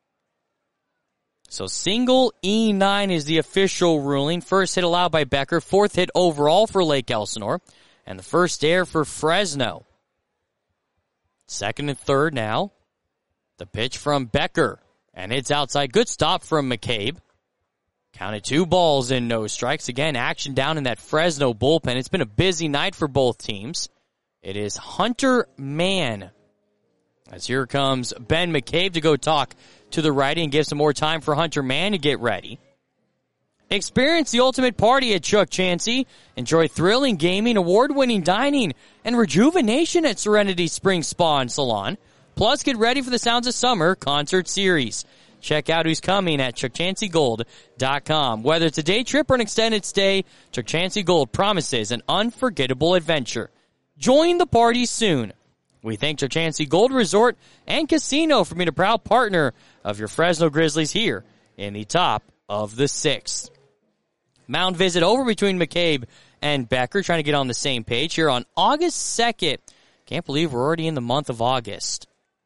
So single E nine is the official ruling. First hit allowed by Becker. Fourth hit overall for Lake Elsinore. And the first error for Fresno. Second and third now. The pitch from Becker. And it's outside. Good stop from McCabe. Counted two balls and no strikes. Again, action down in that Fresno bullpen. It's been a busy night for both teams. It is Hunter Mann. As here comes Ben McCabe to go talk to the righty and give some more time for Hunter Mann to get ready. Experience the ultimate party at Chuck Chansey. Enjoy thrilling gaming, award-winning dining, and rejuvenation at Serenity Spring Spa and Salon. Plus, get ready for the Sounds of Summer concert series. Check out who's coming at chuck chansey gold dot com. Whether it's a day trip or an extended stay, Chuck Chansey Gold promises an unforgettable adventure. Join the party soon. We thank Chuck Chansey Gold Resort and Casino for being a proud partner of your Fresno Grizzlies here in the top of the sixth. Mound visit over between McCabe and Becker, trying to get on the same page here on August second. Can't believe we're already in the month of August.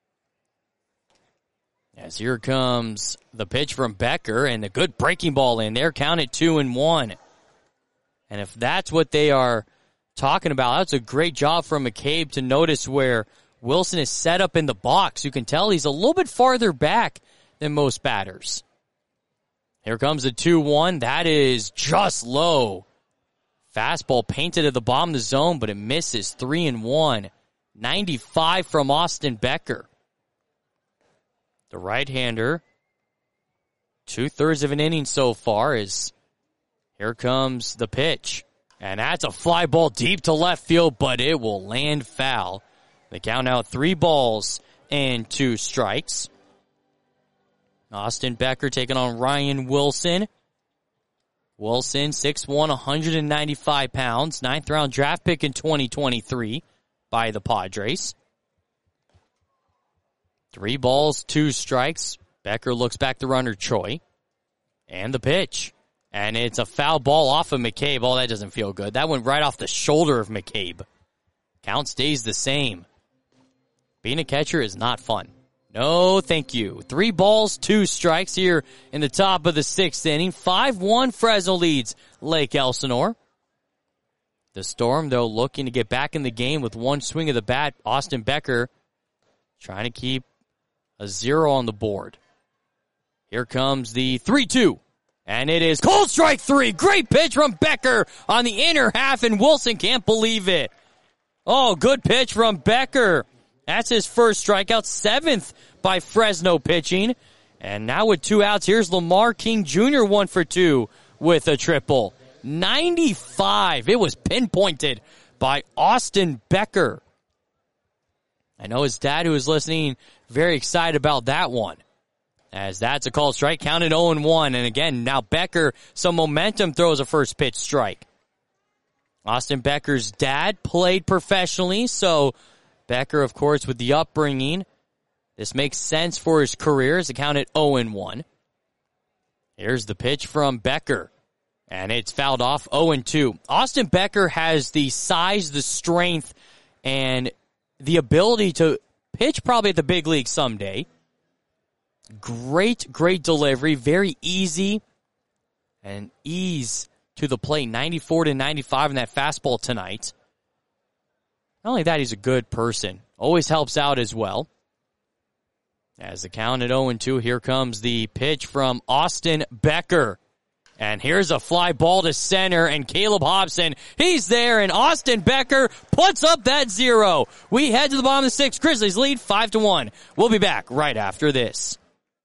As here comes the pitch from Becker, and a good breaking ball in there, counted two and one. And if that's what they are talking about, that's a great job from McCabe to notice where Wilson is set up in the box. You can tell he's a little bit farther back than most batters. Here comes the two one. That is just low. Fastball painted at the bottom of the zone, but it misses. three and one. ninety-five from Austin Becker. The right-hander, two-thirds of an inning so far, is here comes the pitch. And that's a fly ball deep to left field, but it will land foul. They count out three balls and two strikes. Austin Becker taking on Ryan Wilson. Wilson, six one, one hundred ninety-five pounds, ninth round draft pick in twenty twenty-three by the Padres. Three balls, two strikes. Becker looks back the runner, Choi. And the pitch. And it's a foul ball off of McCabe. Oh, that doesn't feel good. That went right off the shoulder of McCabe. Count stays the same. Being a catcher is not fun. No, thank you. Three balls, two strikes here in the top of the sixth inning. five one Fresno leads Lake Elsinore. The Storm, though, looking to get back in the game with one swing of the bat. Austin Becker trying to keep a zero on the board. Here comes the three two. And it is cold strike three. Great pitch from Becker on the inner half, and Wilson can't believe it. Oh, good pitch from Becker. That's his first strikeout, seventh by Fresno pitching. And now with two outs, here's Lamar King Junior one for two with a triple. ninety-five. It was pinpointed by Austin Becker. I know his dad, who is listening, very excited about that one. As that's a called strike, counted oh and one. And again, now Becker, some momentum, throws a first pitch strike. Austin Becker's dad played professionally, so Becker, of course, with the upbringing, this makes sense for his career as it counted oh and one. Here's the pitch from Becker, and it's fouled off oh and two. Austin Becker has the size, the strength, and the ability to pitch probably at the big league someday. Great, great delivery, very easy, and ease to the plate, ninety-four to ninety-five in that fastball tonight. Not only that, he's a good person. Always helps out as well. As the count at oh and two, here comes the pitch from Austin Becker. And here's a fly ball to center, and Caleb Hobson, he's there, and Austin Becker puts up that zero. We head to the bottom of the sixth. Grizzlies lead five to one. We'll be back right after this.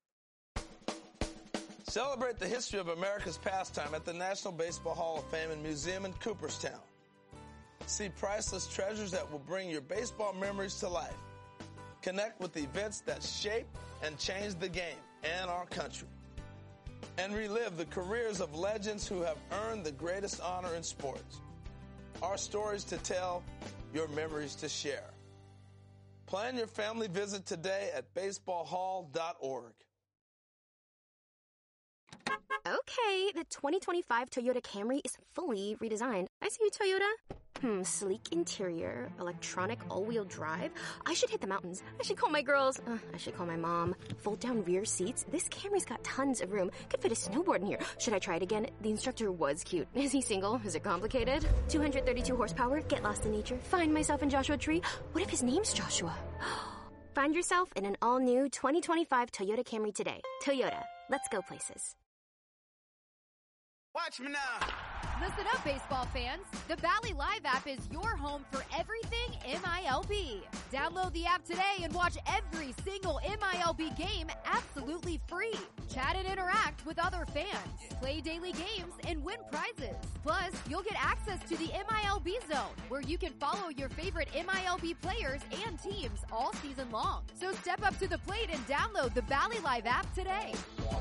Celebrate the history of America's pastime at the National Baseball Hall of Fame and Museum in Cooperstown. See priceless treasures that will bring your baseball memories to life. Connect with events that shape and change the game and our country. And relive the careers of legends who have earned the greatest honor in sports. Our stories to tell, your memories to share. Plan your family visit today at baseball hall dot org. Okay, the twenty twenty-five Toyota Camry is fully redesigned. I see you, Toyota. Hmm, sleek interior, electronic all-wheel drive. I should hit the mountains. I should call my girls. Uh, I should call my mom. Fold-down rear seats. This Camry's got tons of room. Could fit a snowboard in here. Should I try it again? The instructor was cute. Is he single? Is it complicated? two hundred thirty-two horsepower. Get lost in nature. Find myself in Joshua Tree. What if his name's Joshua? Find yourself in an all-new twenty twenty-five Toyota Camry today. Toyota. Let's go places. Watch me now. Listen up, baseball fans. The Bally Live app is your home for everything M I L B. Download the app today and watch every single M I L B game absolutely free. Chat and interact with other fans. Play daily games and win prizes. Plus, you'll get access to the M I L B Zone, where you can follow your favorite M I L B players and teams all season long. So step up to the plate and download the Bally Live app today.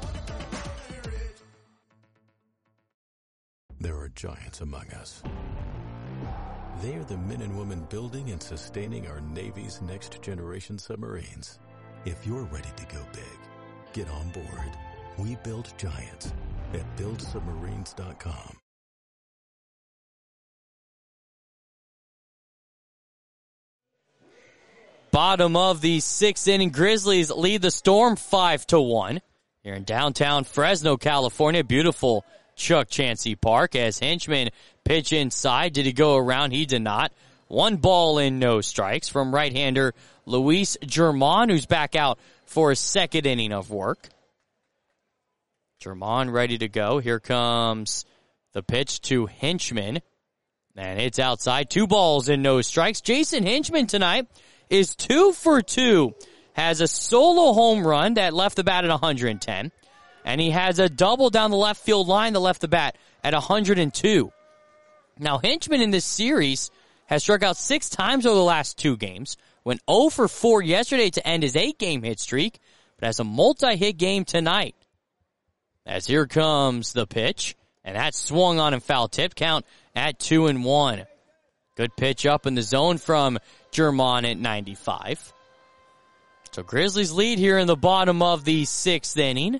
There are giants among us. They are the men and women building and sustaining our Navy's next generation submarines. If you're ready to go big, get on board. We build giants at build submarines dot com. Bottom of the sixth inning, Grizzlies lead the Storm five to one. Here in downtown Fresno, California, beautiful Chuck Chansey Park as Hinchman pitch inside. Did he go around? He did not. One ball and no strikes from right-hander Luis Germán, who's back out for his second inning of work. Germán ready to go. Here comes the pitch to Hinchman. And it's outside. Two balls and no strikes. Jason Hinchman tonight is two for two. Has a solo home run that left the bat at one hundred ten. And he has a double down the left field line that left the bat at one hundred two. Now, Hinchman in this series has struck out six times over the last two games. Went oh for four yesterday to end his eight-game hit streak, but has a multi-hit game tonight. As here comes the pitch, and that's swung on and foul tip. Count at two and one. Good pitch up in the zone from Germán at ninety-five. So Grizzlies lead here in the bottom of the sixth inning.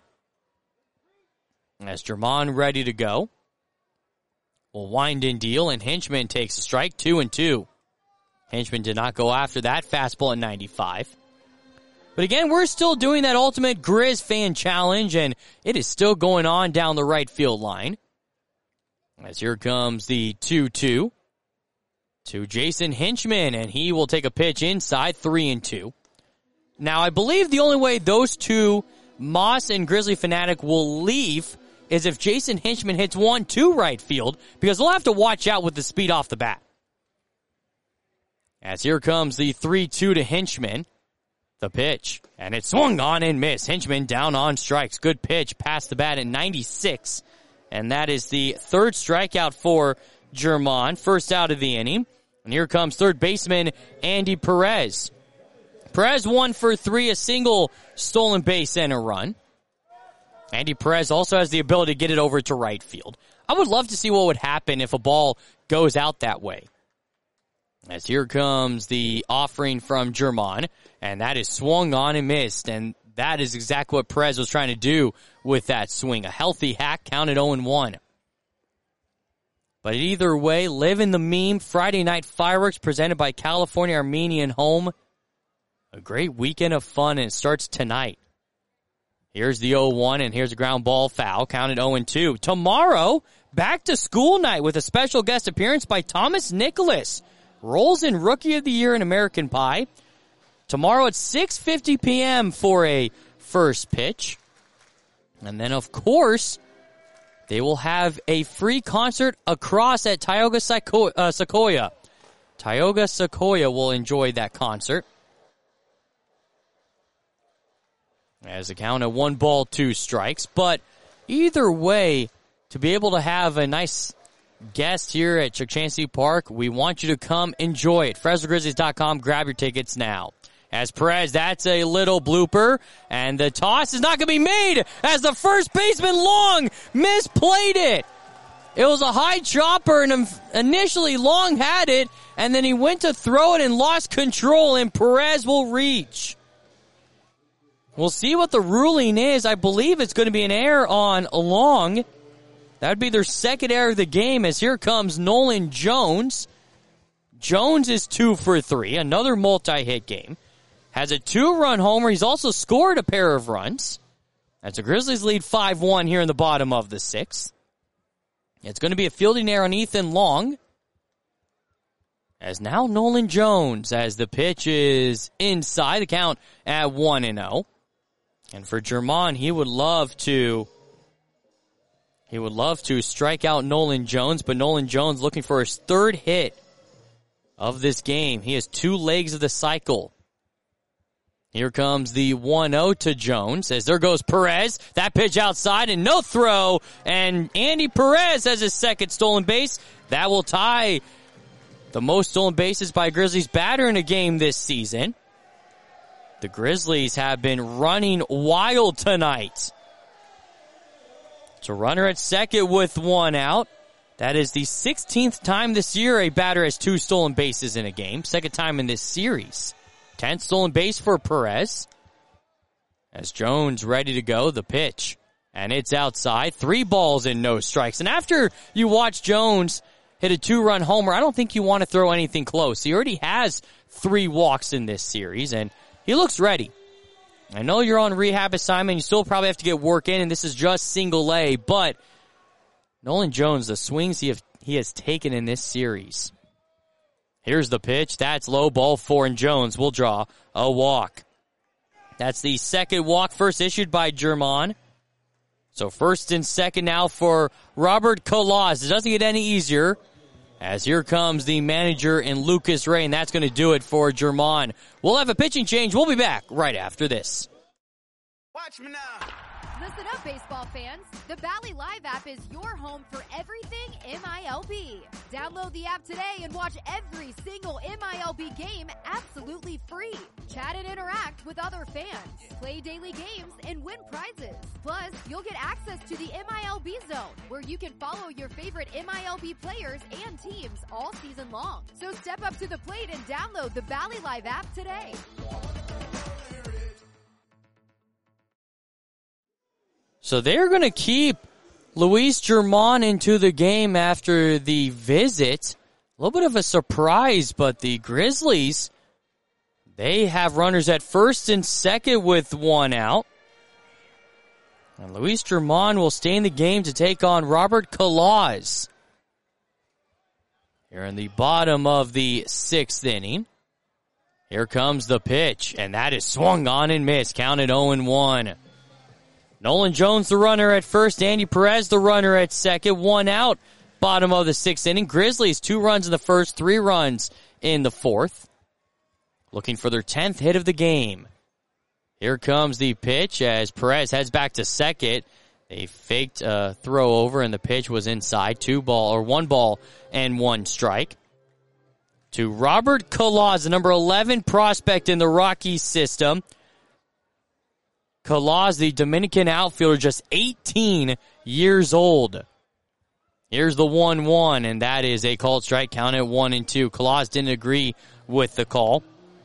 As Germán ready to go. Will wind in deal, and Hinchman takes a strike, two and two. Hinchman did not go after that. Fastball at ninety-five. But again, we're still doing that ultimate Grizz fan challenge, and it is still going on down the right field line. As here comes the two two to Jason Hinchman, and he will take a pitch inside, three and two. Now, I believe the only way those two, Moss and Grizzly Fanatic, will leave is if Jason Hinchman hits one to right field, because they'll have to watch out with the speed off the bat. As here comes the three two to Hinchman. The pitch, and it swung on and missed. Hinchman down on strikes. Good pitch past the bat at ninety-six. And that is the third strikeout for Germán. First out of the inning. And here comes third baseman Andy Perez. Perez one for three, a single stolen base and a run. Andy Perez also has the ability to get it over to right field. I would love to see what would happen if a ball goes out that way. As here comes the offering from Germán, and that is swung on and missed, and that is exactly what Perez was trying to do with that swing. A healthy hack, counted oh and one. But either way, live in the meme. Friday night fireworks presented by California Armenian Home. A great weekend of fun, and it starts tonight. Here's the oh one, and here's a ground ball foul, counted oh and two. Tomorrow, back to school night with a special guest appearance by Thomas Nicholas. Rolls in Rookie of the Year in American Pie. Tomorrow at six fifty p.m. for a first pitch. And then, of course, they will have a free concert across at Tioga Sequoia. Uh, Sequoia. Tioga Sequoia will enjoy that concert. As a count of one ball, two strikes. But either way, to be able to have a nice guest here at Chukchansi Park, we want you to come enjoy it. Fresno Grizzlies dot com, grab your tickets now. As Perez, that's a little blooper, and the toss is not going to be made as the first baseman Long misplayed it. It was a high chopper, and initially Long had it, and then he went to throw it and lost control, and Perez will reach. We'll see what the ruling is. I believe it's going to be an error on Long. That would be their second error of the game, as here comes Nolan Jones. Jones is two for three, another multi-hit game. Has a two-run homer. He's also scored a pair of runs. That's the Grizzlies lead five one here in the bottom of the sixth. It's going to be a fielding error on Ethan Long. As now Nolan Jones, as the pitch is inside, the count at one and oh. And for Germán, he would love to, he would love to strike out Nolan Jones, but Nolan Jones looking for his third hit of this game. He has two legs of the cycle. Here comes the one oh to Jones, as there goes Perez. That pitch outside and no throw. And Andy Perez has his second stolen base. That will tie the most stolen bases by a Grizzlies batter in a game this season. The Grizzlies have been running wild tonight. It's a runner at second with one out. That is the sixteenth time this year a batter has two stolen bases in a game. Second time in this series. tenth stolen base for Perez. As Jones ready to go, the pitch. And it's outside. Three balls and no strikes. And after you watch Jones hit a two-run homer, I don't think you want to throw anything close. He already has three walks in this series, and he looks ready. I know you're on rehab assignment. You still probably have to get work in, and this is just single A. But Nolan Jones, the swings he, have, he has taken in this series. Here's the pitch. That's low, ball four, and Jones will draw a walk. That's the second walk, first issued by Germán. So first and second now for Robert Colaz. It doesn't get any easier, as here comes the manager in Lucas Ray, and that's going to do it for Germán. We'll have a pitching change. We'll be back right after this. Watch me now. Listen up, baseball fans. The Valley Live app is your home for everything M I L B. Download the app today and watch every single M I L B game absolutely free. Chat and interact with other fans. Play daily games and win prizes. Plus, you'll get access to the M I L B Zone, where you can follow your favorite M I L B players and teams all season long. So step up to the plate and download the Valley Live app today. So they're going to keep Luis Germán into the game after the visit. A little bit of a surprise, but the Grizzlies, they have runners at first and second with one out. And Luis Germán will stay in the game to take on Robert Colaz here in the bottom of the sixth inning. Here comes the pitch, and that is swung on and missed. Counted oh and one. Nolan Jones, the runner at first. Andy Perez, the runner at second. One out, bottom of the sixth inning. Grizzlies, two runs in the first, three runs in the fourth. Looking for their tenth hit of the game. Here comes the pitch as Perez heads back to second. They faked a throw over, and the pitch was inside. Two ball, or one ball and one strike. To Robert Colaz, the number eleven prospect in the Rockies system. Colaz, the Dominican outfielder, just eighteen years old. Here's the one one, and that is a called strike, count at one and two. Colaz didn't agree with the call.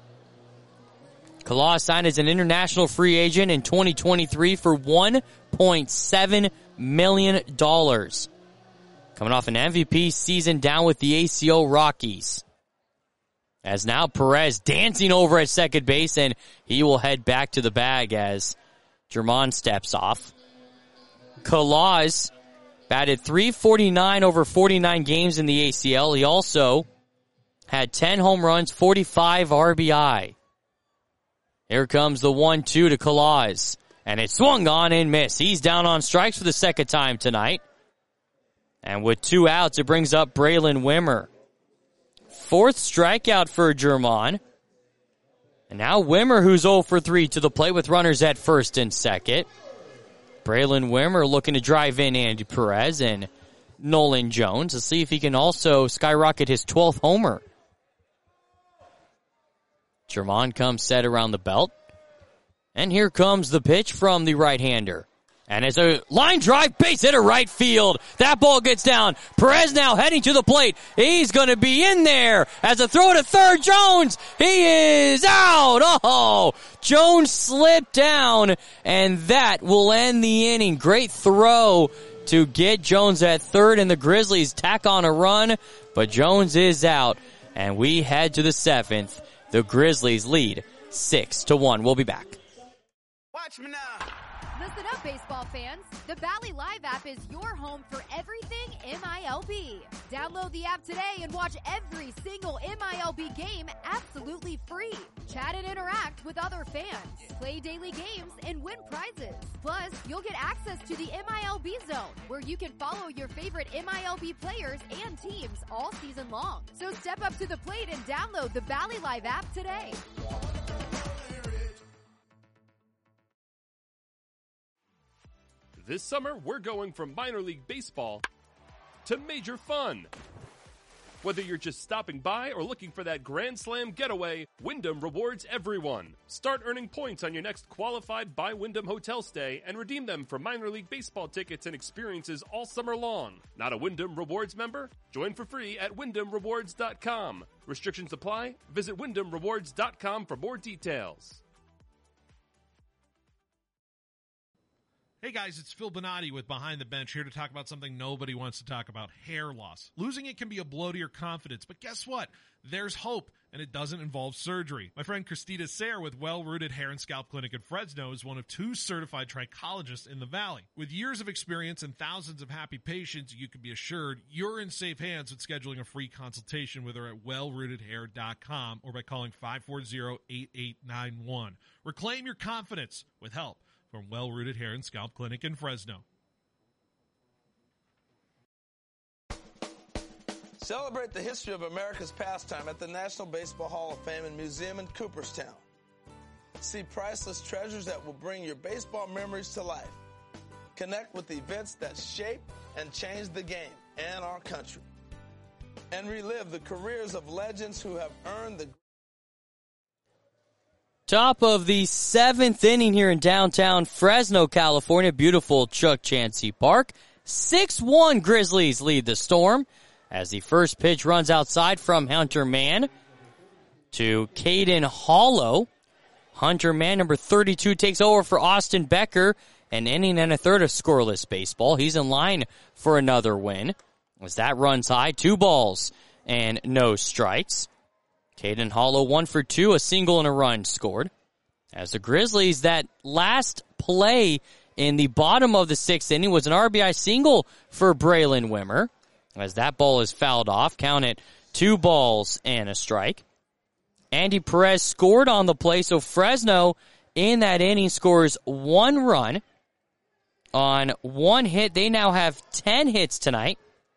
Colaz signed as an international free agent in twenty twenty-three for one point seven million dollars. Coming off an M V P season down with the A C O Rockies. As now Perez dancing over at second base, and he will head back to the bag as Germán steps off. Colaz batted three forty-nine over forty-nine games in the A C L. He also had ten home runs, forty-five R B I. Here comes the one two to Colaz, and it swung on and missed. He's down on strikes for the second time tonight. And with two outs, it brings up Braylon Wimmer. Fourth strikeout for Germán. And now Wimmer, who's oh for three to the plate with runners at first and second. Braylon Wimmer looking to drive in Andy Perez and Nolan Jones to see if he can also skyrocket his twelfth homer. Germán comes set around the belt. And here comes the pitch from the right-hander. And it's a line drive, base hit to right field. That ball gets down. Perez now heading to the plate. He's going to be in there as a throw to third. Jones, he is out. Oh, Jones slipped down, and that will end the inning. Great throw to get Jones at third, and the Grizzlies tack on a run, but Jones is out, and we head to the seventh. The Grizzlies lead six to one. We'll be back. Watch me now. Listen up, baseball fans. The Bally Live app is your home for everything M I L B. Download the app today and watch every single M I L B game absolutely free. Chat and interact with other fans. Play daily games and win prizes. Plus, you'll get access to the M I L B Zone, where you can follow your favorite M I L B players and teams all season long. So step up to the plate and download the Bally Live app today. This summer, we're going from minor league baseball to major fun. Whether you're just stopping by or looking for that Grand Slam getaway, Wyndham rewards everyone. Start earning points on your next qualified by Wyndham hotel stay and redeem them for minor league baseball tickets and experiences all summer long. Not a Wyndham Rewards member? Join for free at wyndham rewards dot com. Restrictions apply. Visit wyndham rewards dot com for more details. Hey guys, it's Phil Bonatti with Behind the Bench, here to talk about something nobody wants to talk about, hair loss. Losing it can be a blow to your confidence, but guess what? There's hope, and it doesn't involve surgery. My friend Christina Sayre with Well Rooted Hair and Scalp Clinic in Fresno is one of two certified trichologists in the Valley. With years of experience and thousands of happy patients, you can be assured you're in safe hands with scheduling a free consultation with her at well rooted hair dot com or by calling five four zero, eight eight nine one. Reclaim your confidence with help from Well Rooted Hair and Scalp Clinic in Fresno. Celebrate the history of America's pastime at the National Baseball Hall of Fame and Museum in Cooperstown. See priceless treasures that will bring your baseball memories to life. Connect with events that shape and change the game and our country. And relive the careers of legends who have earned the Top of the seventh inning here in downtown Fresno, California. Beautiful Chuck Chansey Park. six one Grizzlies lead the Storm as the first pitch runs outside from Hunter Mann to Caden Hollow. Hunter Mann, number thirty-two, takes over for Austin Becker. An inning and a third of scoreless baseball. He's in line for another win. As that runs high, two balls and no strikes. Caden Hollow, one for two, a single and a run scored. As the Grizzlies, that last play in the bottom of the sixth inning was an R B I single for Braylon Wimmer. As that ball is fouled off, count it two balls and a strike. Andy Perez scored on the play, so Fresno in that inning scores one run on one hit. They now have ten hits tonight.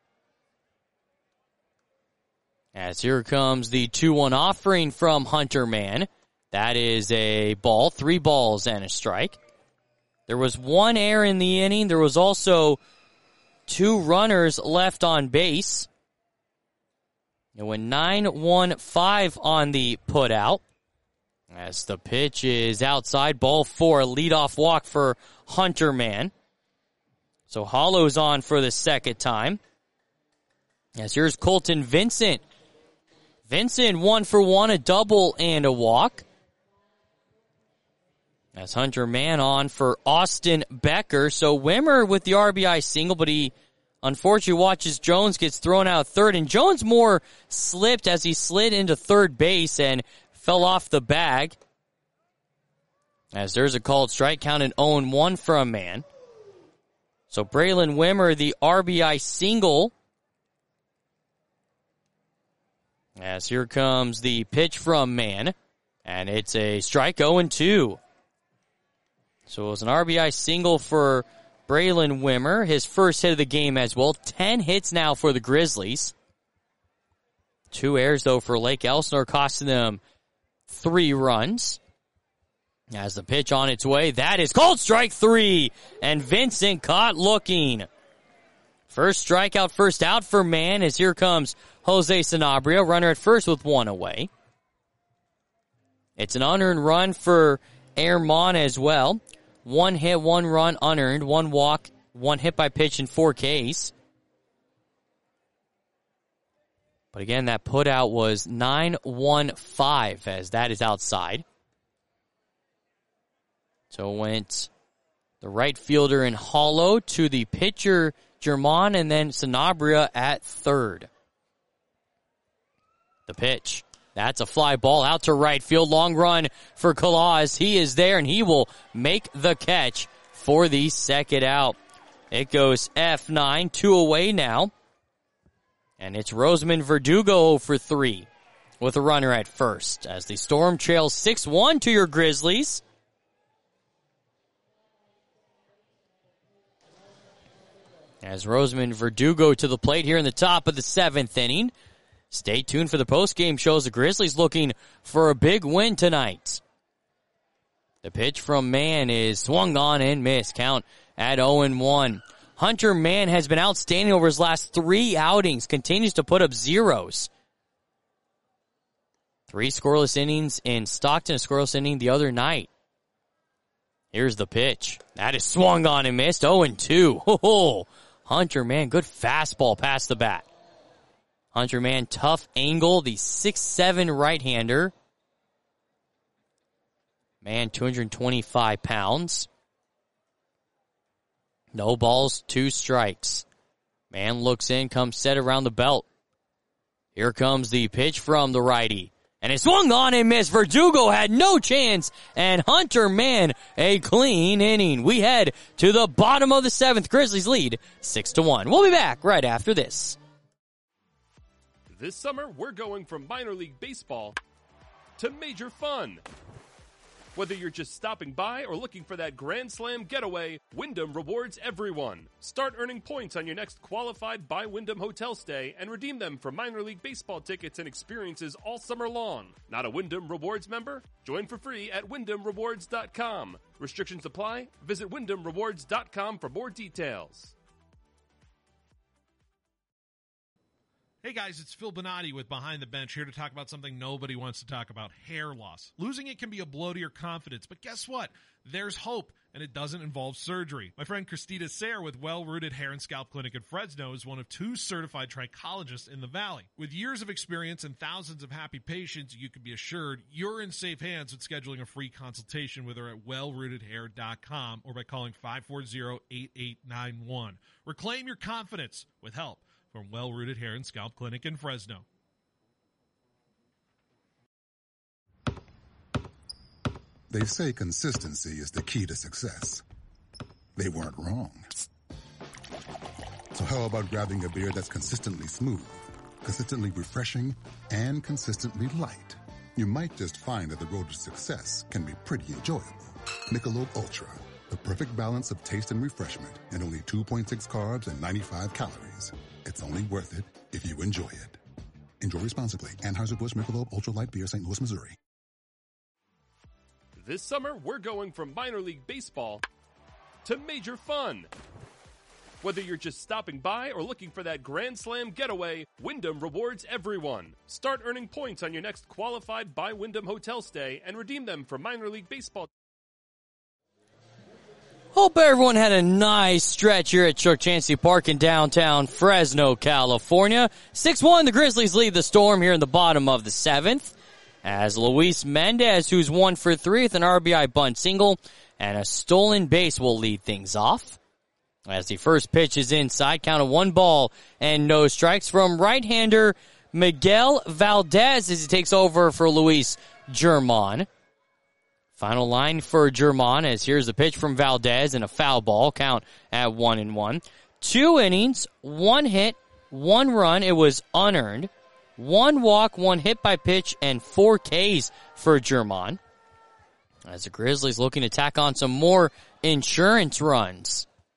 As here comes the two one offering from Hunter Mann. That is a ball, three balls and a strike. There was one error in the inning. There was also two runners left on base. It went nine one five on the putout. As the pitch is outside, ball four, a leadoff walk for Hunter Mann. So Hollow's on for the second time. As here's Colton Vincent. Vincent, one for one, a double and a walk. As Hunter Mann on for Austin Becker. So Wimmer with the R B I single, but he unfortunately watches Jones gets thrown out third. And Jones more slipped as he slid into third base and fell off the bag. As there's a called strike, counted oh and one from Mann. So Braylon Wimmer, the R B I single. As here comes the pitch from Mann, and it's a strike, oh and two. So it was an R B I single for Braylon Wimmer, his first hit of the game as well. Ten hits now for the Grizzlies. Two errors, though, for Lake Elsinore, costing them three runs. As the pitch on its way, that is called strike three. And Vincent caught looking. First strikeout, first out for Mann, as here comes Jose Sanabria, runner at first with one away. It's an unearned run for Airmon as well. One hit, one run unearned, one walk, one hit by pitch, and four Ks. But again, that put out was nine one five, as that is outside. So it went the right fielder in Hollow to the pitcher German, and then Sanabria at third. The pitch. That's a fly ball out to right field. Long run for Kalaz. He is there, and he will make the catch for the second out. It goes F nine, two away now. And it's Roseman Verdugo for three with a runner at first as the Storm trails six one to your Grizzlies. As Roseman Verdugo to the plate here in the top of the seventh inning. Stay tuned for the postgame shows. The Grizzlies looking for a big win tonight. The pitch from Mann is swung on and missed. Count at oh and one. Hunter Mann has been outstanding over his last three outings. Continues to put up zeros. Three scoreless innings in Stockton, a scoreless inning the other night. Here's the pitch. That is swung on and missed. oh and two. Oh, Hunter Mann, good fastball past the bat. Hunter Mann, tough angle, the six seven right-hander. Mann, two hundred twenty-five pounds. No balls, two strikes. Mann looks in, comes set around the belt. Here comes the pitch from the righty. And it swung on and missed. Verdugo had no chance. And Hunter Mann, a clean inning. We head to the bottom of the seventh. Grizzlies lead six to one. We'll be back right after this. This summer, we're going from minor league baseball to major fun. Whether you're just stopping by or looking for that Grand Slam getaway, Wyndham rewards everyone. Start earning points on your next qualified by Wyndham hotel stay and redeem them for minor league baseball tickets and experiences all summer long. Not a Wyndham Rewards member? Join for free at wyndham rewards dot com. Restrictions apply. Visit wyndham rewards dot com for more details. Hey guys, it's Phil Bonatti with Behind the Bench, here to talk about something nobody wants to talk about, hair loss. Losing it can be a blow to your confidence, but guess what? There's hope, and it doesn't involve surgery. My friend Christina Sayre with Well Rooted Hair and Scalp Clinic in Fresno is one of two certified trichologists in the Valley. With years of experience and thousands of happy patients, you can be assured you're in safe hands with scheduling a free consultation with her at well rooted hair dot com or by calling five four zero, eight eight nine one. Reclaim your confidence with help from Well Rooted Hair and Scalp Clinic in Fresno. They say consistency is the key to success. They weren't wrong. So how about grabbing a beer that's consistently smooth, consistently refreshing, and consistently light? You might just find that the road to success can be pretty enjoyable. Michelob Ultra, the perfect balance of taste and refreshment, and only two point six carbs and ninety-five calories. It's only worth it if you enjoy it. Enjoy responsibly. Anheuser-Busch Michelob Ultra Light Beer, Saint Louis, Missouri. This summer, we're going from minor league baseball to major fun. Whether you're just stopping by or looking for that Grand Slam getaway, Wyndham rewards everyone. Start earning points on your next qualified by Wyndham hotel stay and redeem them for minor league baseball. Hope everyone had a nice stretch here at Chuck Chancey Park in downtown Fresno, California. six one, the Grizzlies lead the Storm here in the bottom of the seventh. As Luis Mendez, who's one for three with an R B I bunt single and a stolen base, will lead things off. As the first pitch is inside, count of one ball and no strikes from right-hander Miguel Valdez as he takes over for Luis German. Final line for German as here's the pitch from Valdez and a foul ball, count at one and one. Two innings, one hit, one run. It was unearned. One walk, one hit by pitch, and four Ks for German. As the Grizzlies looking to tack on some more insurance runs.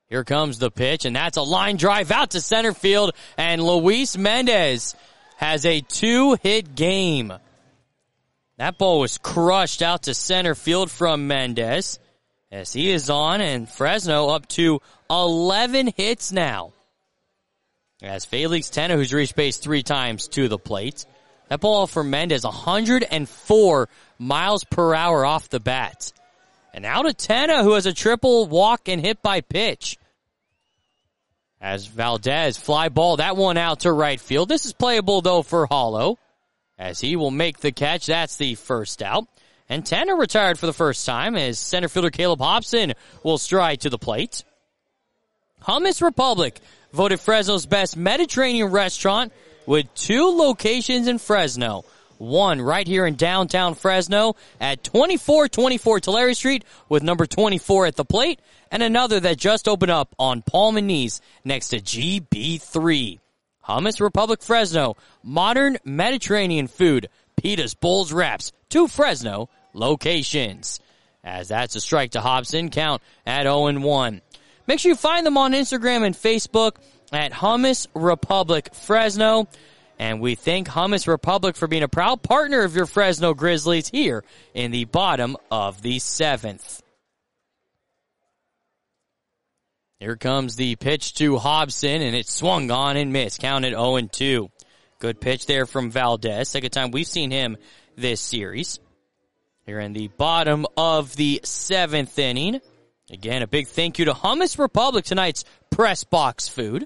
Here comes the pitch, and that's a line drive out to center field, and Luis Mendez has a two-hit game. That ball was crushed out to center field from Mendez as he is on, and Fresno up to eleven hits now. As Felix Tena, who's reached base three times, to the plate. That ball for Mendez, one hundred four miles per hour off the bat. And now to Tena, who has a triple walk and hit by pitch. As Valdez fly ball that one out to right field. This is playable though for Hollow, as he will make the catch. That's the first out. And Tanner retired for the first time as center fielder Caleb Hobson will stride to the plate. Hummus Republic voted Fresno's best Mediterranean restaurant with two locations in Fresno. One right here in downtown Fresno at twenty-four twenty-four Tulare Street with number twenty-four at the plate, and another that just opened up on Palm and Knees next to G B three. Hummus Republic Fresno, modern Mediterranean food, pitas, bowls, wraps, two Fresno locations. As that's a strike to Hobson, count at oh and one. Make sure you find them on Instagram and Facebook at Hummus Republic Fresno. And we thank Hummus Republic for being a proud partner of your Fresno Grizzlies here in the bottom of the seventh. Here comes the pitch to Hobson, and it swung on and missed. Counted oh and two. Good pitch there from Valdez. Second time we've seen him this series. Here in the bottom of the seventh inning. Again, a big thank you to Hummus Republic, tonight's press box food.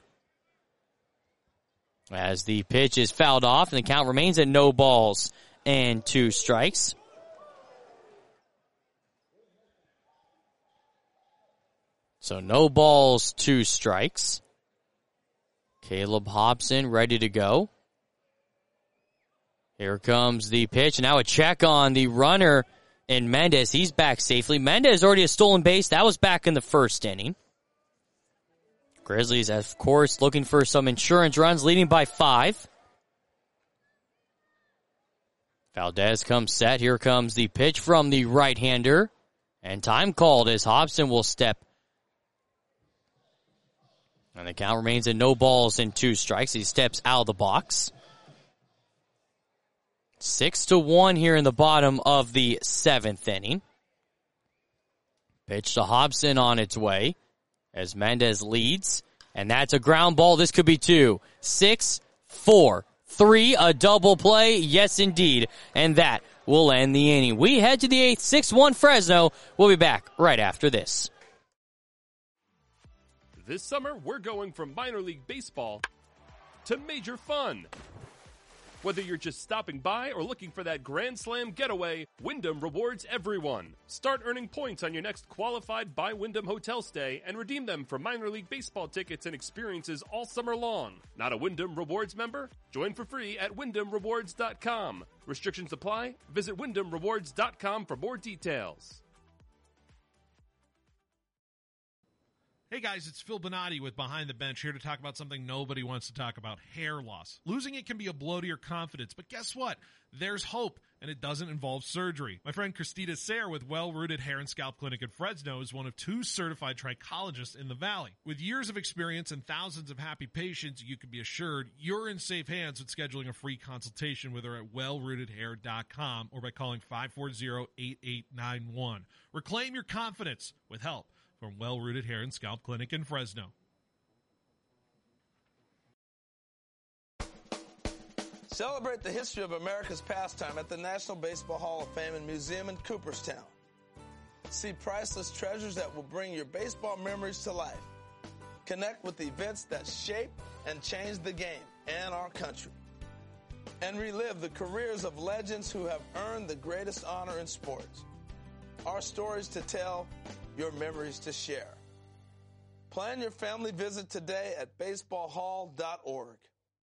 As the pitch is fouled off and the count remains at no balls and two strikes. So no balls, two strikes. Caleb Hobson ready to go. Here comes the pitch. Now a check on the runner in Mendez. He's back safely. Mendez already a stolen base. That was back in the first inning. Grizzlies, of course, looking for some insurance runs, leading by five. Valdez comes set. Here comes the pitch from the right-hander. And time called as Hobson will step. And the count remains at no balls and two strikes. He steps out of the box. Six to one here in the bottom of the seventh inning. Pitch to Hobson on its way as Mendez leads, and that's a ground ball. This could be two. Six, four, three, a double play. Yes, indeed. And that will end the inning. We head to the eighth, six one Fresno. We'll be back right after this. This summer, we're going from minor league baseball to major fun. Whether you're just stopping by or looking for that Grand Slam getaway, Wyndham rewards everyone. Start earning points on your next qualified by Wyndham hotel stay and redeem them for minor league baseball tickets and experiences all summer long. Not a Wyndham Rewards member? Join for free at wyndham rewards dot com. Restrictions apply. Visit wyndham rewards dot com for more details. Hey guys, it's Phil Bonatti with Behind the Bench here to talk about something nobody wants to talk about, hair loss. Losing it can be a blow to your confidence, but guess what? There's hope, and it doesn't involve surgery. My friend Christina Sayre with Well Rooted Hair and Scalp Clinic in Fresno is one of two certified trichologists in the Valley. With years of experience and thousands of happy patients, you can be assured you're in safe hands with scheduling a free consultation with her at well rooted hair dot com or by calling five four zero, eight eight nine one. Reclaim your confidence with help from Well Rooted Hair and Scalp Clinic in Fresno. Celebrate the history of America's pastime at the National Baseball Hall of Fame and Museum in Cooperstown. See priceless treasures that will bring your baseball memories to life. Connect with events that shape and change the game and our country. And relive the careers of legends who have earned the greatest honor in sports. Our stories to tell, your memories to share. Plan your family visit today at baseball hall dot org.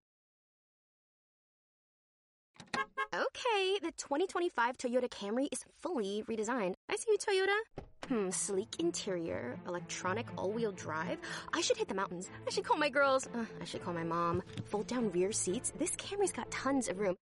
Okay, the twenty twenty-five Toyota Camry is fully redesigned. I see you, Toyota. Hmm, sleek interior, electronic all-wheel drive. I should hit the mountains. I should call my girls. Uh, I should call my mom. Fold-down rear seats. This Camry's got tons of room.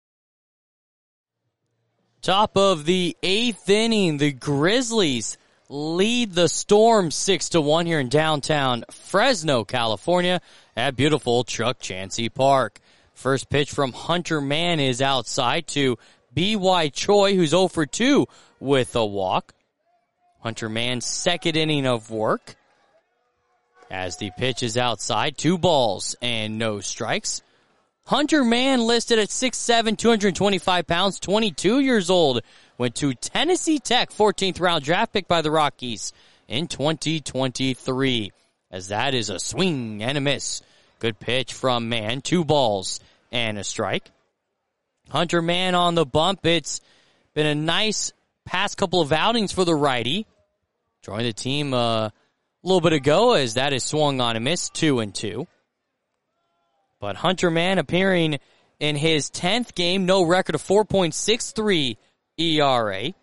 Top of the eighth inning, the Grizzlies lead the Storm six to one here in downtown Fresno, California at beautiful Chuck Chansey Park. First pitch from Hunter Mann is outside to B Y. Choi, who's oh for two with a walk. Hunter Mann's second inning of work. As the pitch is outside, two balls and no strikes. Hunter Mann, listed at six seven, two hundred twenty-five pounds, twenty-two years old, went to Tennessee Tech, fourteenth round draft pick by the Rockies in twenty twenty-three. As that is a swing and a miss. Good pitch from Mann, two balls and a strike. Hunter Mann on the bump. It's been a nice past couple of outings for the righty. Joined the team uh, a little bit ago, as that is swung on a miss, two and two. But Hunter Mann appearing in his tenth game, no record of four point six three E R A.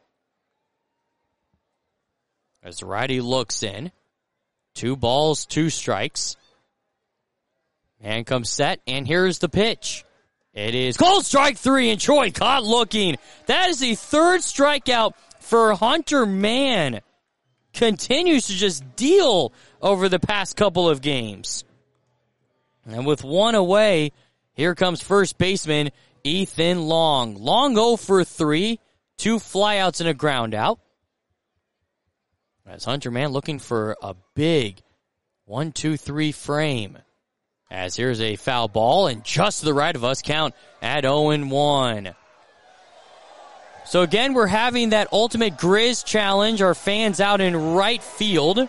As the righty looks in, two balls, two strikes. Man comes set, and here's the pitch. It is called strike three, and Choi caught looking. That is the third strikeout for Hunter Mann. Continues to just deal over the past couple of games. And with one away, here comes first baseman Ethan Long. Long oh for three, two flyouts and a ground out. As Hunter Mann looking for a big one two three frame. As here's a foul ball, and just to the right of us, count at oh and one. So again, we're having that Ultimate Grizz Challenge. Our fans out in right field.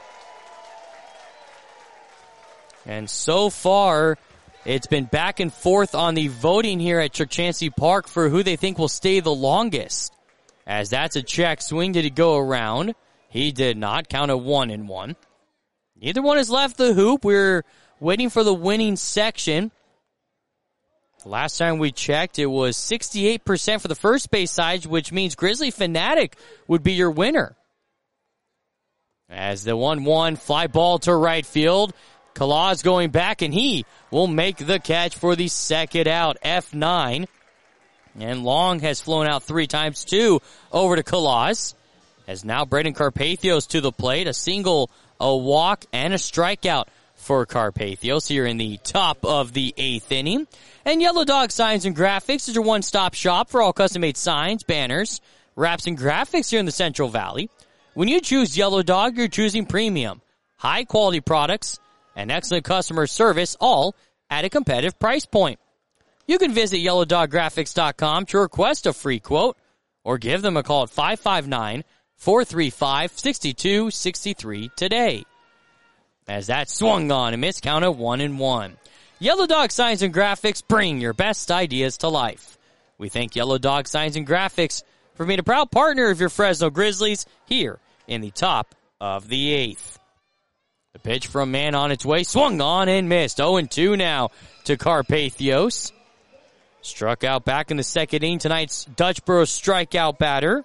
And so far, it's been back and forth on the voting here at Chuck Chansey Park for who they think will stay the longest. As that's a check swing. Did he go around? He did not. Count at one and one. Neither one has left the hoop. We're waiting for the winning section. Last time we checked, it was sixty-eight percent for the first base side, which means Grizzly Fanatic would be your winner. As the one one fly ball to right field. Kalaz going back, and he will make the catch for the second out, F nine. And Long has flown out three times, too, over to Kalaz. As now Braden Carpathios to the plate, a single, a walk, and a strikeout for Carpathios here in the top of the eighth inning. And Yellow Dog Signs and Graphics is your one-stop shop for all custom-made signs, banners, wraps, and graphics here in the Central Valley. When you choose Yellow Dog, you're choosing premium, high-quality products, and excellent customer service, all at a competitive price point. You can visit yellow dog graphics dot com to request a free quote or give them a call at five five nine, four three five, six two six three today. As that swung on a miss, count of one and one. Yellow Dog Signs and Graphics, bring your best ideas to life. We thank Yellow Dog Signs and Graphics for being a proud partner of your Fresno Grizzlies here in the top of the eighth. The pitch from Mann on its way, swung on and missed. oh and two now to Carpathios. Struck out back in the second inning, tonight's Dutchboro strikeout batter.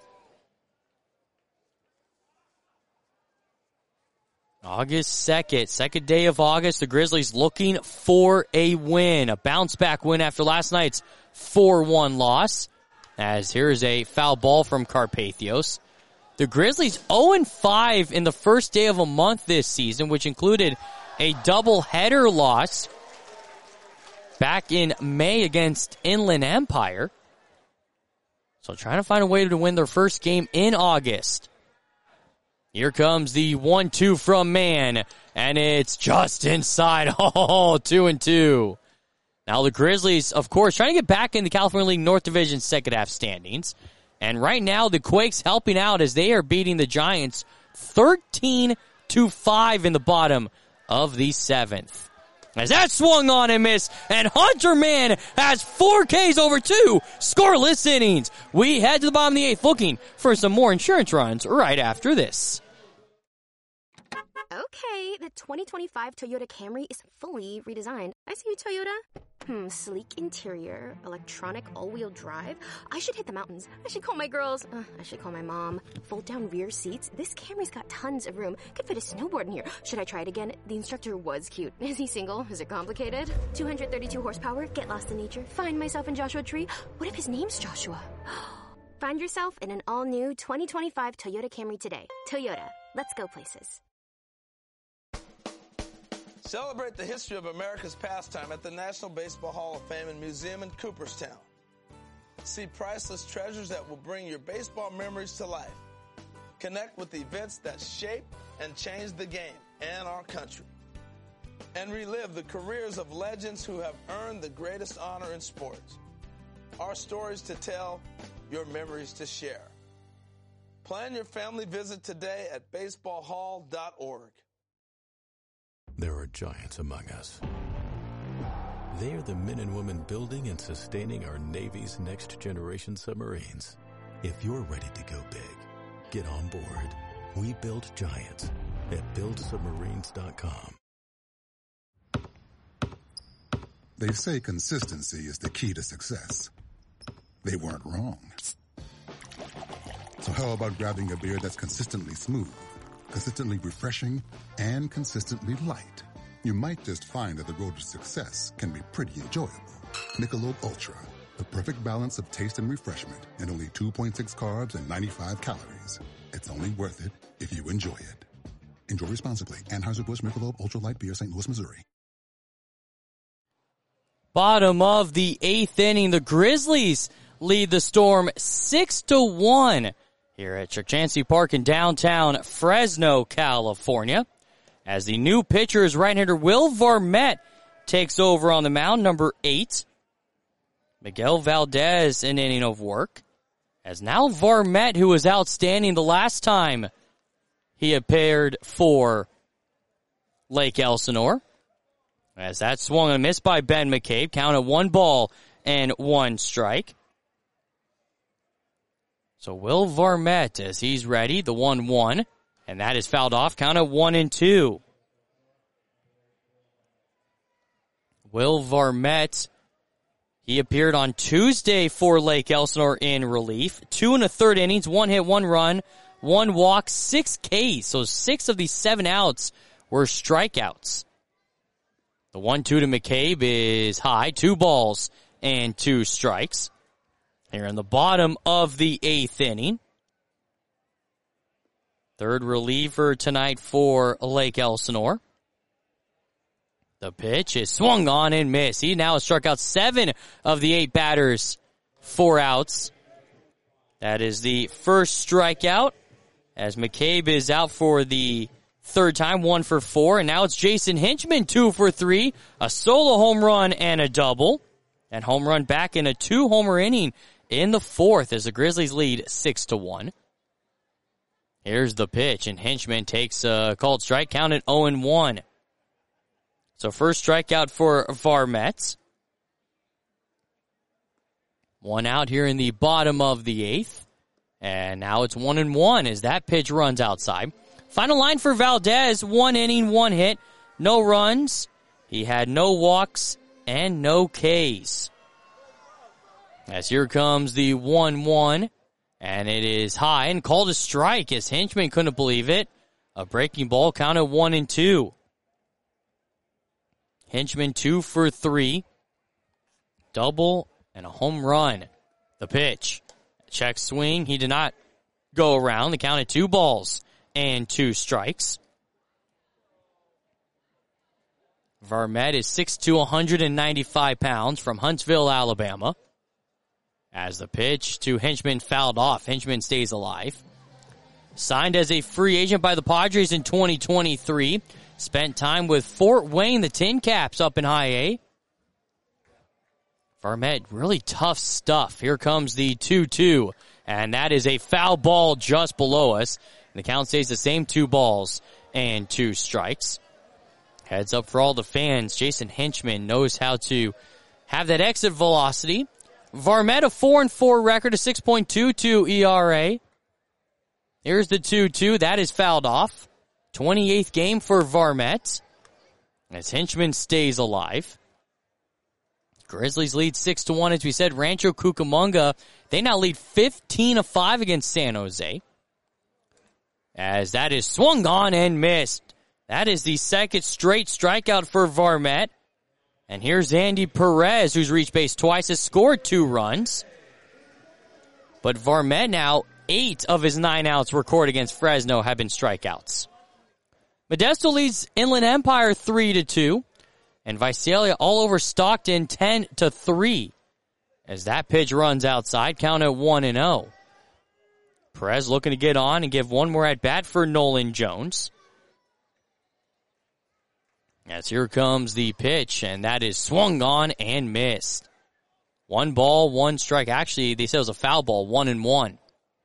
August second, second day of August, the Grizzlies looking for a win. A bounce-back win after last night's four one loss. As here's a foul ball from Carpathios. The Grizzlies oh and five in the first day of a month this season, which included a doubleheader loss back in May against Inland Empire. So trying to find a way to win their first game in August. Here comes the one two from Mann, and it's just inside. Oh, two and two. Now the Grizzlies, of course, trying to get back in the California League North Division second half standings. And right now, the Quakes helping out as they are beating the Giants thirteen to five in the bottom of the seventh. As that swung on and missed, and Hunter Mann has four Ks over two scoreless innings. We head to the bottom of the eighth looking for some more insurance runs right after this. Okay, the twenty twenty-five Toyota Camry is fully redesigned. I see you, Toyota. Hmm, sleek interior, electronic all-wheel drive. I should hit the mountains. I should call my girls. Uh, I should call my mom. Fold-down rear seats. This Camry's got tons of room. Could fit a snowboard in here. Should I try it again? The instructor was cute. Is he single? Is it complicated? two hundred thirty-two horsepower. Get lost in nature. Find myself in Joshua Tree. What if his name's Joshua? Find yourself in an all-new twenty twenty-five Toyota Camry today. Toyota. Let's go places. Celebrate the history of America's pastime at the National Baseball Hall of Fame and Museum in Cooperstown. See priceless treasures that will bring your baseball memories to life. Connect with events that shaped and changed the game and our country. And relive the careers of legends who have earned the greatest honor in sports. Our stories to tell, your memories to share. Plan your family visit today at baseball hall dot org. There are giants among us. They are the men and women building and sustaining our Navy's next generation submarines. If you're ready to go big, get on board. We build giants at build submarines dot com. They say consistency is the key to success. They weren't wrong. So how about grabbing a beer that's consistently smooth, consistently refreshing, and consistently light? You might just find that the road to success can be pretty enjoyable. Michelob Ultra, the perfect balance of taste and refreshment, and only two point six carbs and ninety-five calories. It's only worth it if you enjoy it. Enjoy responsibly. Anheuser-Busch Michelob Ultra Light Beer, Saint Louis, Missouri. Bottom of the eighth inning, the Grizzlies lead the Storm six to one here at Chukchansi Park in downtown Fresno, California, as the new pitcher is right-hander Will Varmette takes over on the mound, number eight. Miguel Valdez, an inning of work, as now Varmette, who was outstanding the last time he appeared for Lake Elsinore, as that swung and missed by Ben McCabe, count at one ball and one strike. So Will Varmette, as he's ready, the one one, and that is fouled off, count at one and two. Will Varmette, he appeared on Tuesday for Lake Elsinore in relief. Two and a third innings, one hit, one run, one walk, six Ks. So six of these seven outs were strikeouts. The one two to McCabe is high, two balls and two strikes. Here in the bottom of the eighth inning. Third reliever tonight for Lake Elsinore. The pitch is swung on and missed. He now has struck out seven of the eight batters, four outs. That is the first strikeout, as McCabe is out for the third time, one for four. And now it's Jason Hinchman, two for three, a solo home run and a double. And home run back in a two-homer inning in the fourth as the Grizzlies lead six to one. Here's the pitch, and Hinchman takes a called strike, counted oh and one. So first strikeout for Varmette. One out here in the bottom of the eighth. And now it's one and one as that pitch runs outside. Final line for Valdez, one inning, one hit, no runs. He had no walks and no Ks. As here comes the one one, and it is high and called a strike as Hinchman couldn't believe it. A breaking ball, counted one and two. Hinchman two for three. Double and a home run. The pitch. Check swing. He did not go around. The count at two balls and two strikes. Varmette is six foot two, one hundred ninety-five pounds from Huntsville, Alabama. As the pitch to Hinchman fouled off, Hinchman stays alive. Signed as a free agent by the Padres in twenty twenty-three. Spent time with Fort Wayne, the Tin Caps up in High A. Varmette, really tough stuff. Here comes the two two, and that is a foul ball just below us. The count stays the same, two balls and two strikes. Heads up for all the fans. Jason Hinchman knows how to have that exit velocity. Varmette, a four and four record, a six point two two E R A. Here's the two two. That is fouled off. twenty-eighth game for Varmette as Hinchman stays alive. Grizzlies lead six to one, as we said. Rancho Cucamonga, they now lead fifteen to five against San Jose. As that is swung on and missed. That is the second straight strikeout for Varmette. And here's Andy Perez, who's reached base twice, has scored two runs. But Varmette now eight of his nine outs recorded against Fresno have been strikeouts. Modesto leads Inland Empire three to two, and Visalia all over Stockton ten to three. As that pitch runs outside, count at one and oh. Perez looking to get on and give one more at bat for Nolan Jones. As here comes the pitch, and that is swung on and missed. One ball, one strike. Actually, they said it was a foul ball, one and one.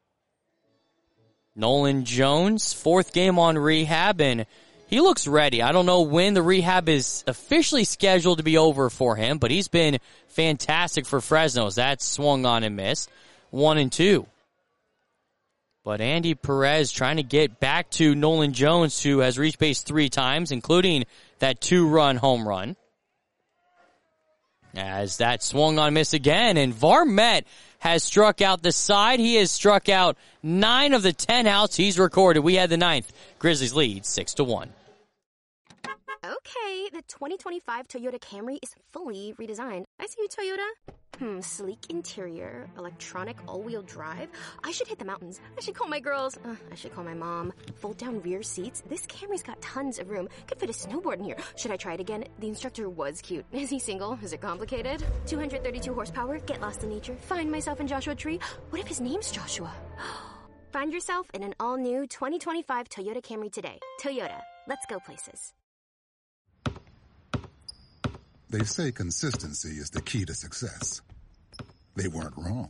Nolan Jones, fourth game on rehab, and he looks ready. I don't know when the rehab is officially scheduled to be over for him, but he's been fantastic for Fresno. That's swung on and missed. One and two. But Andy Perez trying to get back to Nolan Jones, who has reached base three times, including that two-run home run. As that swung on miss again, and Varmette has struck out the side. He has struck out nine of the ten outs he's recorded. We had the ninth. Grizzlies lead six to one. Okay, the twenty twenty-five Toyota Camry is fully redesigned. I see you, Toyota. Hmm, sleek interior, electronic all-wheel drive. I should hit the mountains. I should call my girls. Uh, I should call my mom. Fold-down rear seats. This Camry's got tons of room. Could fit a snowboard in here. Should I try it again? The instructor was cute. Is he single? Is it complicated? two hundred thirty-two horsepower. Get lost in nature. Find myself in Joshua Tree. What if his name's Joshua? Find yourself in an all-new twenty twenty-five Toyota Camry today. Toyota. Let's go places. They say consistency is the key to success. They weren't wrong.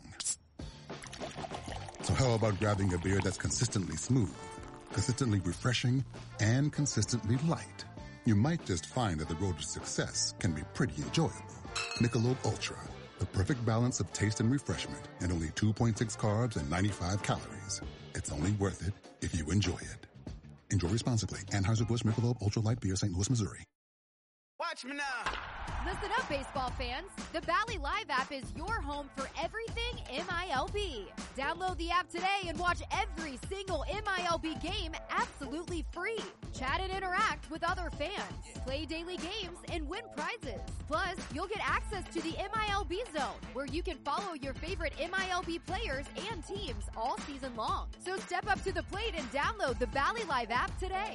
So how about grabbing a beer that's consistently smooth, consistently refreshing, and consistently light? You might just find that the road to success can be pretty enjoyable. Michelob Ultra, the perfect balance of taste and refreshment, and only two point six carbs and ninety-five calories. It's only worth it if you enjoy it. Enjoy responsibly. Anheuser-Busch Michelob Ultra Light Beer, Saint Louis, Missouri. Watch me now. Listen up, baseball fans. The Bally Live app is your home for everything M I L B. Download the app today and watch every single M I L B game absolutely free. Chat and interact with other fans. Play daily games and win prizes. Plus, you'll get access to the M I L B Zone, where you can follow your favorite M I L B players and teams all season long. So step up to the plate and download the Bally Live app today.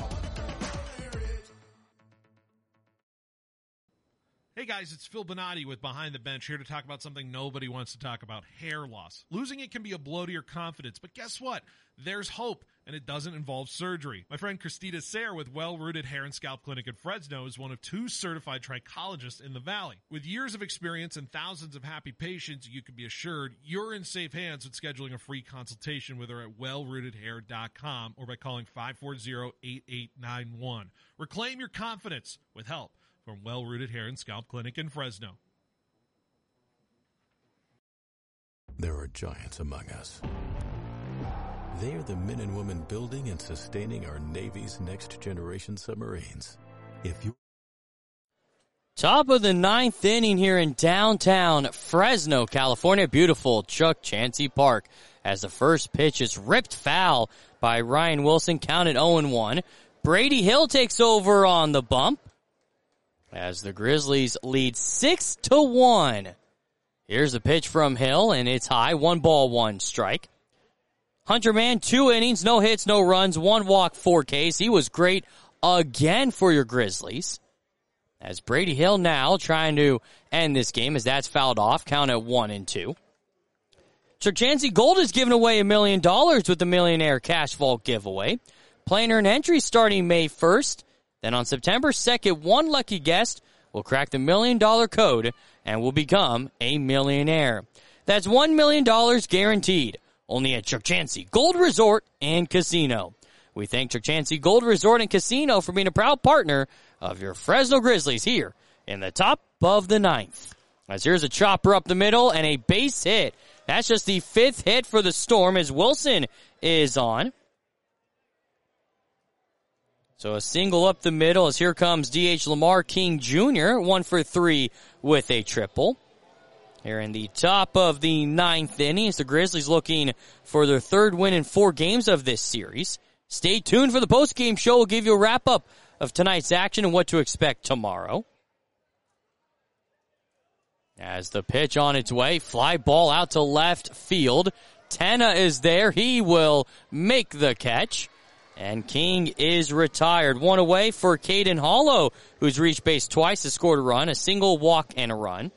Hey guys, it's Phil Bonatti with Behind the Bench, here to talk about something nobody wants to talk about, hair loss. Losing it can be a blow to your confidence, but guess what? There's hope, and it doesn't involve surgery. My friend Christina Sayre with Well Rooted Hair and Scalp Clinic in Fresno is one of two certified trichologists in the Valley. With years of experience and thousands of happy patients, you can be assured you're in safe hands with scheduling a free consultation with her at well rooted hair dot com or by calling five four zero, eight eight nine one. Reclaim your confidence with help from Well Rooted Hair and Scalp Clinic in Fresno. There are giants among us. They are the men and women building and sustaining our Navy's next generation submarines. If you Top of the ninth inning here in downtown Fresno, California. Beautiful Chuck Chansey Park, as the first pitch is ripped foul by Ryan Wilson, counted oh and one. Brady Hill takes over on the bump, as the Grizzlies lead six to one. Here's a pitch from Hill, and it's high. One ball, one strike. Hunter Mann, two innings, no hits, no runs, one walk, four Ks. He was great again for your Grizzlies. As Brady Hill now trying to end this game, as that's fouled off. Count at one and two. Chansey Gold is giving away a million dollars with the Millionaire Cash Vault giveaway. Play and earn entry starting May first. Then on September second, one lucky guest will crack the million dollar code and will become a millionaire. That's one million dollars guaranteed, only at Chuck Chansey Gold Resort and Casino. We thank Chuck Chansey Gold Resort and Casino for being a proud partner of your Fresno Grizzlies here in the top of the ninth. As here's a chopper up the middle and a base hit. That's just the fifth hit for the Storm as Wilson is on. So a single up the middle as here comes D H Lamar King Junior One for three with a triple. Here in the top of the ninth inning, the Grizzlies looking for their third win in four games of this series. Stay tuned for the post-game show. We'll give you a wrap-up of tonight's action and what to expect tomorrow. As the pitch on its way, fly ball out to left field. Tanna is there. He will make the catch. And King is retired. One away for Caden Hollow, who's reached base twice, has scored a run, a single walk and a run.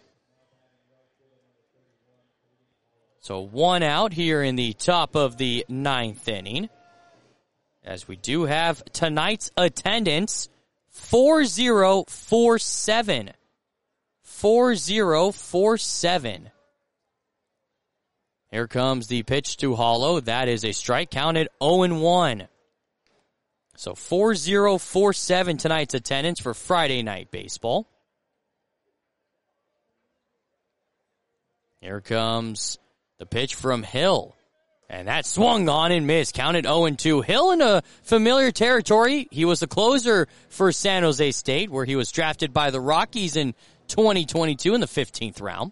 So one out here in the top of the ninth inning. As we do have tonight's attendance, four zero four seven. four zero four seven. Here comes the pitch to Hollow. That is a strike, counted oh and one. So four zero four seven tonight's attendance for Friday Night Baseball. Here comes the pitch from Hill. And that swung on and missed. Counted oh and two. Hill in a familiar territory. He was the closer for San Jose State, where he was drafted by the Rockies in twenty twenty-two in the fifteenth round.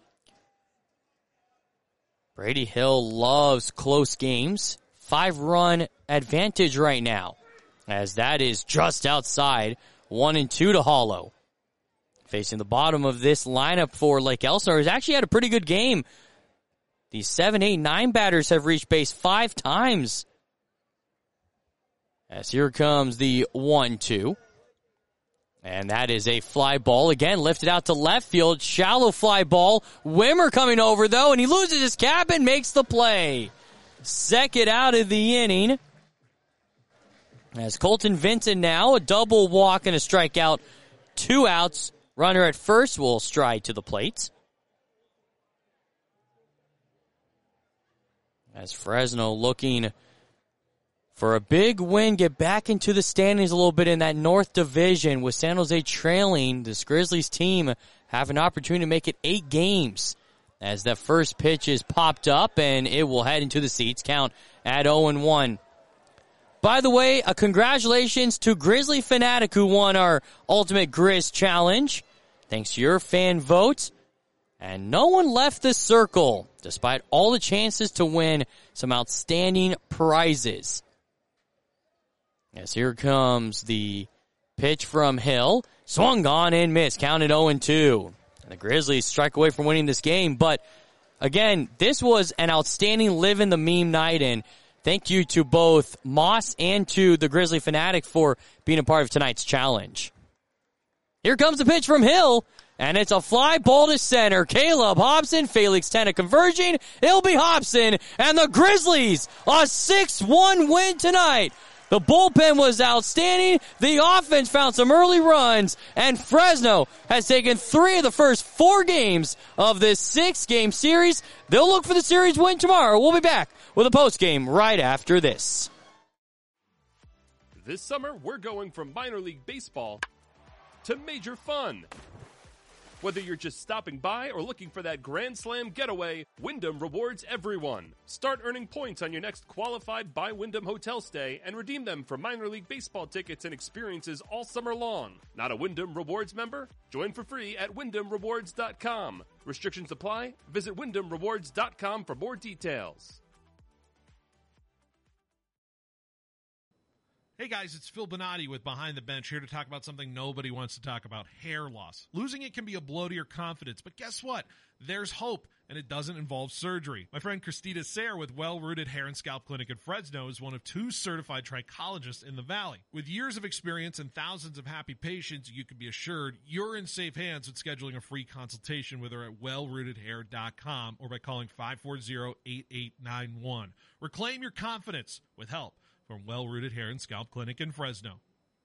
Brady Hill loves close games. Five-run advantage right now, as that is just outside. One and two to Hollow. Facing the bottom of this lineup for Lake Elsinore, who's actually had a pretty good game. These seven, eight, nine batters have reached base five times. As here comes the one two. And that is a fly ball. Again, lifted out to left field. Shallow fly ball. Wimmer coming over, though, and he loses his cap and makes the play. Second out of the inning. As Colton Vinton now, a double walk and a strikeout. Two outs. Runner at first will stride to the plate. As Fresno looking for a big win, get back into the standings a little bit in that North Division. With San Jose trailing, this Grizzlies team have an opportunity to make it eight games. As that first pitch is popped up, and it will head into the seats. Count at oh and one. By the way, a congratulations to Grizzly Fanatic, who won our Ultimate Grizz Challenge. Thanks to your fan vote. And no one left the circle, despite all the chances to win some outstanding prizes. As here comes the pitch from Hill. Swung on and missed. Counted oh and two. And the Grizzlies strike away from winning this game. But, again, this was an outstanding live in the meme night. And thank you to both Moss and to the Grizzly Fanatic for being a part of tonight's challenge. Here comes the pitch from Hill. And it's a fly ball to center. Caleb Hobson, Felix Tanna conversion. It'll be Hobson. And the Grizzlies, a six one win tonight. The bullpen was outstanding. The offense found some early runs. And Fresno has taken three of the first four games of this six-game series. They'll look for the series win tomorrow. We'll be back with a postgame right after this. This summer, we're going from minor league baseball to major fun. Whether you're just stopping by or looking for that Grand Slam getaway, Wyndham rewards everyone. Start earning points on your next qualified by Wyndham hotel stay and redeem them for minor league baseball tickets and experiences all summer long. Not a Wyndham Rewards member? Join for free at wyndham rewards dot com. Restrictions apply. Visit wyndham rewards dot com for more details. Hey guys, it's Phil Bonatti with Behind the Bench, here to talk about something nobody wants to talk about, hair loss. Losing it can be a blow to your confidence, but guess what? There's hope, and it doesn't involve surgery. My friend Christina Sayre with Well Rooted Hair and Scalp Clinic in Fresno is one of two certified trichologists in the Valley. With years of experience and thousands of happy patients, you can be assured you're in safe hands with scheduling a free consultation with her at well rooted hair dot com or by calling five four zero, eight eight nine one. Reclaim your confidence with help from Well Rooted Hair and Scalp Clinic in Fresno.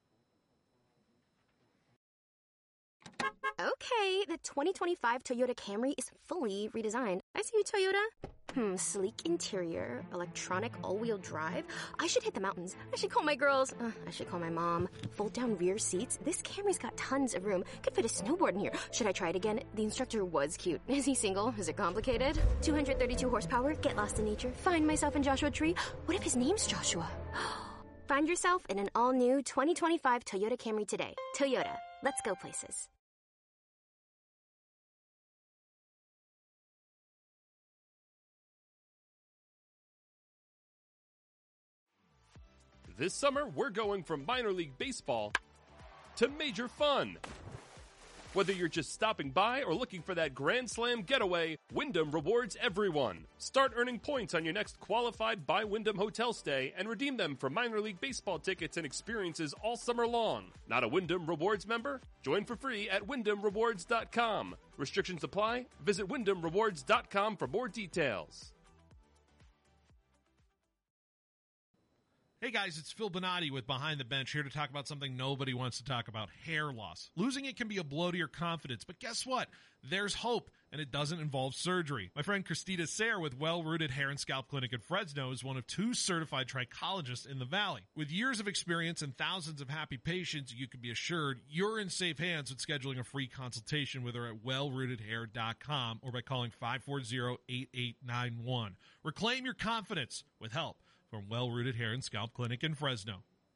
Okay, the twenty twenty-five Toyota Camry is fully redesigned. I see you, Toyota. Hmm, sleek interior, electronic all-wheel drive. I should hit the mountains. I should call my girls. Uh, I should call my mom. Fold-down rear seats. This Camry's got tons of room. Could fit a snowboard in here. Should I try it again? The instructor was cute. Is he single? Is it complicated? two hundred thirty-two horsepower. Get lost in nature. Find myself in Joshua Tree. What if his name's Joshua? Find yourself in an all-new twenty twenty-five Toyota Camry today. Toyota. Let's go places. This summer, we're going from minor league baseball to major fun. Whether you're just stopping by or looking for that Grand Slam getaway, Wyndham rewards everyone. Start earning points on your next qualified by Wyndham hotel stay and redeem them for minor league baseball tickets and experiences all summer long. Not a Wyndham Rewards member? Join for free at wyndham rewards dot com. Restrictions apply. Visit wyndham rewards dot com for more details. Hey guys, it's Phil Bonatti with Behind the Bench here to talk about something nobody wants to talk about, hair loss. Losing it can be a blow to your confidence, but guess what? There's hope, and it doesn't involve surgery. My friend Christina Sayre with Well Rooted Hair and Scalp Clinic in Fresno is one of two certified trichologists in the Valley. With years of experience and thousands of happy patients, you can be assured you're in safe hands with scheduling a free consultation with her at well rooted hair dot com or by calling five four zero, eight eight nine one. Reclaim your confidence with help from Well Rooted Hair and Scalp Clinic in Fresno.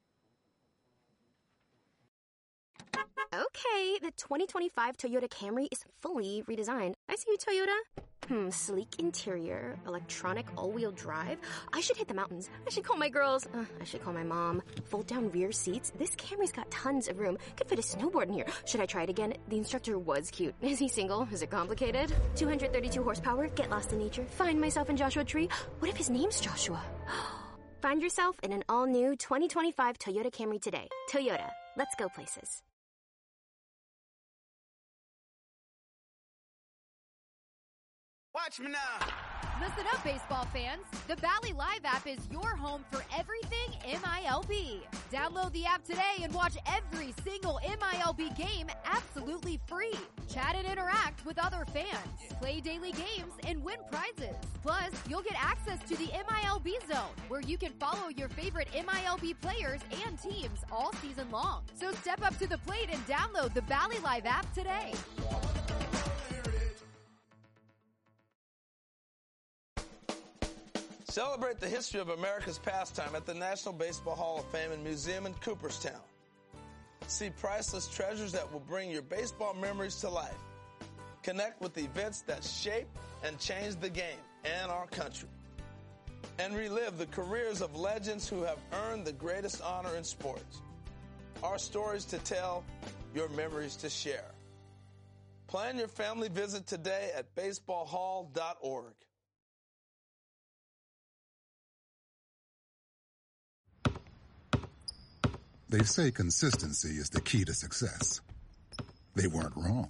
Okay, the twenty twenty-five Toyota Camry is fully redesigned. I see you, Toyota. Hmm, sleek interior, electronic all-wheel drive. I should hit the mountains. I should call my girls. Uh, I should call my mom. Fold-down rear seats. This Camry's got tons of room. Could fit a snowboard in here. Should I try it again? The instructor was cute. Is he single? Is it complicated? two hundred thirty-two horsepower. Get lost in nature. Find myself in Joshua Tree. What if his name's Joshua? Find yourself in an all-new twenty twenty-five Toyota Camry today. Toyota. Let's go places. Watch me now. Listen up, baseball fans. The Valley Live app is your home for everything M I L B. Download the app today and watch every single M I L B game absolutely free. Chat and interact with other fans. Play daily games and win prizes. Plus, you'll get access to the M I L B Zone, where you can follow your favorite M I L B players and teams all season long. So step up to the plate and download the Valley Live app today. Celebrate the history of America's pastime at the National Baseball Hall of Fame and Museum in Cooperstown. See priceless treasures that will bring your baseball memories to life. Connect with events that shape and change the game and our country. And relive the careers of legends who have earned the greatest honor in sports. Our stories to tell, your memories to share. Plan your family visit today at baseball hall dot org. They say consistency is the key to success. They weren't wrong.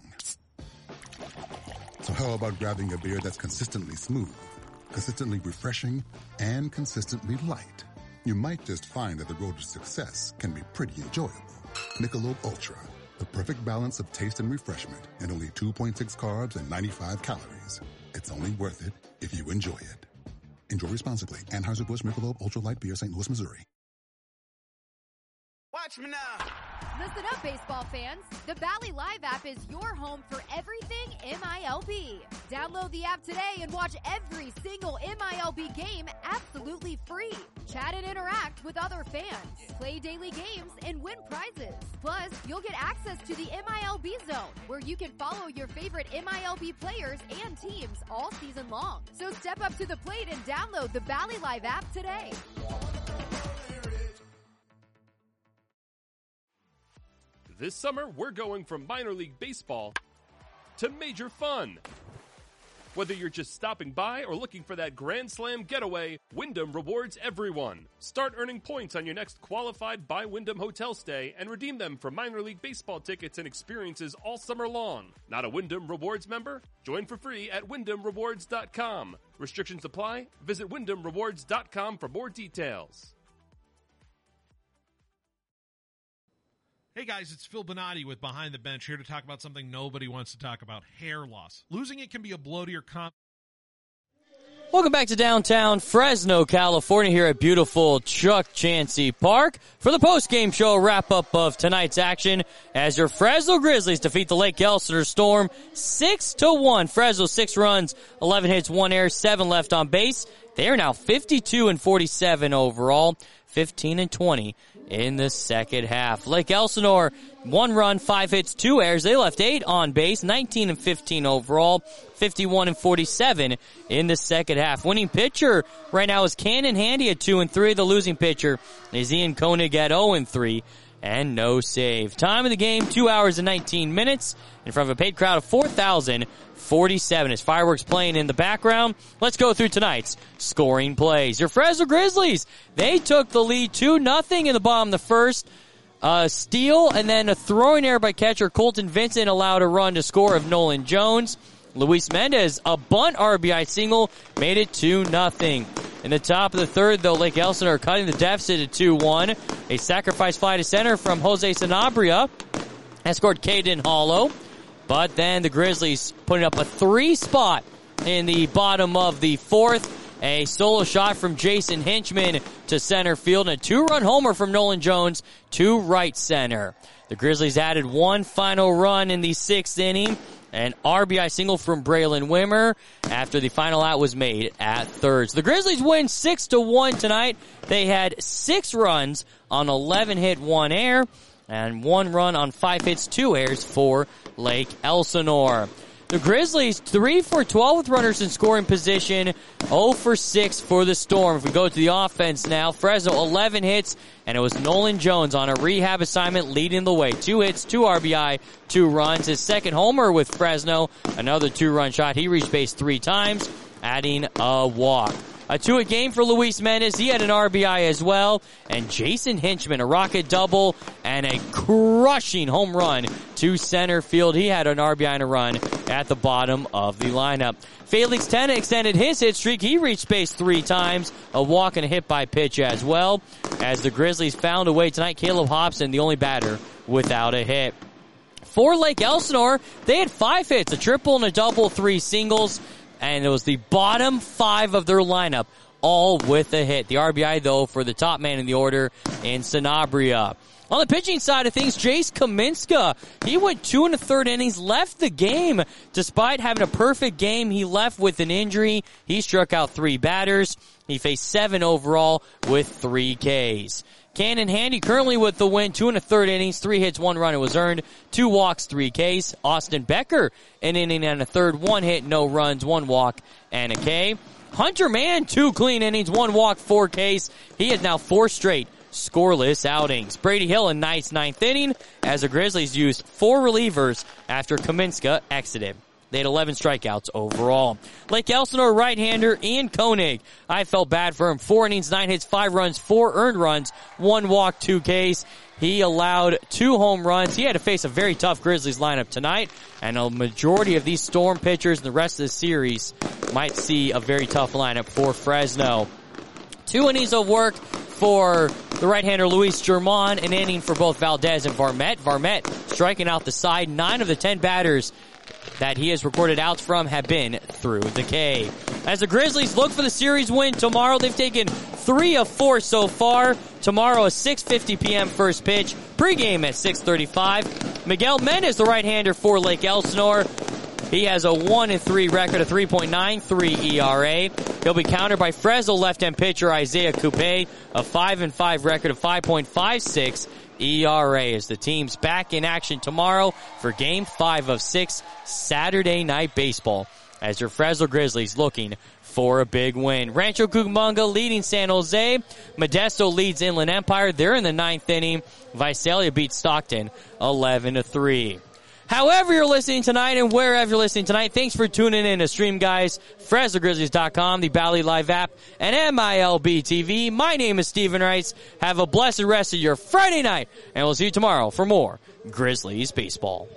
So how about grabbing a beer that's consistently smooth, consistently refreshing, and consistently light? You might just find that the road to success can be pretty enjoyable. Michelob Ultra, the perfect balance of taste and refreshment, and only two point six carbs and ninety-five calories. It's only worth it if you enjoy it. Enjoy responsibly. Anheuser-Busch Michelob Ultra Light Beer, Saint Louis, Missouri. Watch me now. Listen up, baseball fans. The Valley Live app is your home for everything M I L B. Download the app today and watch every single M I L B game absolutely free. Chat and interact with other fans. Play daily games and win prizes. Plus, you'll get access to the M I L B Zone, where you can follow your favorite M I L B players and teams all season long. So step up to the plate and download the Valley Live app today. This summer, we're going from minor league baseball to major fun. Whether you're just stopping by or looking for that Grand Slam getaway, Wyndham rewards everyone. Start earning points on your next qualified by Wyndham hotel stay and redeem them for minor league baseball tickets and experiences all summer long. Not a Wyndham Rewards member? Join for free at wyndham rewards dot com. Restrictions apply. Visit wyndham rewards dot com for more details. Hey guys, it's Phil Bonatti with Behind the Bench here to talk about something nobody wants to talk about, hair loss. Losing it can be a blow to your confidence. Welcome back to downtown Fresno, California, here at beautiful Chuck Chansey Park for the post-game show wrap-up of tonight's action as your Fresno Grizzlies defeat the Lake Elsinore Storm six to one. Fresno six runs, eleven hits, one error, seven left on base. They are now fifty-two and forty-seven overall, fifteen and twenty in the second half. Lake Elsinore, one run, five hits, two errors. They left eight on base, nineteen and fifteen overall, fifty-one and forty-seven in the second half. Winning pitcher right now is Cannon Handy at two and three. The losing pitcher is Ian Koenig at oh and three and no save. Time of the game, two hours and nineteen minutes in front of a paid crowd of four thousand forty-seven. As fireworks playing in the background, let's go through tonight's scoring plays. Your Fresno Grizzlies, they took the lead two nothing in the bottom of the first. Uh, steal and then a throwing error by catcher Colton Vincent allowed a run to score of Nolan Jones. Luis Mendez, a bunt R B I single, made it two nothing. In the top of the third, though, Lake Elsinore cutting the deficit at two one. A sacrifice fly to center from Jose Sanabria has scored Caden Hollow. But then the Grizzlies putting up a three spot in the bottom of the fourth. A solo shot from Jason Hinchman to center field and a two-run homer from Nolan Jones to right center. The Grizzlies added one final run in the sixth inning. An R B I single from Braylon Wimmer after the final out was made at third. So the Grizzlies win six to one tonight. They had six runs on eleven hit, one error, and one run on five hits, two errors for Lake Elsinore. The Grizzlies, three for twelve with runners in scoring position, zero for six for the Storm. If we go to the offense now, Fresno, eleven hits, and it was Nolan Jones on a rehab assignment leading the way. Two hits, two R B I, two runs. His second homer with Fresno, another two-run shot. He reached base three times, adding a walk. A two-hit game for Luis Mendez. He had an R B I as well. And Jason Hinchman, a rocket double and a crushing home run to center field. He had an R B I and a run at the bottom of the lineup. Felix Tena extended his hit streak. He reached base three times. A walk and a hit by pitch as well. As the Grizzlies found a way tonight, Caleb Hobson, the only batter without a hit. For Lake Elsinore, they had five hits, a triple and a double, three singles. And it was the bottom five of their lineup, all with a hit. The R B I, though, for the top man in the order in Sanabria. On the pitching side of things, Jace Kaminska, he went two and a third innings, left the game. Despite having a perfect game, he left with an injury. He struck out three batters. He faced seven overall with three Ks. Cannon Handy currently with the win, two and a third innings, three hits, one run. It was earned, two walks, three Ks. Austin Becker, an inning and a third, one hit, no runs, one walk, and a K. Hunter Mann, two clean innings, one walk, four Ks. He has now four straight scoreless outings. Brady Hill, a nice ninth inning, as the Grizzlies used four relievers after Kaminska exited. They had eleven strikeouts overall. Lake Elsinore right-hander Ian Koenig. I felt bad for him. Four innings, nine hits, five runs, four earned runs, one walk, two Ks. He allowed two home runs. He had to face a very tough Grizzlies lineup tonight, and a majority of these Storm pitchers in the rest of the series might see a very tough lineup for Fresno. Two innings of work for the right-hander Luis German, an inning for both Valdez and Varmette. Varmette striking out the side. Nine of the ten batters that he has recorded outs from have been through the K. As the Grizzlies look for the series win tomorrow, they've taken three of four so far. Tomorrow, a six fifty p.m. first pitch. Pregame at six thirty-five. Miguel Mendez, the right-hander for Lake Elsinore. He has a one and three record, a three point nine three E R A. He'll be countered by Fresno left-hand pitcher Isaiah Coupe, a five and five record, of five point five six E R A, as the team's back in action tomorrow for game five of six Saturday Night Baseball, as your Fresno Grizzlies looking for a big win. Rancho Cucamonga leading San Jose. Modesto leads Inland Empire. They're in the ninth inning. Visalia beats Stockton eleven to three. However you're listening tonight and wherever you're listening tonight, thanks for tuning in to Stream Guys, Fresno Grizzlies dot com, the Bally Live app, and M I L B T V. My name is Steven Rice. Have a blessed rest of your Friday night, and we'll see you tomorrow for more Grizzlies baseball.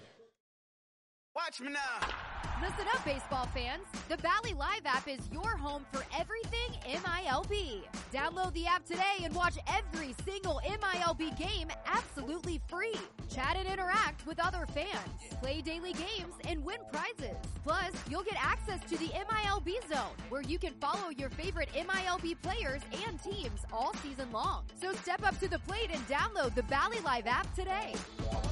Watch me now. Listen up, baseball fans. The Bally Live app is your home for everything M I L B. Download the app today and watch every single M I L B game absolutely free. Chat and interact with other fans. Play daily games and win prizes. Plus, you'll get access to the M I L B Zone, where you can follow your favorite M I L B players and teams all season long. So step up to the plate and download the Bally Live app today.